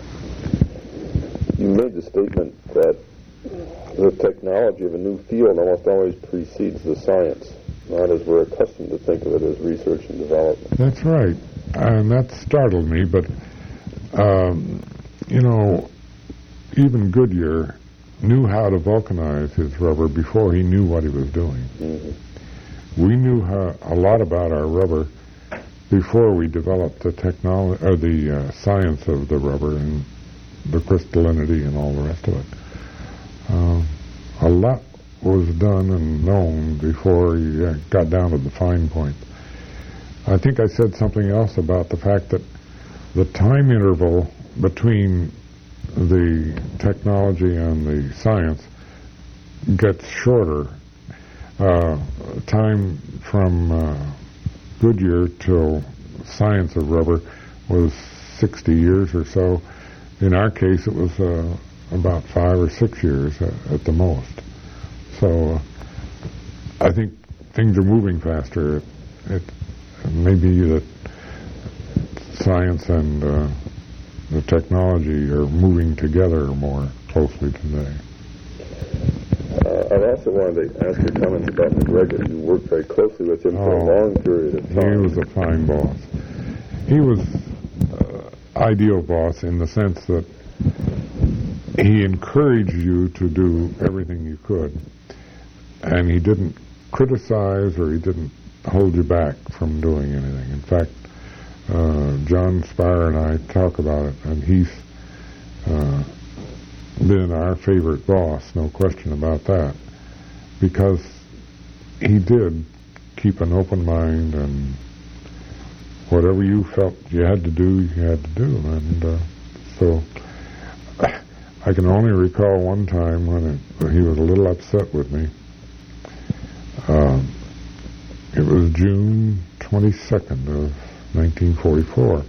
You made the statement that the technology of a new field almost always precedes the science, not as we're accustomed to think of it as research and development. That's right. And that startled me, but, even Goodyear knew how to vulcanize his rubber before he knew what he was doing. Mm-hmm. We knew a lot about our rubber before we developed the technology or the science of the rubber and the crystallinity and all the rest of it. A lot was done and known before you got down to the fine point. I think I said something else about the fact that the time interval between the technology and the science gets shorter. Time from Goodyear till science of rubber was 60 years or so. In our case, it was about 5 or 6 years at the most. So I think things are moving faster. It may be that science and the technology are moving together more closely today. I also wanted to ask your comments about McGregor. You worked very closely with him for a long period of time. He was a fine boss. He was ideal boss in the sense that he encouraged you to do everything you could, and he didn't criticize or he didn't hold you back from doing anything. In fact, John Spire and I talk about it, and he's been our favorite boss, no question about that, because he did keep an open mind, and whatever you felt you had to do, you had to do. And so I can only recall one time when he was a little upset with me. It was June 22nd of 1944.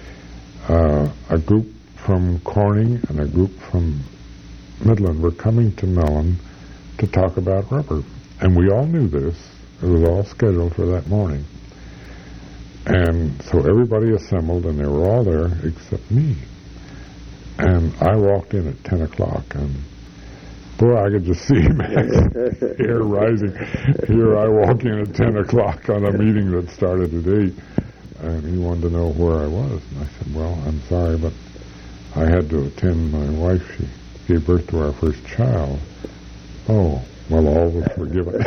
A group from Corning and a group from Midland were coming to Mellon to talk about rubber. And we all knew this. It was all scheduled for that morning. And so everybody assembled, and they were all there except me. And I walked in at 10 o'clock, and boy, I could just see Mac's hair rising. Here I walk in at 10 o'clock on a meeting that started at 8, and he wanted to know where I was. And I said, well, I'm sorry, but I had to attend my wife. She gave birth to our first child. Oh, well, all was forgiven.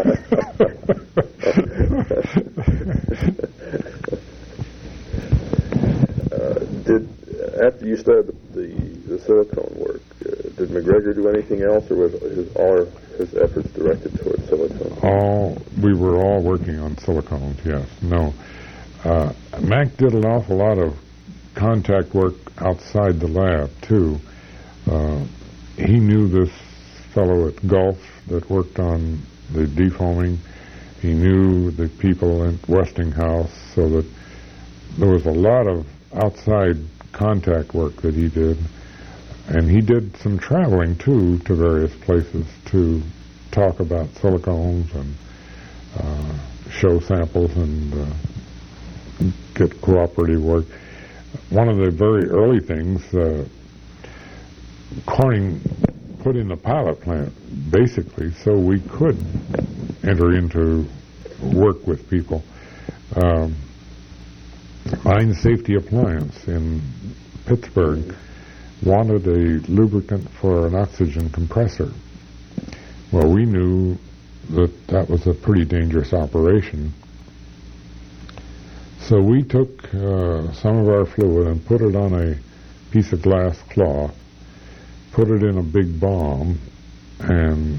After you started the silicone work, did McGregor do anything else, or was all his efforts directed towards silicone? We were all working on silicones, yes. No. Mac did an awful lot of contact work outside the lab, too. He knew this fellow at Gulf that worked on the defoaming. He knew the people at Westinghouse, so that there was a lot of outside contact work that he did. And he did some traveling, too, to various places to talk about silicones and show samples and get cooperative work. One of the very early things, Corning put in the pilot plant, basically, so we could enter into work with people. Mine Safety Appliance in Pittsburgh wanted a lubricant for an oxygen compressor. Well, we knew that that was a pretty dangerous operation. So we took some of our fluid and put it on a piece of glass cloth, put it in a big bomb, and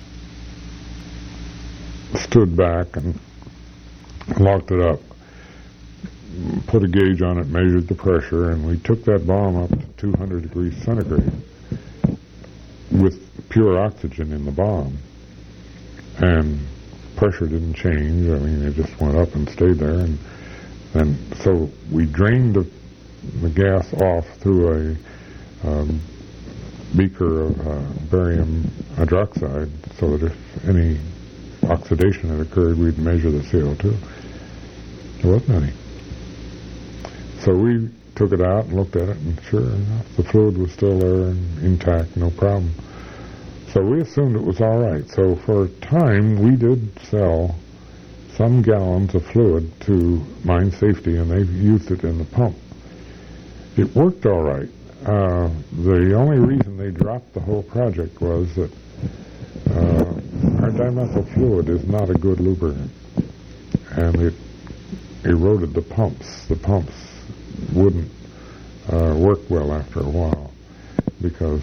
stood back and locked it up, put a gauge on it, measured the pressure, and we took that bomb up to 200 degrees centigrade with pure oxygen in the bomb. And pressure didn't change. I mean, it just went up and stayed there. And so we drained the gas off through a beaker of barium hydroxide, so that if any oxidation had occurred, we'd measure the CO2. There wasn't any. So we took it out and looked at it, and sure enough, the fluid was still there and intact, no problem. So we assumed it was all right. So for a time, we did sell some gallons of fluid to Mine Safety, and they used it in the pump. It worked all right. The only reason they dropped the whole project was that our dimethyl fluid is not a good lubricant, and it eroded the pumps. The pumps wouldn't work well after a while because,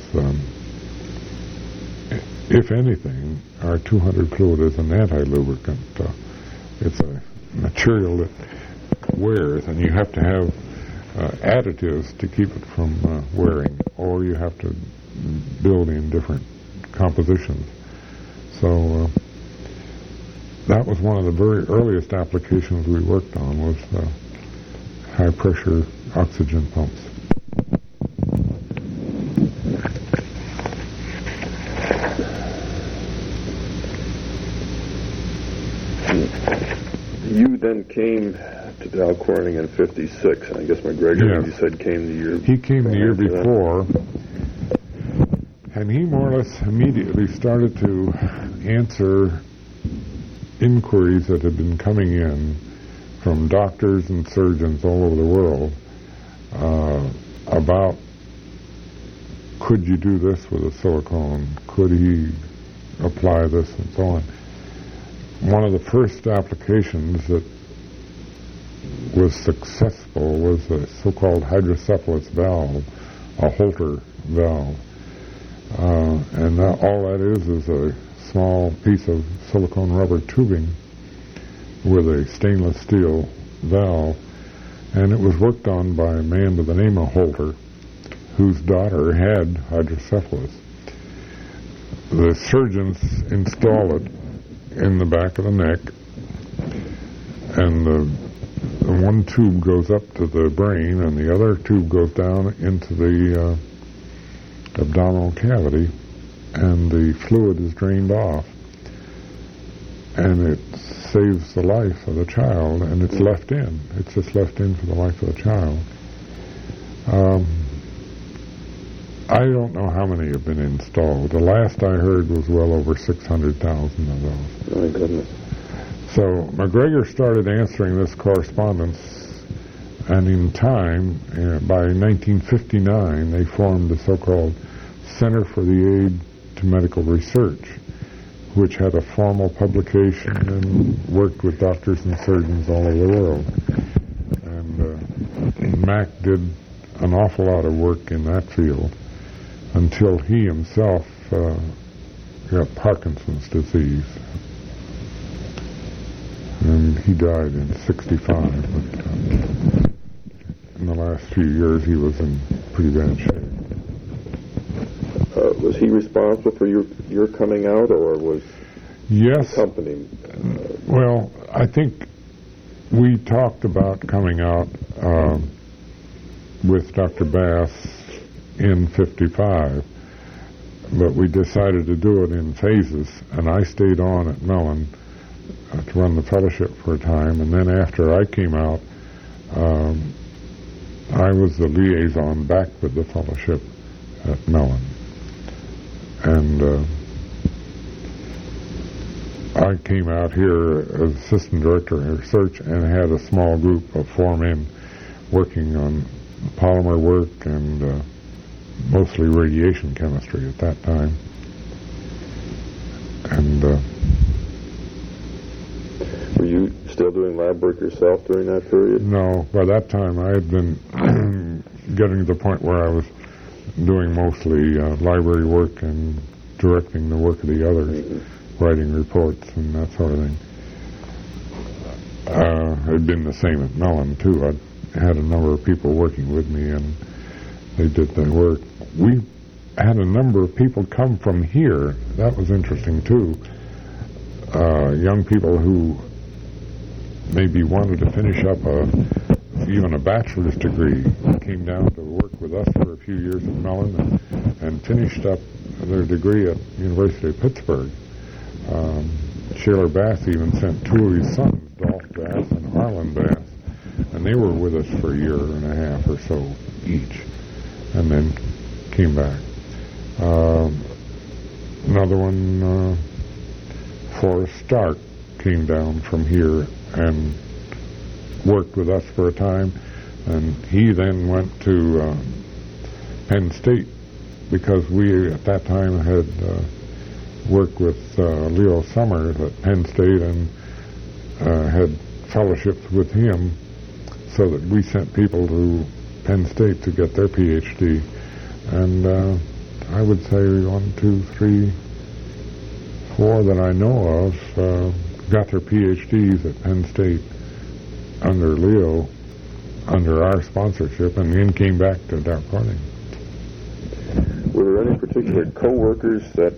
if anything, our 200 fluid is an anti-lubricant. It's a material that wears, and you have to have additives to keep it from wearing, or you have to build in different compositions. So that was one of the very earliest applications we worked on, was high-pressure oxygen pumps. You then came to Dow Corning in '56, and I guess McGregor, you said, came the year. He came the year before, and he more or less immediately started to answer inquiries that had been coming in from doctors and surgeons all over the world about, could you do this with a silicone? Could he apply this, and so on. One of the first applications that was successful was a so-called hydrocephalus valve, a Holter valve. And all that is a small piece of silicone rubber tubing with a stainless steel valve. And it was worked on by a man by the name of Holter, whose daughter had hydrocephalus. The surgeons install it in the back of the neck, and the one tube goes up to the brain, and the other tube goes down into the abdominal cavity, and the fluid is drained off. and it saves the life of the child, and it's left in. It's just left in for the life of the child. I don't know how many have been installed. The last I heard was well over 600,000 of those. My goodness. So McGregor started answering this correspondence, and in time, by 1959, they formed the so-called Center for the Aid to Medical Research, which had a formal publication and worked with doctors and surgeons all over the world. And Mac did an awful lot of work in that field until he himself got Parkinson's disease. And he died in 65. But in the last few years, he was in pretty bad shape. Was he responsible for your coming out, or was yes. the company? Well, I think we talked about coming out with Dr. Bass in 55, but we decided to do it in phases, and I stayed on at Mellon to run the fellowship for a time, and then after I came out, I was the liaison back with the fellowship at Mellon. And I came out here as assistant director of research and had a small group of 4 men working on polymer work and mostly radiation chemistry at that time. And were you still doing lab work yourself during that period? No, by that time I had been getting to the point where I was doing mostly library work and directing the work of the others, writing reports and that sort of thing. It had been the same at Mellon, too. I had a number of people working with me, and they did the work. We had a number of people come from here. That was interesting, too. Young people who maybe wanted to finish up even a bachelor's degree came down to work with us for a few years at Mellon and finished up their degree at University of Pittsburgh. Shaler Bass even sent 2 of his sons, Dolph Bass and Harlan Bass, and they were with us for a year and a half or so each, and then came back. Another one, Forrest Stark, came down from here and worked with us for a time, and he then went to Penn State because we at that time had worked with Leo Summers at Penn State and had fellowships with him, so that we sent people to Penn State to get their PhD. And I would say 1, 2, 3, 4 that I know of got their PhDs at Penn State under Leo, under our sponsorship, and then came back to Dow Corning. Were there any particular co-workers that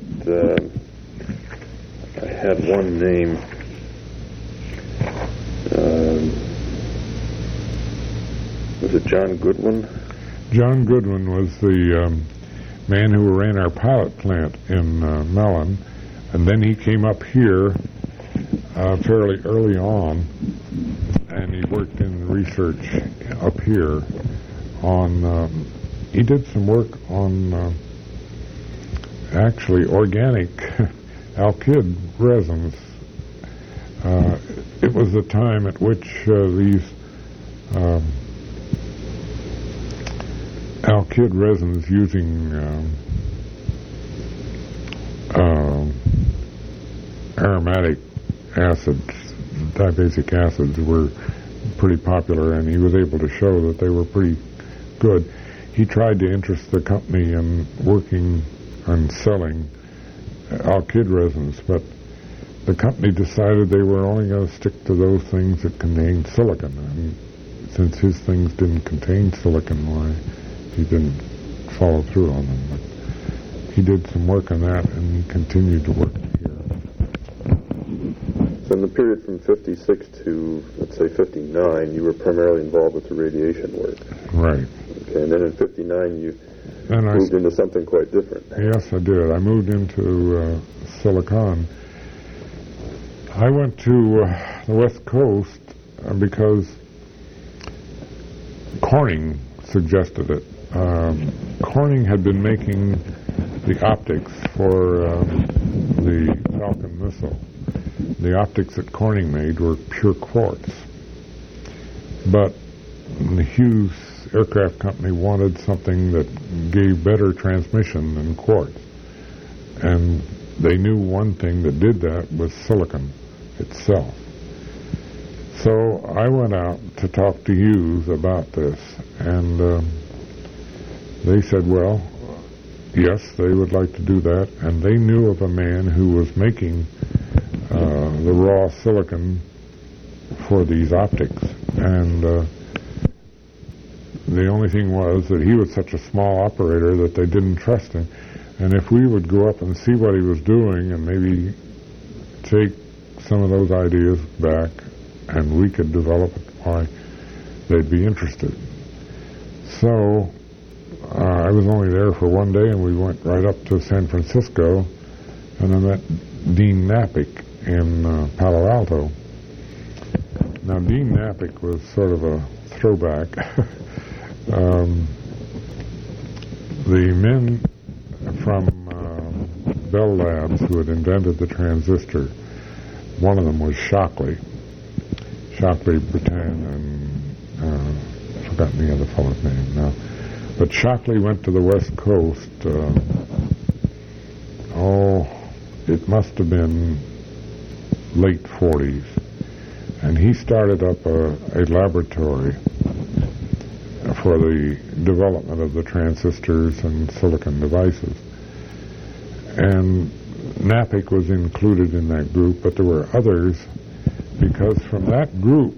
I had one name? Was it John Goodwin? John Goodwin was the man who ran our pilot plant in Mellon, and then he came up here fairly early on, and he worked in research up here on, he did some work on actually organic alkyd resins. It was the time at which these alkyd resins using aromatic acids, dibasic acids, were pretty popular, and he was able to show that they were pretty good. He tried to interest the company in working on selling alkyd resins, but the company decided they were only going to stick to those things that contained silicon, and since his things didn't contain silicon, why he didn't follow through on them. But he did some work on that, and he continued to work here. So in the period from 56 to, let's say, 59, you were primarily involved with the radiation work. Right. Okay, and then in 59 you moved into something quite different. Yes, I did. I moved into Silicon. I went to the West Coast because Corning suggested it. Corning had been making the optics for the Falcon missile. The optics that Corning made were pure quartz. But the Hughes Aircraft Company wanted something that gave better transmission than quartz. And they knew one thing that did that was silicon itself. So I went out to talk to Hughes about this, and they said, well, yes, they would like to do that, and they knew of a man who was making the raw silicon for these optics, and the only thing was that he was such a small operator that they didn't trust him, and if we would go up and see what he was doing and maybe take some of those ideas back and we could develop it, why, they'd be interested. So I was only there for one day, and we went right up to San Francisco, and I met Dean Napick in Palo Alto. Now, Dean Napick was sort of a throwback. The men from Bell Labs who had invented the transistor, one of them was Shockley Breton, and I've forgotten the other fellow's name now. But Shockley went to the West Coast, it must have been late 40s, and he started up a laboratory for the development of the transistors and silicon devices. And Napick was included in that group, but there were others, because from that group,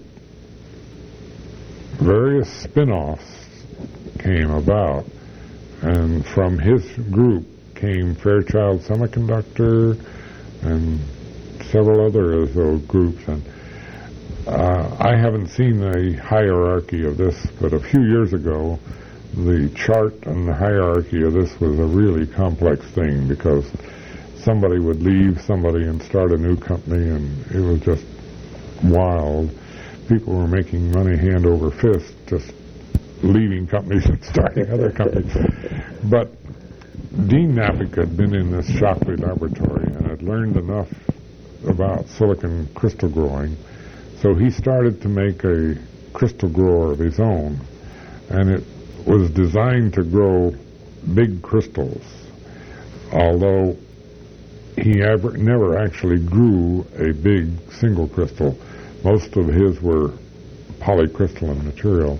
various spin-offs came about, and from his group came Fairchild Semiconductor and several other of those groups. And I haven't seen the hierarchy of this, but a few years ago, the chart and the hierarchy of this was a really complex thing, because somebody would leave somebody and start a new company, and it was just wild. People were making money hand over fist, just leaving companies and starting other companies. But Dean Napick had been in this Shockley laboratory and had learned enough about silicon crystal growing, so he started to make a crystal grower of his own, and it was designed to grow big crystals, although he never actually grew a big single crystal. Most of his were polycrystalline material.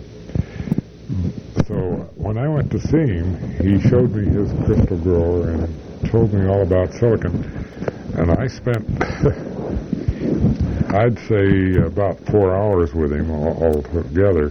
So when I went to see him, he showed me his crystal grower and told me all about silicon. And I spent, I'd say, about 4 hours with him all together.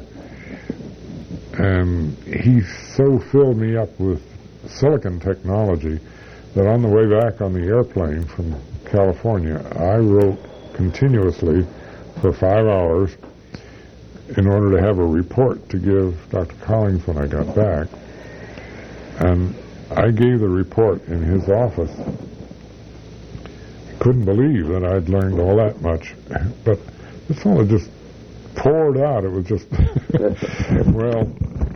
And he so filled me up with silicon technology that on the way back on the airplane from California, I wrote continuously for 5 hours in order to have a report to give Dr. Collins when I got back. And I gave the report in his office. He couldn't believe that I'd learned all that much. But this only just poured out. It was just, well,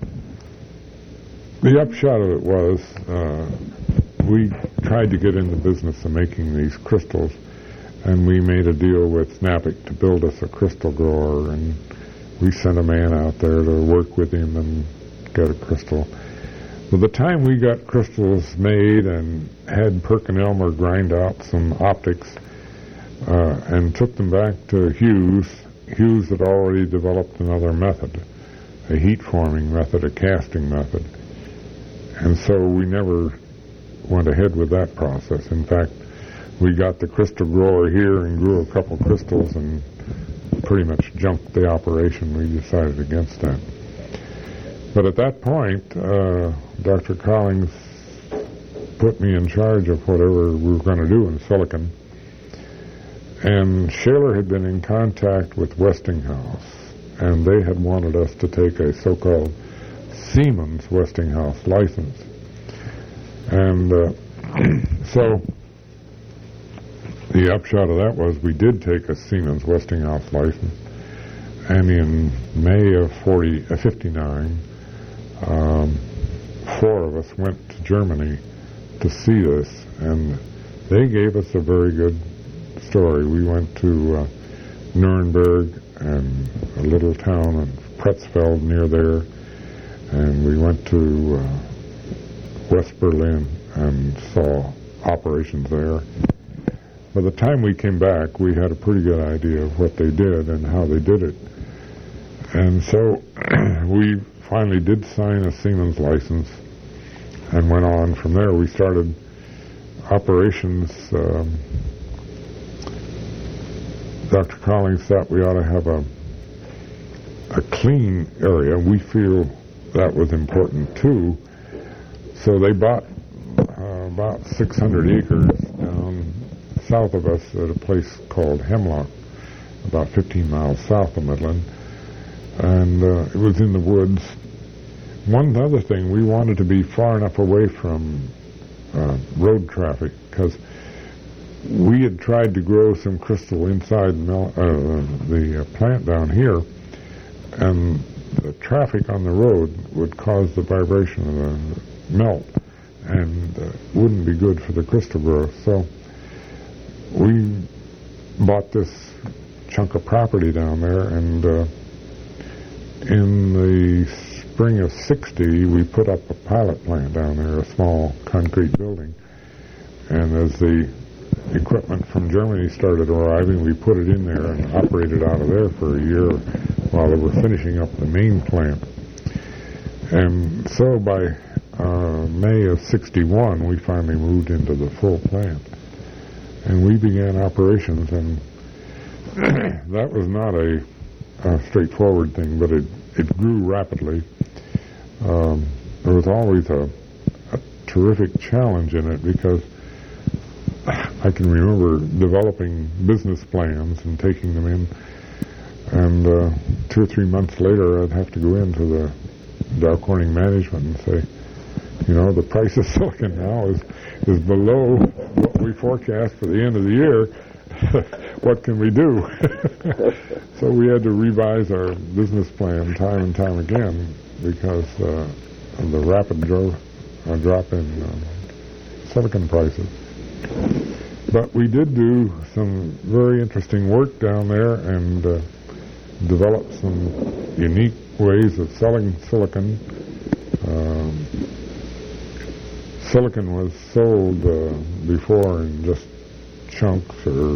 the upshot of it was we tried to get in the business of making these crystals, and we made a deal with Napick to build us a crystal grower, and we sent a man out there to work with him and get a crystal. By the time we got crystals made and had PerkinElmer grind out some optics and took them back to Hughes, Hughes had already developed another method, a heat-forming method, a casting method. And so we never went ahead with that process. In fact, we got the crystal grower here and grew a couple crystals and pretty much junked the operation. We decided against that. But at that point, Dr. Collins put me in charge of whatever we were going to do in silicon. And Shaler had been in contact with Westinghouse, and they had wanted us to take a so-called Siemens Westinghouse license. And so the upshot of that was we did take a Siemens Westinghouse license, and in May of 59, 4 of us went to Germany to see this, and they gave us a very good story. We went to Nuremberg and a little town in Pretzfeld near there, and we went to West Berlin and saw operations there. By the time we came back, we had a pretty good idea of what they did and how they did it. And so we finally did sign a Siemens license and went on from there. We started operations. Dr. Collings thought we ought to have a clean area. We feel that was important too. So they bought about 600 acres down south of us at a place called Hemlock, about 15 miles south of Midland. And it was in the woods. One other thing, we wanted to be far enough away from road traffic, because we had tried to grow some crystal inside the plant down here, and the traffic on the road would cause the vibration of the melt, and wouldn't be good for the crystal growth. So we bought this chunk of property down there, and in the spring of '60, we put up a pilot plant down there, a small concrete building. And as the equipment from Germany started arriving, we put it in there and operated out of there for a year while they were finishing up the main plant. And so by May of '61, we finally moved into the full plant. And we began operations, and that was not a straightforward thing, but it grew rapidly. There was always a terrific challenge in it, because I can remember developing business plans and taking them in, and 2 or 3 months later I'd have to go into the Dow Corning management and say, you know, the price of silicon now is below what we forecast for the end of the year. What can we do? So we had to revise our business plan time and time again, because of the rapid drop in silicon prices. But we did do some very interesting work down there, and developed some unique ways of selling silicon. Silicon was sold before in just chunks,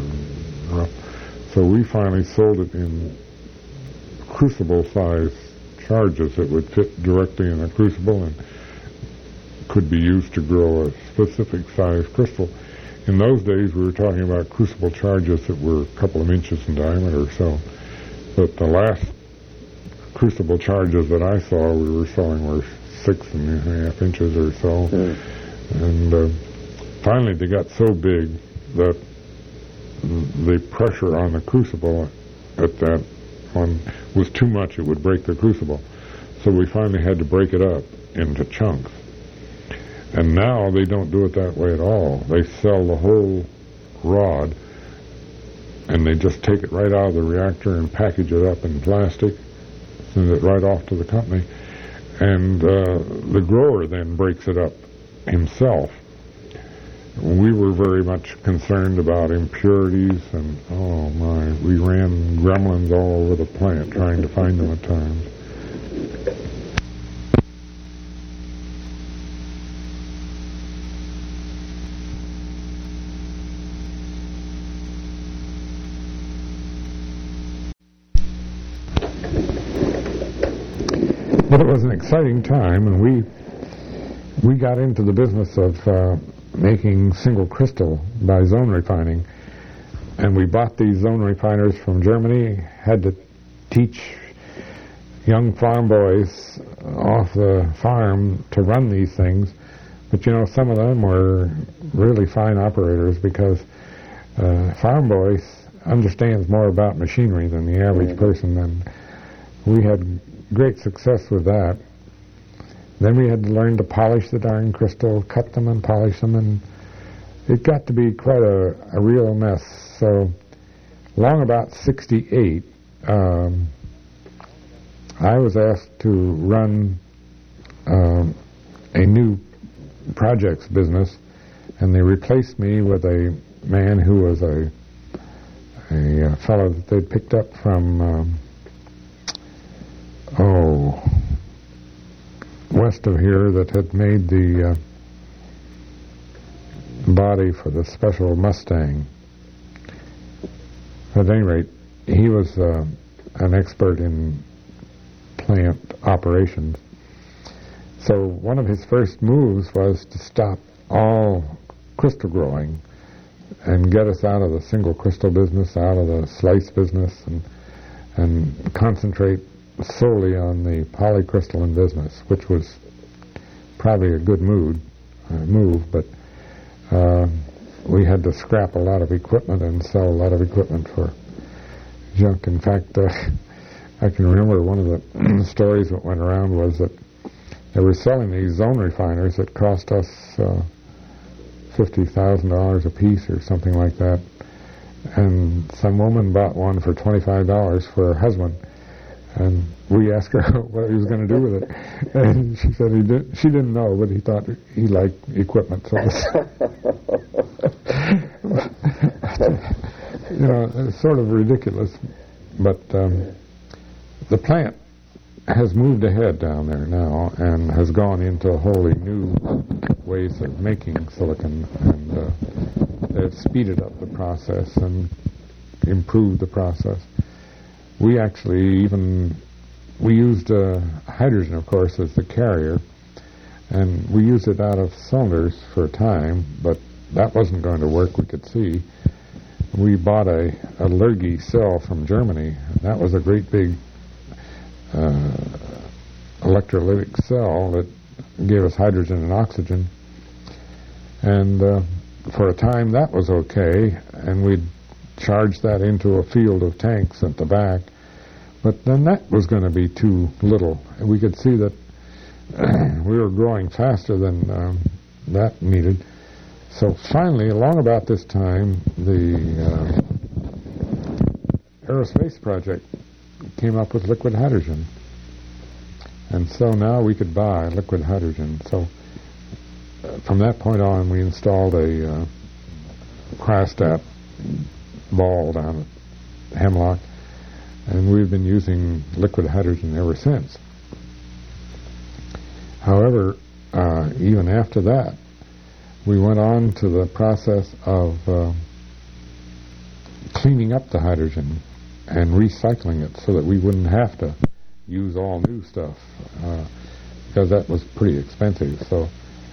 so we finally sold it in crucible-size charges that would fit directly in a crucible and could be used to grow a specific size crystal. In those days, we were talking about crucible charges that were a couple of inches in diameter or so. But the last crucible charges that I saw we were selling were 6.5 inches or so. And finally they got so big that the pressure on the crucible at that one was too much. It would break the crucible. So we finally had to break it up into chunks. And now they don't do it that way at all. They sell the whole rod, and they just take it right out of the reactor and package it up in plastic, send it right off to the company, and the grower then breaks it up himself. We were very much concerned about impurities, and oh my, we ran gremlins all over the plant trying to find them at times. But it was an exciting time, and we got into the business of making single crystal by zone refining, and we bought these zone refiners from Germany, had to teach young farm boys off the farm to run these things, but you know, some of them were really fine operators, because farm boys understands more about machinery than the average person, and we had great success with that. Then we had to learn to polish the darn crystal, cut them and polish them, and it got to be quite a real mess. So, along about 68, I was asked to run a new projects business, and they replaced me with a man who was a fellow that they'd picked up from west of here, that had made the body for the special Mustang. At any rate, he was an expert in plant operations. So one of his first moves was to stop all crystal growing and get us out of the single crystal business, out of the slice business, and concentrate solely on the polycrystalline business, which was probably a good move, but we had to scrap a lot of equipment and sell a lot of equipment for junk. In fact, I can remember one of the stories that went around was that they were selling these zone refiners that cost us $50,000 a piece or something like that, and some woman bought one for $25 for her husband, and we asked her what he was going to do with it, and she said she didn't know, but he thought he liked equipment. So you know, it's sort of ridiculous, but the plant has moved ahead down there now and has gone into wholly new ways of making silicon, and they've speeded up the process and improved the process. We actually we used hydrogen, of course, as the carrier, and we used it out of cylinders for a time, but that wasn't going to work, we could see. We bought a Lurgi cell from Germany, and that was a great big electrolytic cell that gave us hydrogen and oxygen, and for a time that was okay, and we'd charge that into a field of tanks at the back, but then that was going to be too little. We could see that we were growing faster than that needed. So finally, along about this time, the aerospace project came up with liquid hydrogen. And so now we could buy liquid hydrogen. So from that point on, we installed a cryostat ball down at Hemlock, and we've been using liquid hydrogen ever since. However, even after that, we went on to the process of cleaning up the hydrogen and recycling it so that we wouldn't have to use all new stuff, because that was pretty expensive. So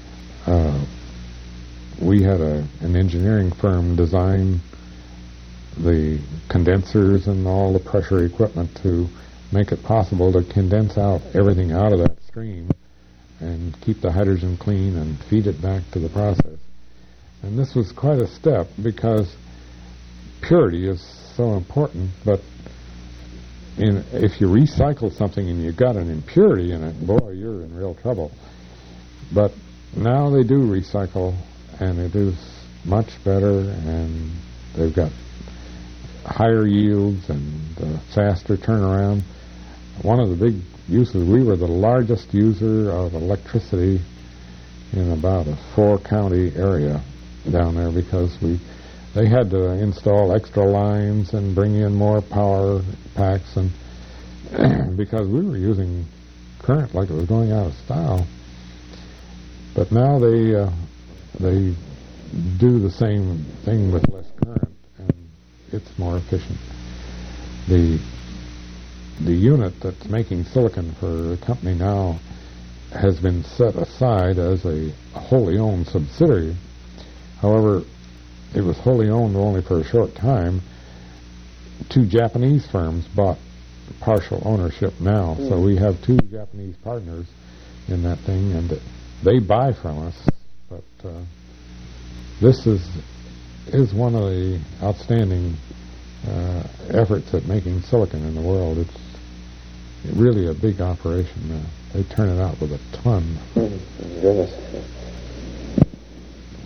we had an engineering firm design the condensers and all the pressure equipment to make it possible to condense out everything out of that stream and keep the hydrogen clean and feed it back to the process. And this was quite a step, because purity is so important, but if you recycle something and you got an impurity in it, boy, you're in real trouble. But now they do recycle, and it is much better, and they've got higher yields and faster turnaround. One of the big uses, we were the largest user of electricity in about a 4-county area down there, because they had to install extra lines and bring in more power packs, and because we were using current like it was going out of style. But now they do the same thing with less current, and it's more efficient. The unit that's making silicon for the company now has been set aside as a wholly owned subsidiary. However, it was wholly owned only for a short time. 2 Japanese firms bought partial ownership now, so we have 2 Japanese partners in that thing, and they buy from us. But this is one of the outstanding efforts at making silicon in the world. It's really a big operation. They turn it out with a ton. Goodness.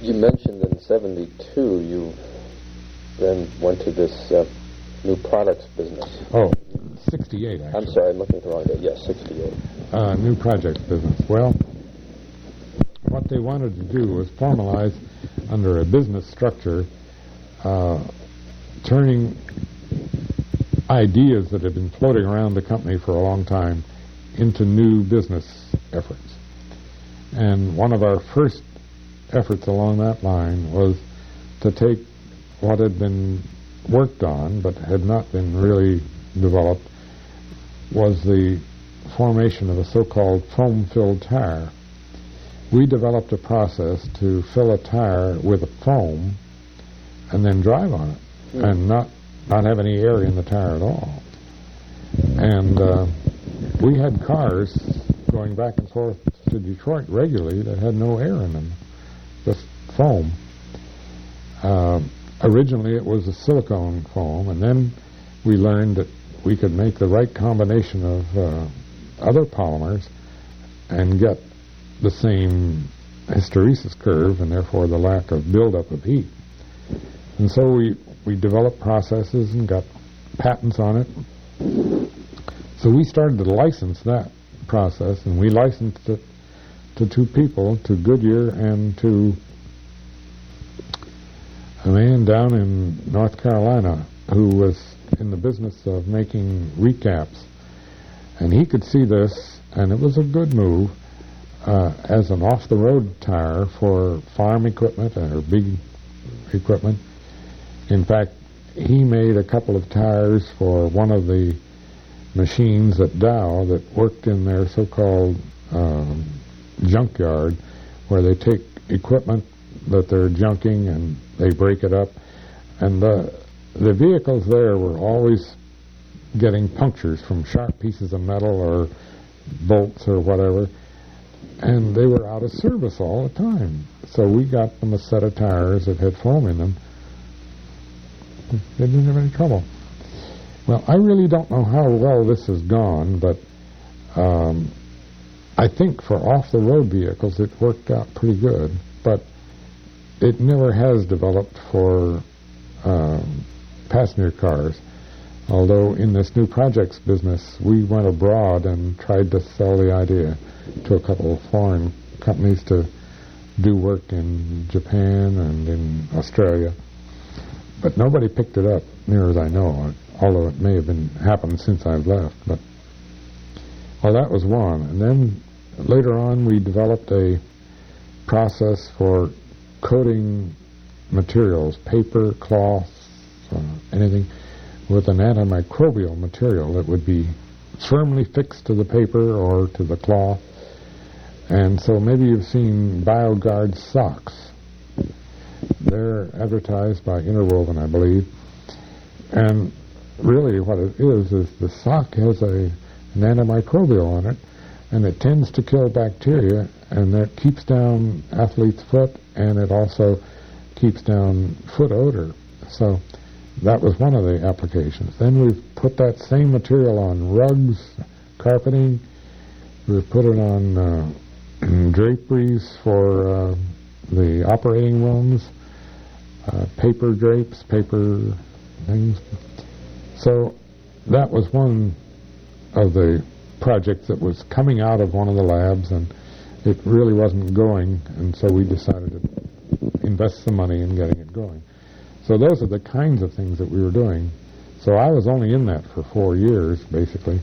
You mentioned in '72 you then went to this new products business. Oh, 68, actually. I'm sorry, I'm looking at the wrong date. Yes, 68. New projects business. Well, what they wanted to do was formalize under a business structure, turning ideas that had been floating around the company for a long time into new business efforts. And one of our first efforts along that line was to take what had been worked on but had not been really developed, was the formation of a so-called foam-filled tire. We developed a process to fill a tire with a foam and then drive on it and not have any air in the tire at all. And we had cars going back and forth to Detroit regularly that had no air in them, just foam. Originally it was a silicone foam, and then we learned that we could make the right combination of other polymers and get the same hysteresis curve and therefore the lack of buildup of heat. And so we developed processes and got patents on it. So we started to license that process, and we licensed it to two people, to Goodyear and to a man down in North Carolina who was in the business of making recaps. And he could see this, and it was a good move, as an off-the-road tire for farm equipment or big equipment. In fact, he made a couple of tires for one of the machines at Dow that worked in their so-called junkyard, where they take equipment that they're junking and they break it up. And the vehicles there were always getting punctures from sharp pieces of metal or bolts or whatever, and they were out of service all the time. So we got them a set of tires that had foam in them. They didn't have any trouble. Well, I really don't know how well this has gone, but I think for off-the-road vehicles it worked out pretty good, but it never has developed for passenger cars. Although in this new projects business, we went abroad and tried to sell the idea to a couple of foreign companies to do work in Japan and in Australia. But nobody picked it up, near as I know, although it may have happened since I've left. But well, that was one. And then later on, we developed a process for coating materials, paper, cloth, anything, with an antimicrobial material that would be firmly fixed to the paper or to the cloth. And so maybe you've seen BioGuard socks. They're advertised by Interwoven, I believe. And really what it is the sock has an antimicrobial on it, and it tends to kill bacteria, and that keeps down athlete's foot, and it also keeps down foot odor. So that was one of the applications. Then we've put that same material on rugs, carpeting. We've put it on draperies for the operating rooms, paper drapes, paper things. So that was one of the projects that was coming out of one of the labs, and it really wasn't going, and so we decided to invest some money in getting it going. So those are the kinds of things that we were doing. So I was only in that for 4 years, basically.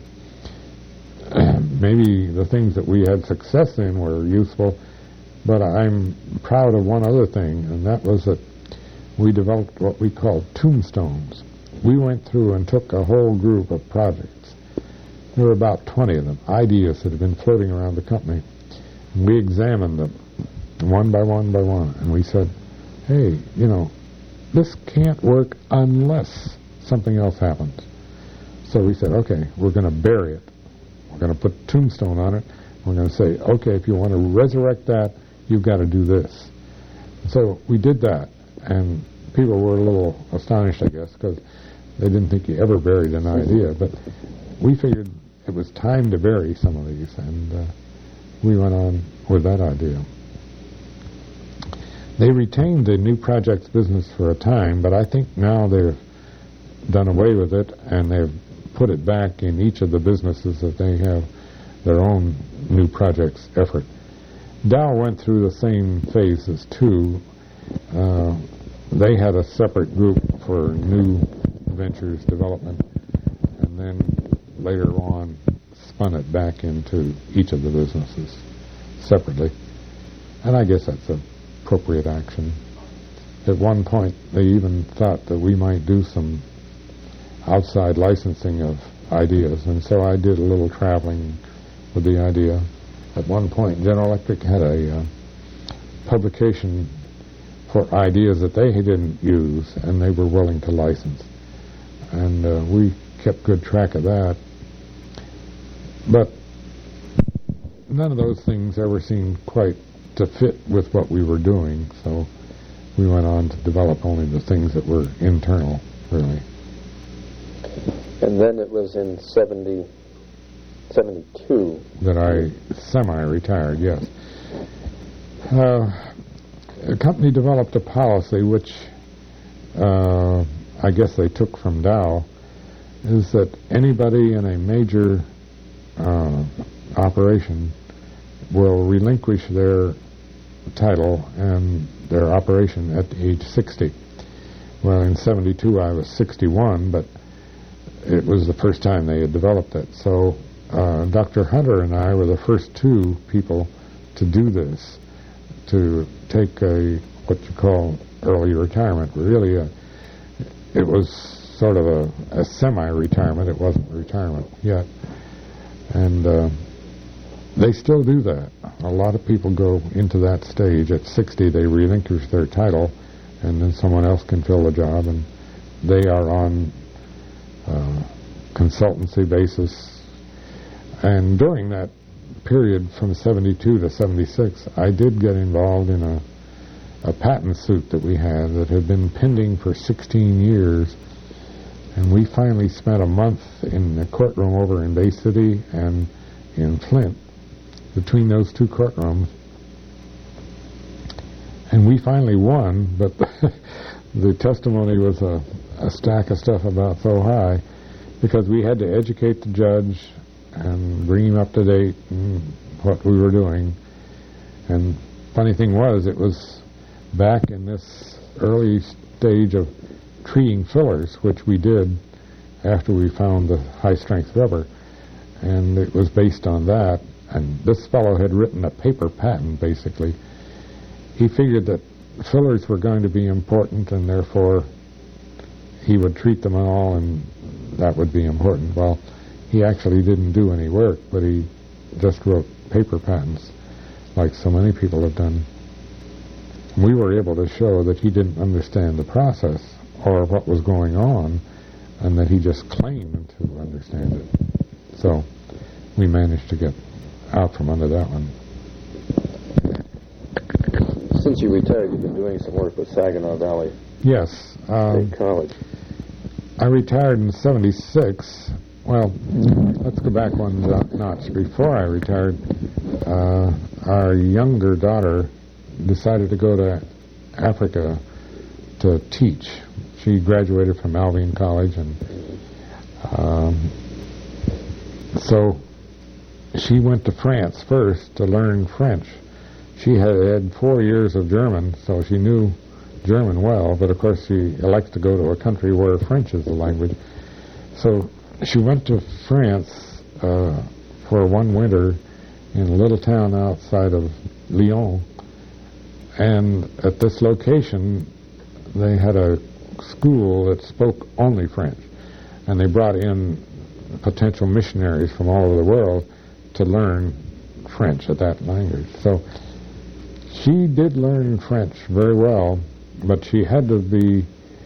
Maybe the things that we had success in were useful, but I'm proud of one other thing, and that was that we developed what we called tombstones. We went through and took a whole group of projects. There were about 20 of them, ideas that had been floating around the company. And we examined them one by one by one, and we said, hey, this can't work unless something else happens. So we said, okay, we're going to bury it. We're going to put a tombstone on it. We're going to say, okay, if you want to resurrect that, you've got to do this. So we did that, and people were a little astonished, I guess, because they didn't think you ever buried an idea. But we figured it was time to bury some of these, and we went on with that idea. They retained the new projects business for a time, but I think now they've done away with it, and they've put it back in each of the businesses that they have their own new projects effort. Dow went through the same phases too. They had a separate group for new ventures development, and then later on spun it back into each of the businesses separately. And I guess that's an appropriate action. At one point, they even thought that we might do some outside licensing of ideas, and so I did a little traveling with the idea. At one point, General Electric had a publication for ideas that they didn't use, and they were willing to license. And we kept good track of that. But none of those things ever seemed quite to fit with what we were doing, so we went on to develop only the things that were internal, really. And then it was in 72 that I semi-retired, yes. The company developed a policy which I guess they took from Dow, is that anybody in a major operation will relinquish their title and their operation at age 60. Well, in 72 I was 61, but it was the first time they had developed it. So Dr. Hunter and I were the first two people to do this, to take what you call early retirement. Really, it was sort of a semi-retirement. It wasn't retirement yet. And they still do that. A lot of people go into that stage. At 60, they relinquish their title, and then someone else can fill the job, and they are on consultancy basis. And during that period from 72 to 76, I did get involved in a patent suit that we had that had been pending for 16 years, and we finally spent a month in the courtroom over in Bay City and in Flint, between those two courtrooms, and we finally won, but the testimony was a stack of stuff about so high, because we had to educate the judge and bring him up to date in what we were doing. And funny thing was, it was back in this early stage of treating fillers, which we did after we found the high-strength rubber, and it was based on that. And this fellow had written a paper patent, basically. He figured that fillers were going to be important, and therefore he would treat them all, and that would be important. Well, he actually didn't do any work, but he just wrote paper patents, like so many people have done. We were able to show that he didn't understand the process or what was going on, and that he just claimed to understand it. So we managed to get out from under that one. Since you retired, you've been doing some work with Saginaw Valley Yes. State College. I retired in 76. Well, let's go back one notch. Before I retired, our younger daughter decided to go to Africa to teach. She graduated from Albion College, and so she went to France first to learn French. She had 4 years of German, so she knew German well, but of course she elects to go to a country where French is the language. So she went to France for one winter in a little town outside of Lyon, and at this location they had a school that spoke only French, and they brought in potential missionaries from all over the world to learn French at that language. So she did learn French very well, but she had to be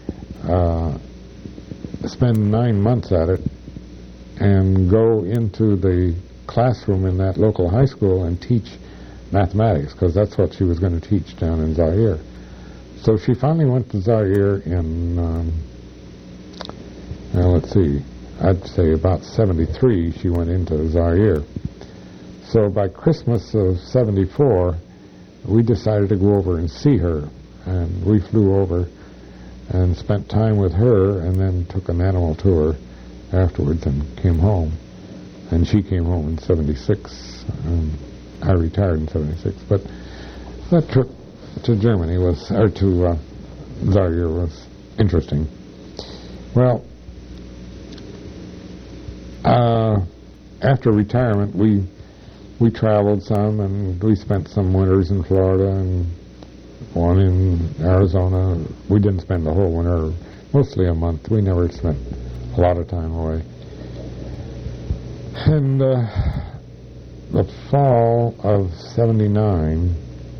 spend 9 months at it and go into the classroom in that local high school and teach mathematics, because that's what she was going to teach down in Zaire. So she finally went to Zaire in, let's see, I'd say about 73 she went into Zaire. So by Christmas of 74, we decided to go over and see her. And we flew over and spent time with her, and then took an animal tour afterwards and came home. And she came home in 76. I retired in 76. But that trip to Germany was, or to Zaire was interesting. Well, after retirement, we traveled some, and we spent some winters in Florida and one in Arizona. We didn't spend the whole winter, mostly a month. We never spent a lot of time away. And the fall of 79,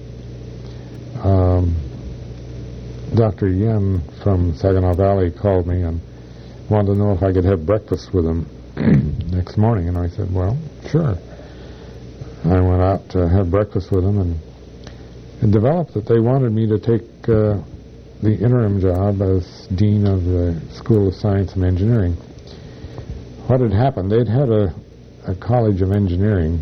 Dr. Yen from Saginaw Valley called me and wanted to know if I could have breakfast with him next morning, and I said, well, sure. I went out to have breakfast with him, and it developed that they wanted me to take the interim job as dean of the School of Science and Engineering. What had happened, they'd had a college of engineering,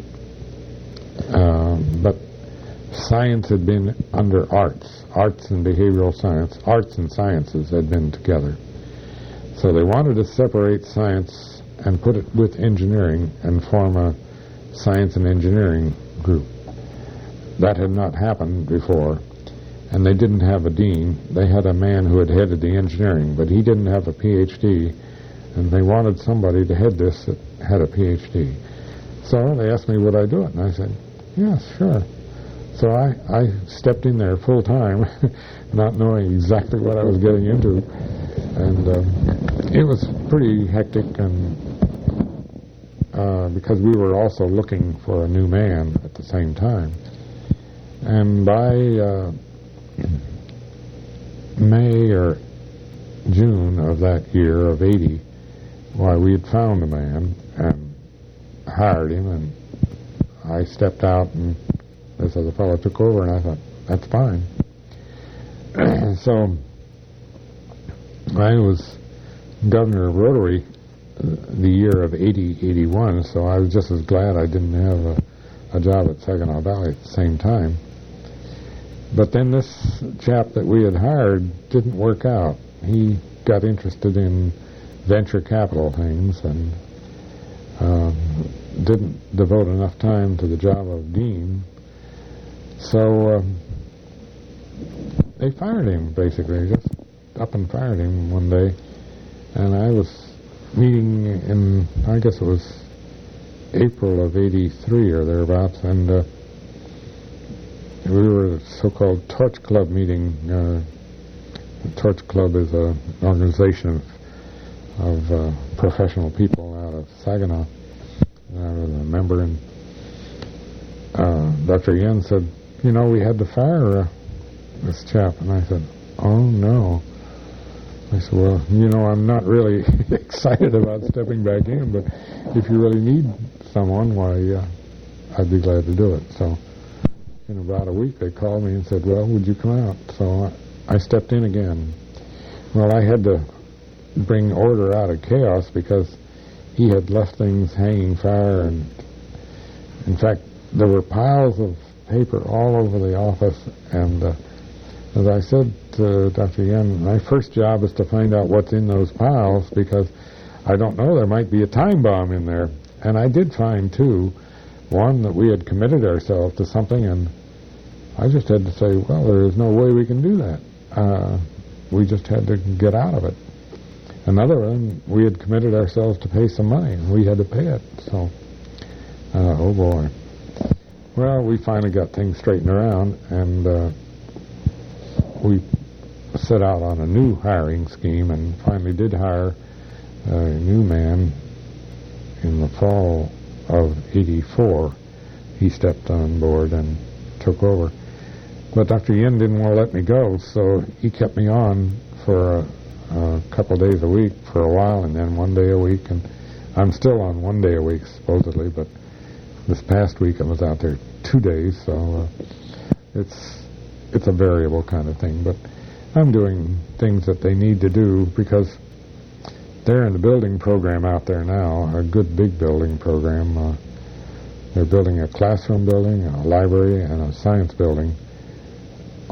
but science had been under arts and behavioral science. Arts and sciences had been together. So they wanted to separate science and put it with engineering and form a science and engineering group. That had not happened before, and they didn't have a dean. They had a man who had headed the engineering, but he didn't have a PhD, and they wanted somebody to head this that had a PhD. So they asked me would I do it, and I said, yes, sure. So I stepped in there full time, not knowing exactly what I was getting into, and it was pretty hectic, and because we were also looking for a new man at the same time. And by May or June of that year of 80, why, we had found a man and hired him, and I stepped out, and this other fellow took over, and I thought, that's fine. So I was governor of Rotary the year of 80-81, so I was just as glad I didn't have a job at Saginaw Valley at the same time. But then this chap that we had hired didn't work out. He got interested in venture capital things and didn't devote enough time to the job of dean. So they fired him, basically, just up and fired him one day. And I was meeting in, I guess it was April of 83 or thereabouts, and we were at a so-called Torch Club meeting. The Torch Club is an organization of professional people out of Saginaw. And I was a member, and Dr. Yen said, you know, we had to fire this chap. And I said, oh, no. I said, well, you know, I'm not really excited about stepping back in, but if you really need someone, why, I'd be glad to do it. So in about a week, they called me and said, well, would you come out? So I stepped in again. Well, I had to bring order out of chaos because he had left things hanging fire, and in fact, there were piles of paper all over the office, and as I said to Dr. Yen, my first job is to find out what's in those piles, because I don't know, there might be a time bomb in there. And I did find two. One, that we had committed ourselves to something, and I just had to say, well, there is no way we can do that. We just had to get out of it. Another one, we had committed ourselves to pay some money, and we had to pay it. So, oh boy. Well, we finally got things straightened around, and we set out on a new hiring scheme, and finally did hire a new man in the fall of 84. He stepped on board and took over. But Dr. Yen didn't want to let me go, so he kept me on for a couple days a week for a while, and then 1 day a week. And I'm still on 1 day a week, supposedly, but this past week I was out there 2 days, so it's a variable kind of thing. But I'm doing things that they need to do because they're in the building program out there now, a good big building program. They're building a classroom building, a library, and a science building,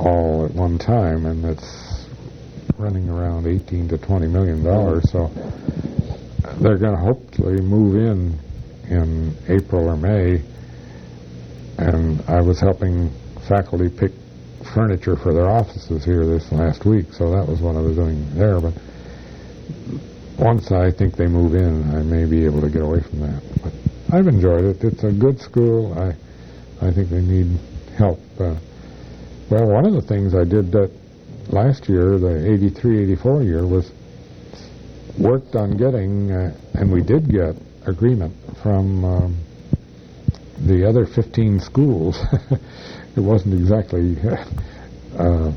all at one time, and it's running around $18 to $20 million. So they're going to hopefully move in April or May. And I was helping faculty pick furniture for their offices here this last week, so that was what I was doing there. But once I think they move in, I may be able to get away from that. But I've enjoyed it. It's a good school. I think they need help. Well, one of the things I did that last year, the 83-84 year, was worked on getting, and we did get agreement from the other 15 schools. It wasn't exactly a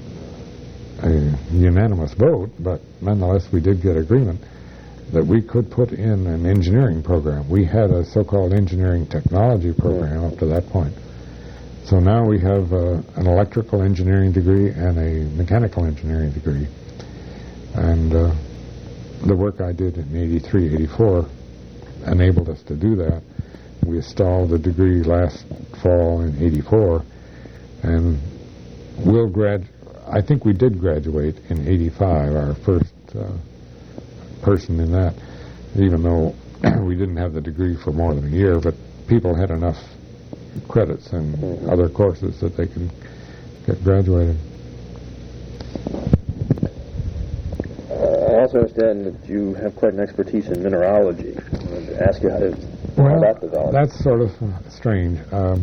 unanimous vote, but nonetheless we did get agreement that we could put in an engineering program. We had a so-called engineering technology program up to that point. So now we have an electrical engineering degree and a mechanical engineering degree. And the work I did in 83, 84 enabled us to do that. We installed the degree last fall in 84, and I think we did graduate in 85, our first person in that, even though we didn't have the degree for more than a year, but people had enough credits and other courses that they can get graduated. I also understand that you have quite an expertise in mineralogy. I wanted to ask you how that developed. That's sort of strange.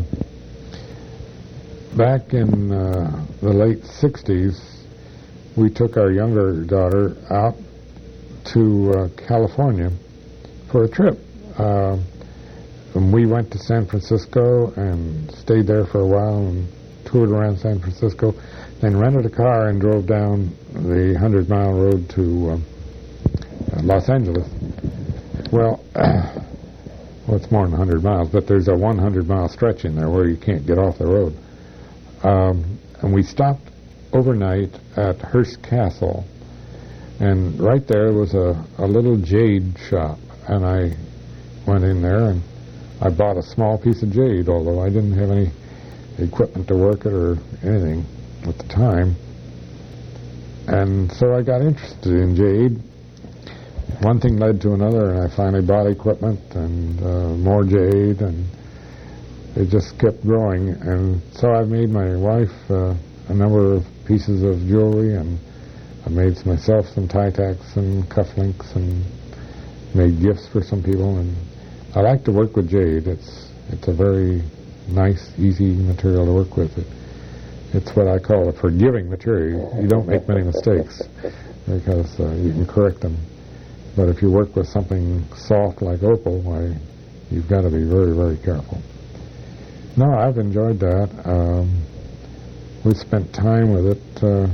Back in the late 60s, we took our younger daughter out to California for a trip. And we went to San Francisco and stayed there for a while and toured around San Francisco, then rented a car and drove down the 100-mile road to Los Angeles. Well, it's more than 100 miles, but there's a 100-mile stretch in there where you can't get off the road. And we stopped overnight at Hearst Castle, and right there was a little jade shop, and I went in there and I bought a small piece of jade, although I didn't have any equipment to work it or anything at the time. And so I got interested in jade. One thing led to another, and I finally bought equipment and more jade, and it just kept growing. And so I made my wife a number of pieces of jewelry, and I made myself some tie-tacks and cufflinks and made gifts for some people. And I like to work with jade. It's a very nice, easy material to work with. It's what I call a forgiving material. You don't make many mistakes because you can correct them. But if you work with something soft like opal, why, you've got to be very, very careful. No, I've enjoyed that. We spent time with it.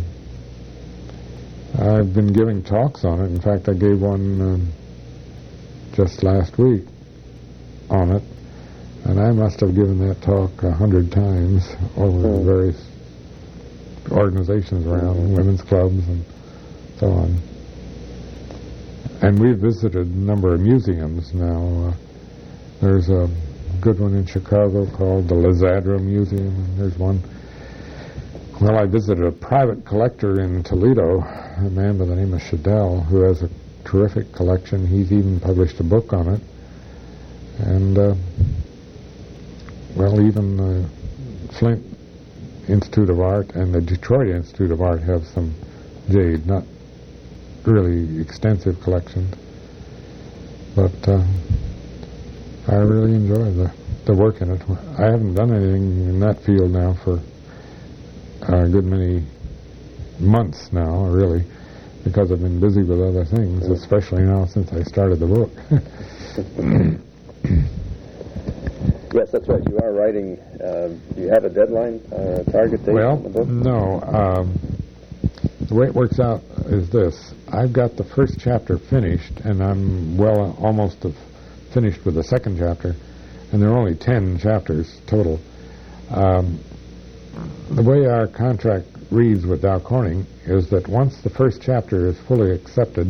I've been giving talks on it. In fact, I gave one just last week on it, and I must have given that talk 100 times over various organizations around, women's clubs and so on. And we've visited a number of museums now. There's a good one in Chicago called the Lazadra Museum, and there's one. Well, I visited a private collector in Toledo, a man by the name of Shadell, who has a terrific collection. He's even published a book on it. And, well, even the Flint Institute of Art and the Detroit Institute of Art have some jade, not really extensive collections. But I really enjoy the work in it. I haven't done anything in that field now for a good many months now, really, because I've been busy with other things, especially now since I started the book. Yes, that's right. You are writing. Do you have a deadline, target date on the book? No. The way it works out is this. I've got the first chapter finished, and I'm almost finished with the second chapter, and there are only 10 chapters total. The way our contract reads with Dow Corning is that once the first chapter is fully accepted,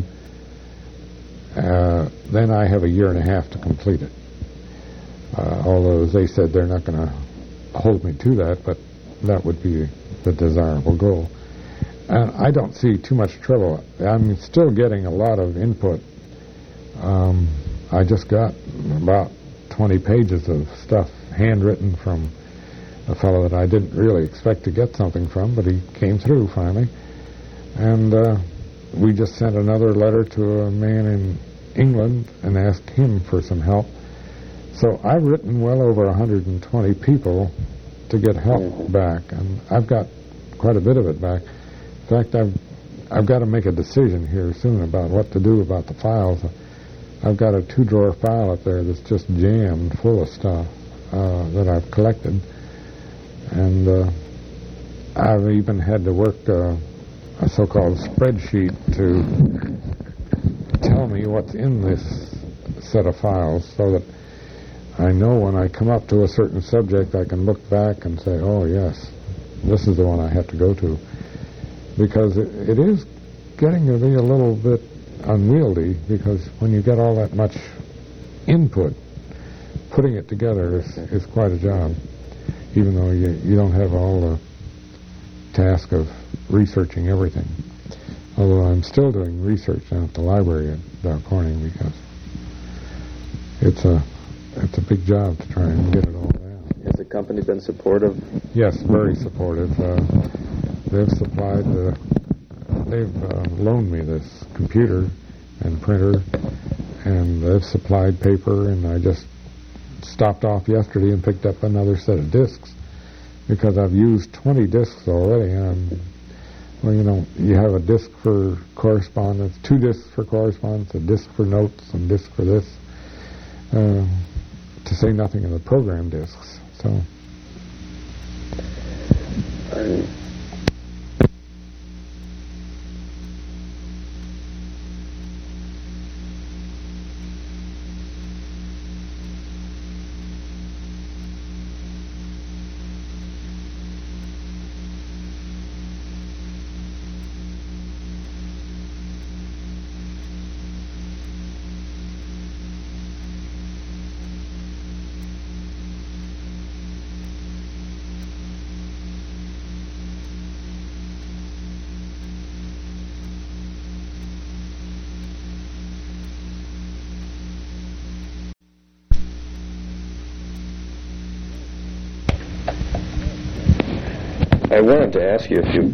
then I have a year and a half to complete it. Although, as they said, they're not going to hold me to that, but that would be the desirable goal. And I don't see too much trouble. I'm still getting a lot of input. I just got about 20 pages of stuff handwritten from a fellow that I didn't really expect to get something from, but he came through finally. And we just sent another letter to a man in England and asked him for some help. So I've written well over 120 people to get help back, and I've got quite a bit of it back. In fact, I've got to make a decision here soon about what to do about the files. I've got a 2-drawer file up there that's just jammed full of stuff that I've collected, and I've even had to work a so-called spreadsheet to tell me what's in this set of files, so that I know when I come up to a certain subject I can look back and say, oh yes, this is the one I have to go to. Because it is getting to be a little bit unwieldy, because when you get all that much input, putting it together is quite a job, even though you don't have all the task of researching everything. Although I'm still doing research down at the library at Dow Corning, because it's a big job to try and get it all down. Has the company been supportive? Yes, very supportive. They've supplied, they've loaned me this computer and printer, and they've supplied paper, and I just stopped off yesterday and picked up another set of discs, because I've used 20 discs already, and well, you have a disc for correspondence, 2 discs for correspondence, a disc for notes, and a disc for this, to say nothing of the program discs. So. I wanted to ask you if you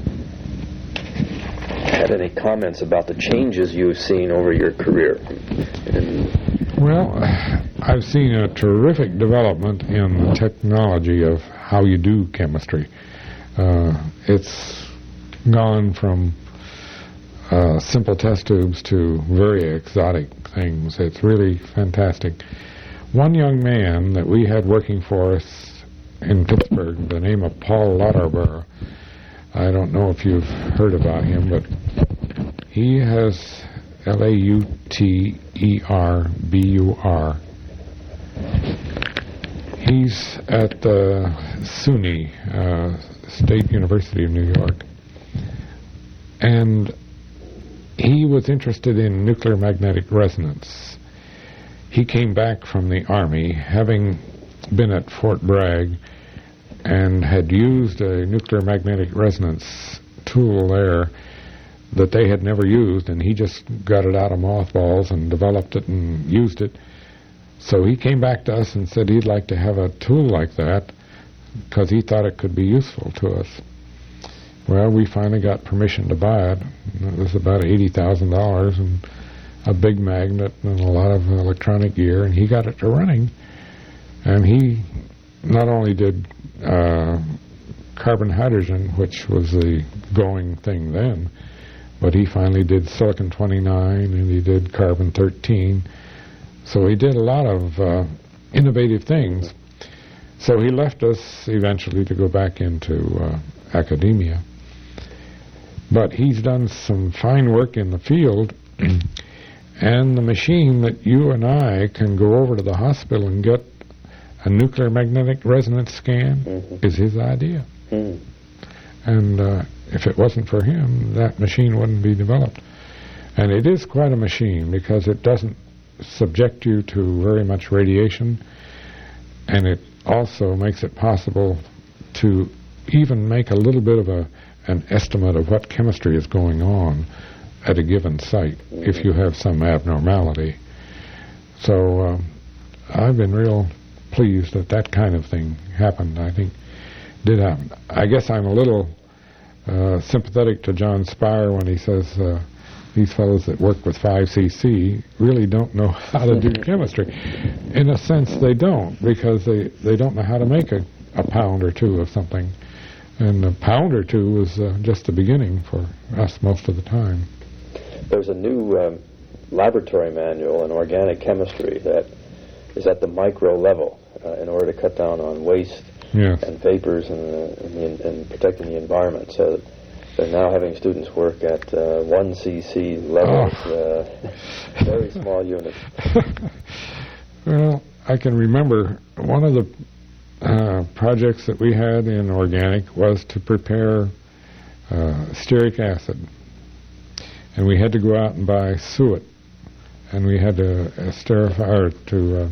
had any comments about the changes you've seen over your career. Well, I've seen a terrific development in the technology of how you do chemistry. It's gone from simple test tubes to very exotic things. It's really fantastic. One young man that we had working for us in Pittsburgh, the name of Paul Lauterbur, I don't know if you've heard about him, but he has Lauterbur. He's at the SUNY, State University of New York, and he was interested in nuclear magnetic resonance. He came back from the Army, having been at Fort Bragg, and had used a nuclear magnetic resonance tool there that they had never used, and he just got it out of mothballs and developed it and used it. So he came back to us and said he'd like to have a tool like that because he thought it could be useful to us. Well, we finally got permission to buy it. It was about $80,000 and a big magnet and a lot of electronic gear, and he got it to running. And he not only did carbon-hydrogen, which was the going thing then, but he finally did silicon-29 and he did carbon-13. So he did a lot of innovative things. So he left us eventually to go back into academia. But he's done some fine work in the field, and the machine that you and I can go over to the hospital and get a nuclear magnetic resonance scan is his idea. And if it wasn't for him, that machine wouldn't be developed. And it is quite a machine because it doesn't subject you to very much radiation, and it also makes it possible to even make a little bit of an estimate of what chemistry is going on at a given site if you have some abnormality. So I've been real pleased that kind of thing happened. I think did happen. I guess I'm a little sympathetic to John Spire when he says these fellows that work with 5cc really don't know how to do chemistry. In a sense, they don't, because they don't know how to make a pound or two of something. And a pound or two is just the beginning for us most of the time. There's a new laboratory manual in organic chemistry that is at the micro level in order to cut down on waste and vapors and protecting the environment. So they're now having students work at 1 cc levels, very small units. Well, I can remember one of the projects that we had in organic was to prepare stearic acid. And we had to go out and buy suet. And we had to esterify, or to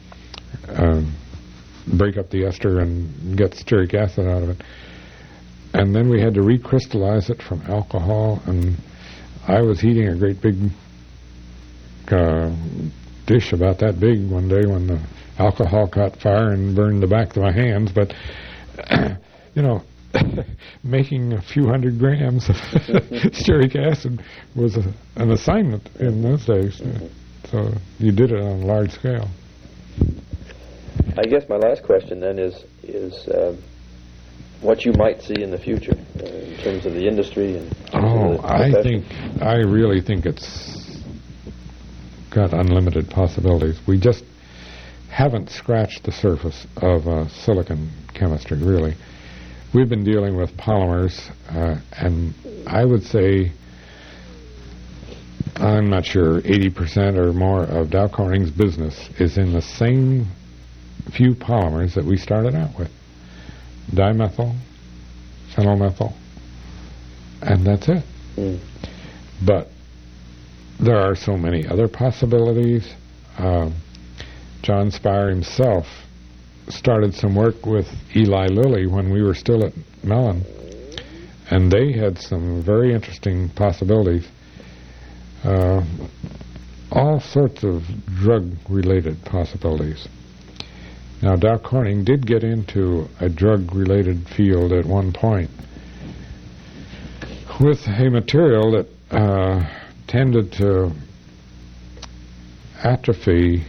break up the ester and get stearic acid out of it. And then we had to recrystallize it from alcohol. And I was heating a great big dish about that big one day when the alcohol caught fire and burned the back of my hands. But, making a few hundred grams of stearic acid was an assignment in those days. So you did it on a large scale. I guess my last question then is what you might see in the future in terms of the industry and I really think it's got unlimited possibilities. We just haven't scratched the surface of silicon chemistry, really. We've been dealing with polymers, and I would say, I'm not sure, 80% or more of Dow Corning's business is in the same few polymers that we started out with. Dimethyl, phenylmethyl, and that's it. But there are so many other possibilities. John Spire himself started some work with Eli Lilly when we were still at Mellon, and they had some very interesting possibilities. All sorts of drug-related possibilities. Now, Dow Corning did get into a drug-related field at one point with a material that tended to atrophy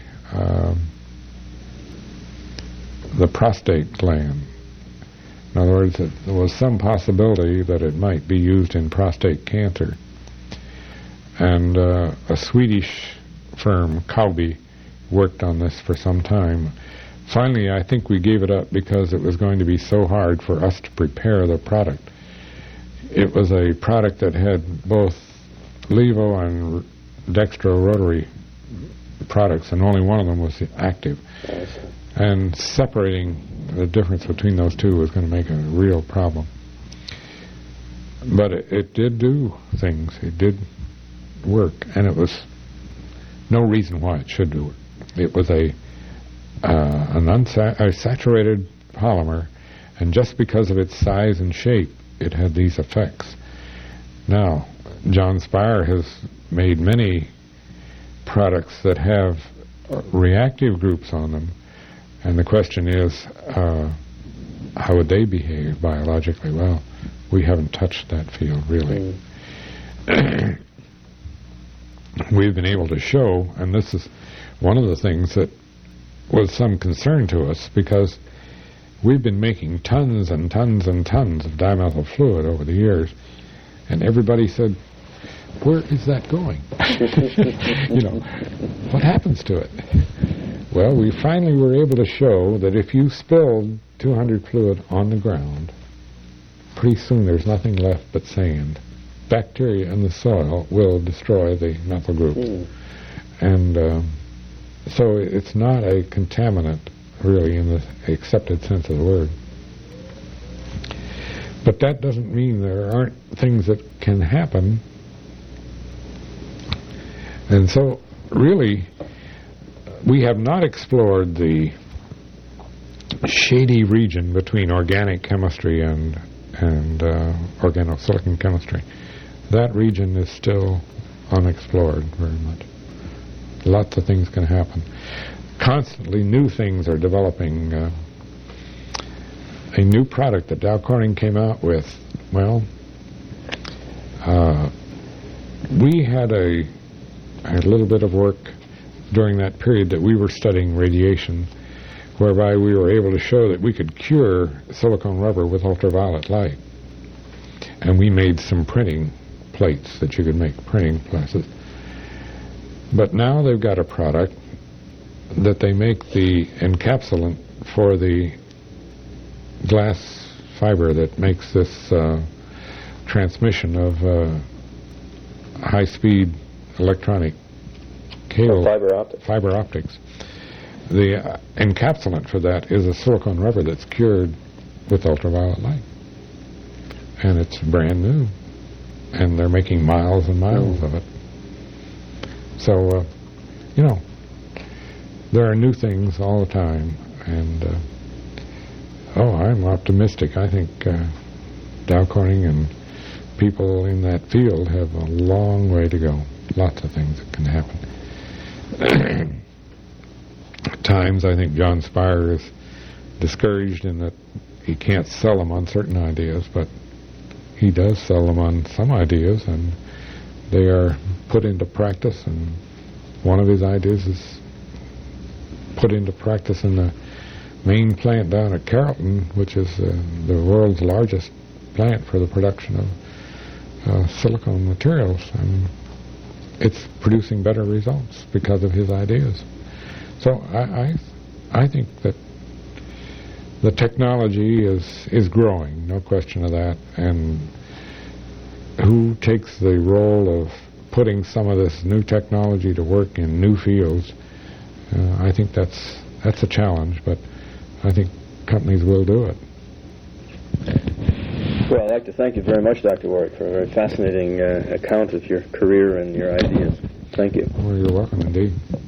the prostate gland. In other words, there was some possibility that it might be used in prostate cancer. And a Swedish firm, Kabi, worked on this for some time. Finally, I think we gave it up because it was going to be so hard for us to prepare the product. It was a product that had both levo and dextrorotary products, and only one of them was active. And separating the difference between those two was going to make a real problem. But it did do things. It did work, and it was no reason why it should do it. It was a saturated polymer, and just because of its size and shape, it had these effects. Now, John Spire has made many products that have reactive groups on them, and the question is, how would they behave biologically? Well, we haven't touched that field, really. We've been able to show, and this is one of the things that was some concern to us, because we've been making tons and tons and tons of dimethyl fluid over the years, and everybody said, where is that going? What happens to it? Well, we finally were able to show that if you spilled 200 fluid on the ground, pretty soon there's nothing left but sand. Bacteria in the soil will destroy the methyl group. And so it's not a contaminant, really, in the accepted sense of the word. But that doesn't mean there aren't things that can happen. And so, really, we have not explored the shady region between organic chemistry and organosilicon chemistry. That region is still unexplored very much. Lots of things can happen. Constantly new things are developing. A new product that Dow Corning came out with, well, we had a little bit of work during that period that we were studying radiation, whereby we were able to show that we could cure silicone rubber with ultraviolet light. And we made some printing plates that you could make, printing presses. But now they've got a product that they make the encapsulant for the glass fiber that makes this transmission of high-speed electronic cable. Fiber optics. The encapsulant for that is a silicone rubber that's cured with ultraviolet light. And it's brand new. And they're making miles and miles of it. So, there are new things all the time. And, I'm optimistic. I think Dow Corning and people in that field have a long way to go. Lots of things that can happen. At times, I think John Spire is discouraged in that he can't sell them on certain ideas, but he does sell them on some ideas, and they are put into practice, and one of his ideas is put into practice in the main plant down at Carrollton, which is the world's largest plant for the production of silicone materials, and it's producing better results because of his ideas. So I think that the technology is growing, no question of that, and who takes the role of putting some of this new technology to work in new fields, I think that's a challenge, but I think companies will do it. Well, I'd like to thank you very much, Dr. Warwick, for a very fascinating account of your career and your ideas. Thank you. Well, you're welcome indeed.